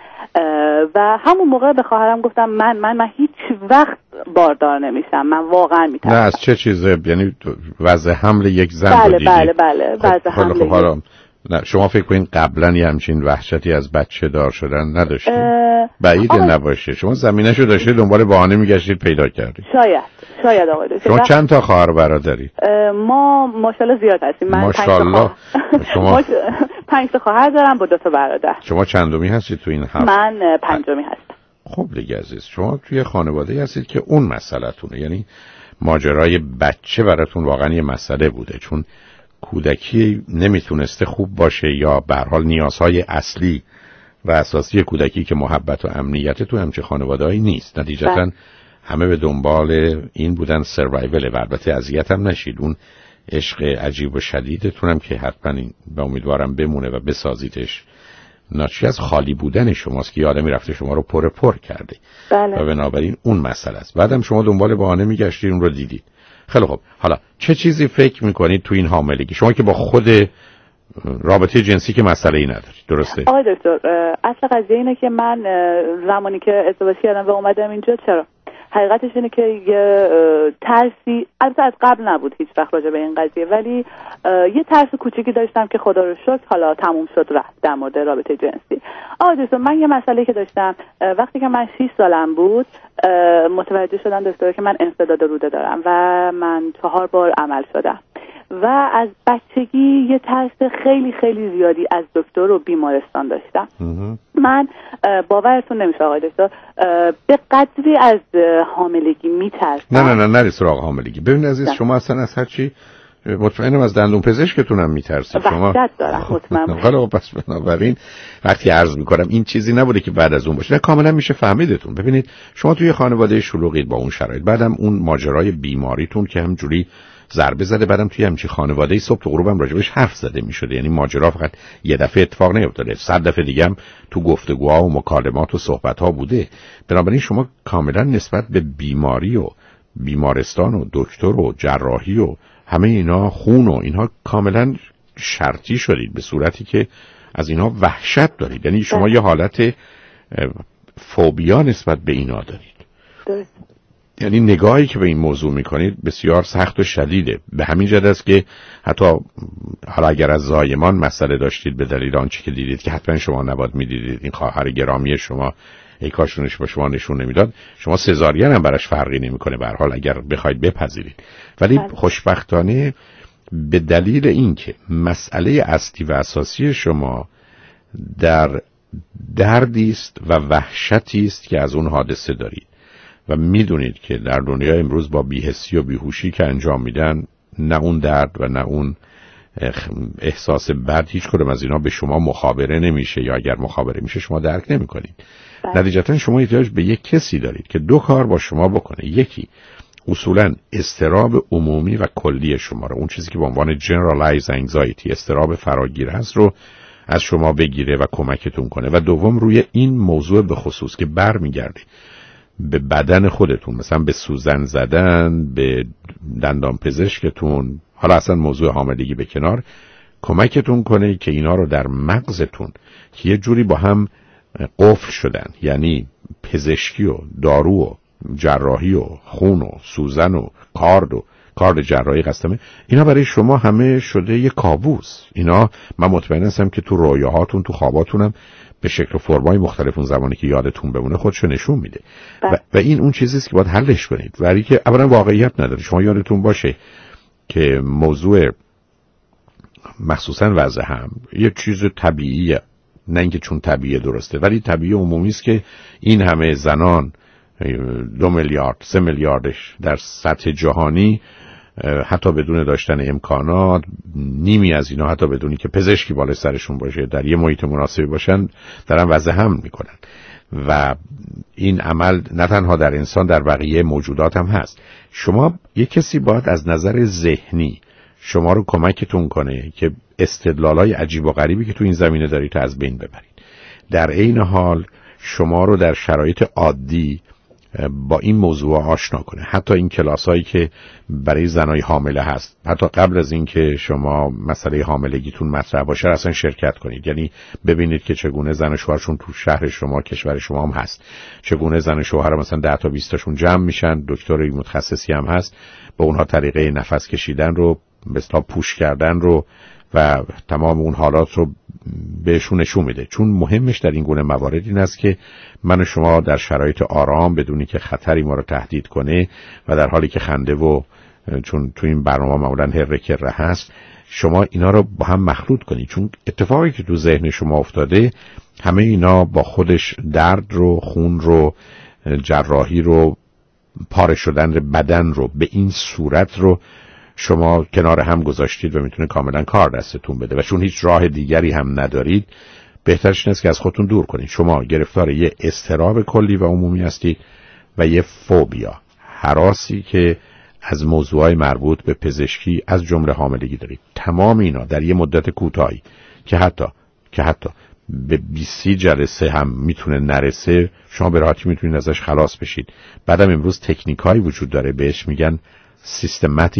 و همون موقع به خواهرم گفتم من هیچ وقت باردار نمیشم، من واقعا میترسم. نه از چه چیزه؟ یعنی وضع حمل یک زن بله رو دیدی؟ بله وضع حمل. نه شما فکر کنین قبلا یه همچین وحشتی از بچه دار شدن نداشتید؟ بعیده نباشه. شما زمینه‌شو داشتید دنبال بهانه میگشتید پیدا کردید. شاید آقای دکتر. شما چند تا خواهر برادرید؟ ما ماشاءالله زیاد هستیم. من ماشاءالله. شما 5 تا خواهر دارم با 2 تا برادر. شما چندمی هستید تو این هفت؟ من 5می هستم. خب دیگه عزیز شما توی خانواده هستید که اون مسئله‌تونه، یعنی ماجرای بچه براتون واقعا یه مسئله بوده، چون کودکی نمیتونسته خوب باشه یا به هر حال نیازهای اصلی و اساسی کودکی که محبت و امنیت تو همچه خانواده‌ای نیست. نتیجتاً همه به دنبال این بودن سروایول و البته اذیت هم نشید. اون عشق عجیب و شدیدتون هم که حتما به امیدوارم بمونه و بسازیدش ناشی از خالی بودن شماست که آدمی رفته شما رو پر کرده. بله. و بنابراین اون مسئله است. بعدم شما دنبال بهانه میگشتید اون رو دیدید. خیلی خوب. حالا چه چیزی فکر میکنید تو این حاملگی؟ شما که با خود رابطه جنسی که مسئله ای ندارید، درسته؟ آقای دکتر اصل قضیه اینه که من زمانی که ازدواج کردم و اومدم اینجا، چرا حقیقتش اینه که یه ترسی البته از قبل نبود هیچ وقت راجع به این قضیه، ولی یه ترس کوچیکی داشتم که خدا رو شکر حالا تموم شد رفت در مورد رابطه جنسی. دکتر من یه مسئله که داشتم وقتی که من 6 سالم بود متوجه شدم دکتر که من انسداد روده دارم و من 4 بار عمل شدم و از بچگی یه ترس خیلی خیلی زیادی از دکتر و بیمارستان داشتم. من باورتون نمیشه آقای دکتر به قدری از حاملگی میترسم. نه سراغ حاملگی. ببینید عزیز شما اصلا از هر چی مطمئنم از دندون پزشکتون هم میترسید. شما وحشت دارم مطمئنم. حالا پس بنابراین وقتی عرض میکنم این چیزی نبوده که بعد از اون باشه، نه کاملا میشه فهمیدتون. ببینید شما توی خانواده شلوغید با اون شرایط، بعدم اون ماجرای بیماریتون که همجوری ضربه زده، بعدم توی همچین خانواده‌ای صبح تا غروبم راجبش حرف زده میشده. یعنی ماجرا فقط یه دفعه اتفاق نیفتاده، 100 دفعه دیگه هم تو گفتگوها و مکالمات و صحبت‌ها بوده. بنابراین شما کاملا نسبت به بیماری و بیمارستان و دکتر و جراحی و همه اینا، خون و اینها کاملا شرطی شدید، به صورتی که از اینا وحشت دارید. یعنی شما یه حالت فوبیا نسبت به اینا دارید. یعنی نگاهی که به این موضوع میکنید بسیار سخت و شدیده. به همین جهت است که حتی حالا اگر از زایمان مسئله داشتید به دلیل آنچه که دیدید که حتما شما نباید میدیدید، این خواهر گرامی شما ای کاشونش به شما نشون نمیداد، شما سزارین هم براش فرقی نمیکنه به هر حال اگر بخواید بپذیرید. ولی خوشبختانه به دلیل اینکه مسئله اصلی و اساسی شما در دردی است و وحشتی است که از اون حادثه دارید و میدونید که در دنیا امروز با بی‌حسی و بیهوشی که انجام میدن نه اون درد و نه اون احساس بد هیچ کدوم از اینا به شما مخابره نمیشه، یا اگر مخابره میشه شما درک نمیکنید. نتیجتا شما احتیاج به یک کسی دارید که دو کار با شما بکنه. یکی اصولاً اضطراب عمومی و کلی شما رو، اون چیزی که به عنوان generalized anxiety، اضطراب فراگیر هست، رو از شما بگیره و کمکتون کنه. و دوم روی این موضوع به خصوص که برمیگرده به بدن خودتون، مثلا به سوزن زدن، به دندان پزشکتون، حالا اصلا موضوع حاملگی به کنار، کمکتون کنه که اینا رو در مغزتون که یه جوری با هم قفل شدن، یعنی پزشکی و دارو و جراحی و خون و سوزن و کارد جراحی قسمه، اینا برای شما همه شده یه کابوس. اینا من مطمئن هستم که تو رویاهاتون، تو خواباتونم به شکل و فرمای مختلف اون زمانی که یادتون بمونه خودشو نشون میده. و این اون چیزیست که باید حلش کنید، ولی که اولا واقعیت نداره. شما یادتون باشه که موضوع مخصوصا وضع هم یه چیز طبیعیه، نه اینکه چون طبیعی درسته، ولی طبیعی عمومی است که این همه زنان 2 میلیارد 3 میلیاردش در سطح جهانی حتی بدون داشتن امکانات، نیمی از اینا حتی بدونی که پزشکی بالای سرشون باشه، در یه محیط مناسبی باشن، دارن وضع هم میکنن. و این عمل نه تنها در انسان، در بقیه موجودات هم هست. شما یک کسی باید از نظر ذهنی شما رو کمکتون کنه که استدلالای عجیب و غریبی که تو این زمینه دارید از بین ببرید. در عین حال شما رو در شرایط عادی با این موضوع آشنا کنه. حتی این کلاسایی که برای زنای حامله هست، حتی قبل از اینکه شما مسئله حاملگیتون مطرح باشه اصلا شرکت کنید. یعنی ببینید که چگونه زن و شوهرشون تو شهر شما، کشور شما هم هست، چگونه زن و شوهر مثلا 10 تا 20 تاشون جمع میشن، دکتر متخصصی هم هست، با اونها طریقه نفس کشیدن رو، به اصطلاح پوش کردن رو و تمام اون حالات رو بهشون نشون میده. چون مهمش در این گونه موارد این است که من و شما در شرایط آرام، بدونی که خطری ما رو تهدید کنه و در حالی که خنده و چون تو این برنامه معمولا هر کره هست، شما اینا رو با هم مخلوط کنید. چون اتفاقی که تو ذهن شما افتاده همه اینا با خودش درد رو، خون رو، جراحی رو، پاره شدن بدن رو به این صورت رو شما کنار هم گذاشتید و میتونه کاملا کار دستتون بده. و چون هیچ راه دیگری هم ندارید، بهترش اینه که از خودتون دور کنید. شما گرفتار یه اضطراب کلی و عمومی هستید و یه فوبیا، هراسی که از موضوعات مربوط به پزشکی از جمله حاملگی دارید. تمام اینا در یه مدت کوتاهی که حتی به 20 جلسه هم میتونه نرسه، شما به راحتی میتونید ازش خلاص بشید. بعدم امروز تکنیکایی وجود داره بهش میگن systematic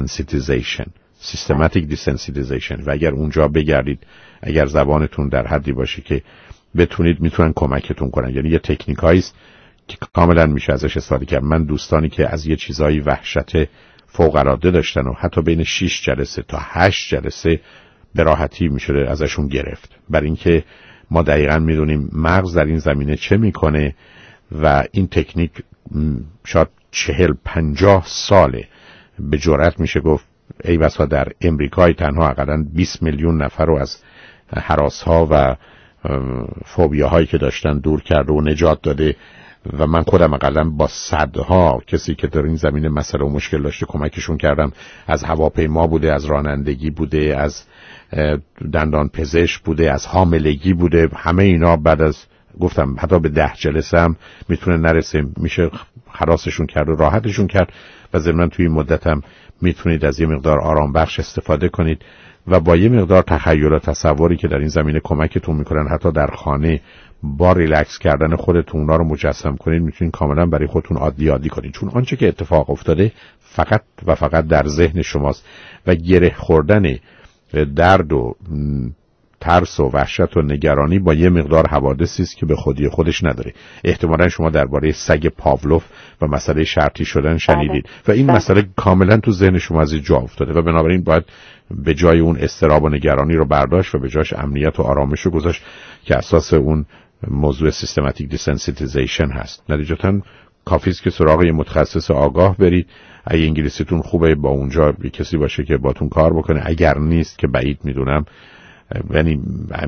desensitization و اگر اونجا بگردید، اگر زبانتون در حدی باشه که بتونید، میتونن کمکتون کنن. یعنی یه تکنیکایی است که کاملا میشه ازش استفاده کرد. من دوستانی که از یه چیزایی وحشت فوق العاده داشتن و حتی بین 6 جلسه تا 8 جلسه به راحتی میشه ازشون گرفت، برای اینکه ما دقیقاً میدونیم مغز در این زمینه چه میکنه. و این تکنیک شاید 40-50 ساله به جرئت میشه گفت ای بسا در امریکای تنها حداقل 20 میلیون نفر رو از هراس‌ها و فوبیاهایی که داشتن دور کرده و نجات داده. و من خودم حداقل با صدها کسی که در این زمینه مسئله و مشکل داشته کمکشون کردم. از هواپیما بوده، از رانندگی بوده، از دندان پزشک بوده، از حاملگی بوده. همه اینا بعد از گفتم حتی به 10 جلسه هم میتونه نرسه، میشه خلاصشون کرد و راحتشون کرد. و ضمن توی این مدت هم میتونید از یه مقدار آرام بخش استفاده کنید و با یه مقدار تخیل و تصوری که در این زمینه کمکتون میکنن، حتی در خانه با ریلکس کردن خودتون اونا رو مجسم کنید، میتونید کاملا برای خودتون عادی کنید. چون آنچه که اتفاق افتاده فقط و فقط در ذهن شماست و گره خوردن درد و ترس و وحشت و نگرانی با یه مقدار حوادثی است که به خودی خودش نداره. احتمالاً شما درباره سگ پاولوف و مسئله شرطی شدن شنیدید و این مسئله کاملا تو ذهن شما از جا افتاده و بنابراین باید به جای اون اضطراب و نگرانی رو برداشت و به جاش امنیت و آرامش رو گذاشت که اساس اون موضوع سیستماتیک دیسنسیتیزیشن هست. نتیجتاً کافی است که سراغ یه متخصص آگاه برید. اگه انگلیسیتون خوبه با اونجا کسی باشه که باتون کار بکنه، اگر نیست که بعید میدونم، یعنی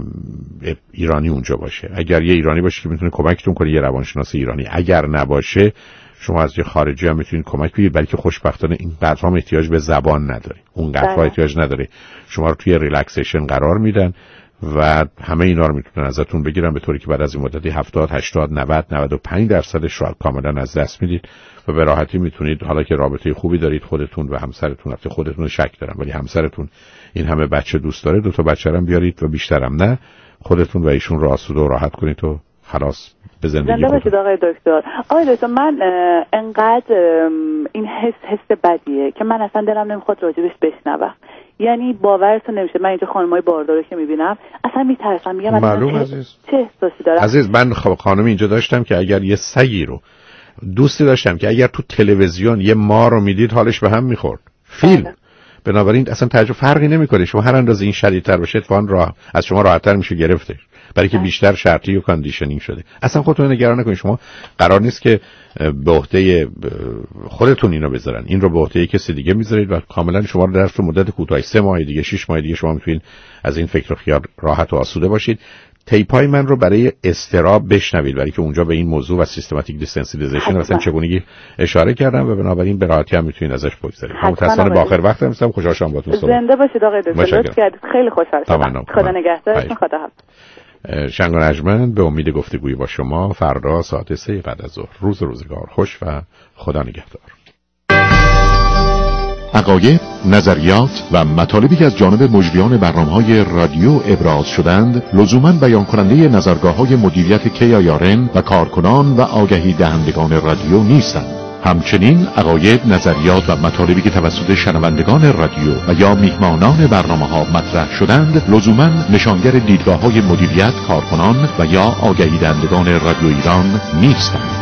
ایرانی اونجا باشه. اگر یه ایرانی باشه که میتونه کمکتون کنه، یه روانشناس ایرانی. اگر نباشه شما از یه خارجی هم میتونید کمک بگیرید، بلکه خوشبختانه این قدر هم احتیاج به زبان نداره. اونقدر احتیاج نداره. شما رو توی ریلکسیشن قرار میدن و همه اینا رو میتونن ازتون بگیرن به طوری که بعد از این مدتی 70 80 90 95% رو کاملا از دست میدید و به راحتی میتونید، حالا که رابطه خوبی دارید خودتون و همسرتون، البته خودتون رو شک دارم ولی همسرتون این همه بچه دوست داره، 2 تا بچه هم بیارید و بیشترم نه، خودتون و ایشون رو آسوده و راحت کنید و خلاص به زندگی باشید. آقای دکتر من انقدر این حس بدیه که من اصلا دلم نمیخواد راجبش بشنوم. یعنی باورتون نمیشه من اینجا خانمای باردار که میبینم اصلا میترسم، میگم معلوم چه احساسی دارم. عزیز من خانم اینجا داشتم که اگر یه سگی رو دوستی داشتم که اگر تو تلویزیون یه مار رو میدید حالش به هم میخورد. فیلم بنابراین اصلا تعجب فرقی نمیکنه، شما هر اندازه این شدیدتر باشه اتفاقا از شما راحت‌تر میشه گرفتش، برای که بیشتر شرطی و کاندیشنینگ شده. اصلا خودتون نگران نکنید، شما قرار نیست که به عهده خودتون اینو بذارن، این رو به عهده کسی دیگه میذارید و کاملا شما رو در مدت کوتاهی 3 ماه دیگه 6 ماه دیگه شما میتونید از این فکر و خیال راحت و آسوده باشید. تیپای من رو برای استراب بشنوید، برای که اونجا به این موضوع و سیستماتیک دیسنسیتیزیشن مثلا چگونگی اشاره کردم و بنابراین به راحتی هم میتونید ازش بگذرید. متأسفانه با آخر وقت هستم، خوشحال شدم باهاتون صحبت. زنده باشید آقای دکتر، لطف کردید، خیلی خوشحال شدم. خدا نگهدارتون. خدا حافظ. شنگ و نجمن به امید گفتگوی با شما فردا ساعت 3 بعد از ظهر. روزگار خوش و خدا نگهدار. عقاید، نظریات و مطالبی که از جانب مجریان برنامه‌های رادیو ابراز شدند لزوماً بیان کننده نظرگاه‌های مدیریت KIRN و کارکنان و آگهی دهندگان رادیو نیستند. همچنین عقاید، نظریات و مطالبی که توسط شنوندگان رادیو و یا میهمانان برنامه‌ها مطرح شدند لزوماً نشانگر دیدگاه‌های مدیریت، کارکنان و یا آگهی دهندگان رادیو ایران نیستند.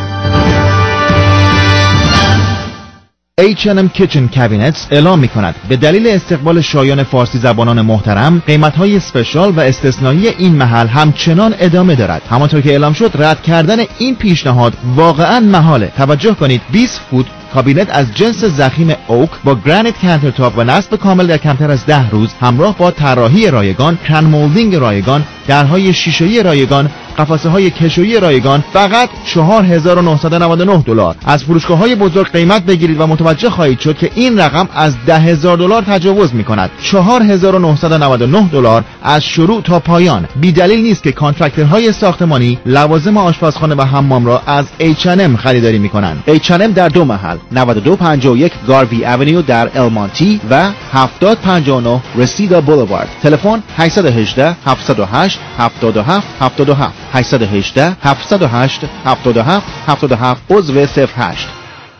H&M Kitchen Cabinets اعلام می‌کند به دلیل استقبال شایان فارسی زبانان محترم قیمت‌های اسپشیال و استثنایی این محل همچنان ادامه دارد. همانطور که اعلام شد رد کردن این پیشنهاد واقعاً محاله. توجه کنید 20 فوت کابینت از جنس ضخیم اوک با گرانیت کانترتاپ و نصب کامل در کمتر از 10 روز همراه با طراحی رایگان، کن مولدینگ رایگان، درهای شیشه‌ای رایگان، قفسه‌های کشویی رایگان فقط $4,999. از فروشگاه‌های بزرگ قیمت بگیرید و متوجه خواهید شد که این رقم از $10,000 تجاوز می‌کند. $4,999 از شروع تا پایان. بی دلیل نیست که کانترکتورهای ساختمانی لوازم آشپزخانه و حمام را از H&M خریداری می‌کنند. H&M در 2 محل 9251 گاروی اونیو در المانتی و 7059 رسیدا بولوارد. تلفن 818 708 77 77 818 708 77 77 عضو 08.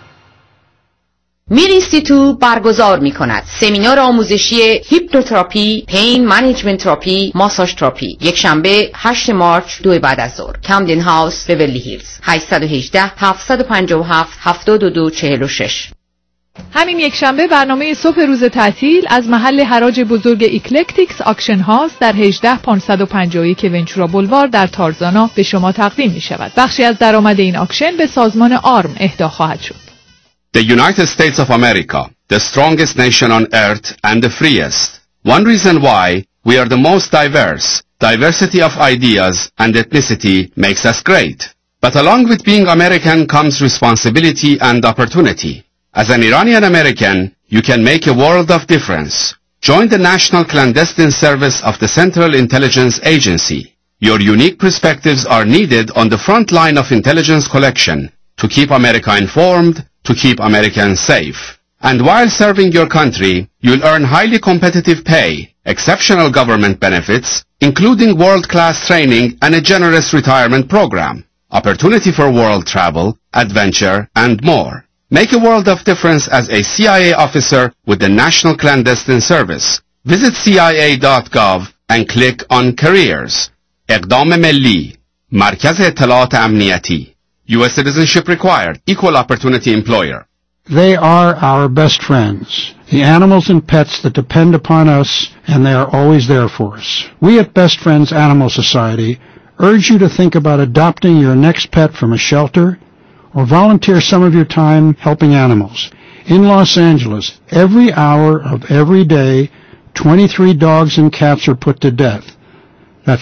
میر اینستیتوت برگزار می کند سمینار آموزشی هیپنوتراپی، پین منیجمنت تراپی، ماساژ تراپی، یک شنبه 8 مارچ 2 بعد از ظهر، کامدن هاوس، بیورلی هیلز. 818 757 7246. همین یک شنبه برنامه صبح روز تعطیل از محل حراج بزرگ ایکلکتیکس آکشن هاوس در 18551 ونچورا بولوار در تارزانا به شما تقدیم می شود. بخشی از درآمد این آکشن به سازمان آرم اهدا خواهد شد. The United States of America, the strongest nation on earth and the freest. One reason why we are the most diverse. Diversity of ideas and ethnicity makes us great. But along with being American comes responsibility and opportunity. As an Iranian American, you can make a world of difference. Join the National Clandestine Service of the Central Intelligence Agency. Your unique perspectives are needed on the front line of intelligence collection to keep America informed, to keep Americans safe. And while serving your country, you'll earn highly competitive pay, exceptional government benefits, including world-class training and a generous retirement program, opportunity for world travel, adventure, and more. Make a world of difference as a CIA officer with the National Clandestine Service. Visit CIA.gov and click on Careers. اقدام ملی. مرکز اطلاعات امنیتی. U.S. citizenship required. Equal opportunity employer. They are our best friends. The animals and pets that depend upon us, and they are always there for us. We at Best Friends Animal Society urge you to think about adopting your next pet from a shelter or volunteer some of your time helping animals. In Los Angeles, every hour of every day, 23 dogs and cats are put to death. That's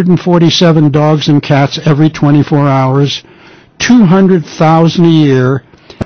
547 dogs and cats every 24 hours, 200,000 a year,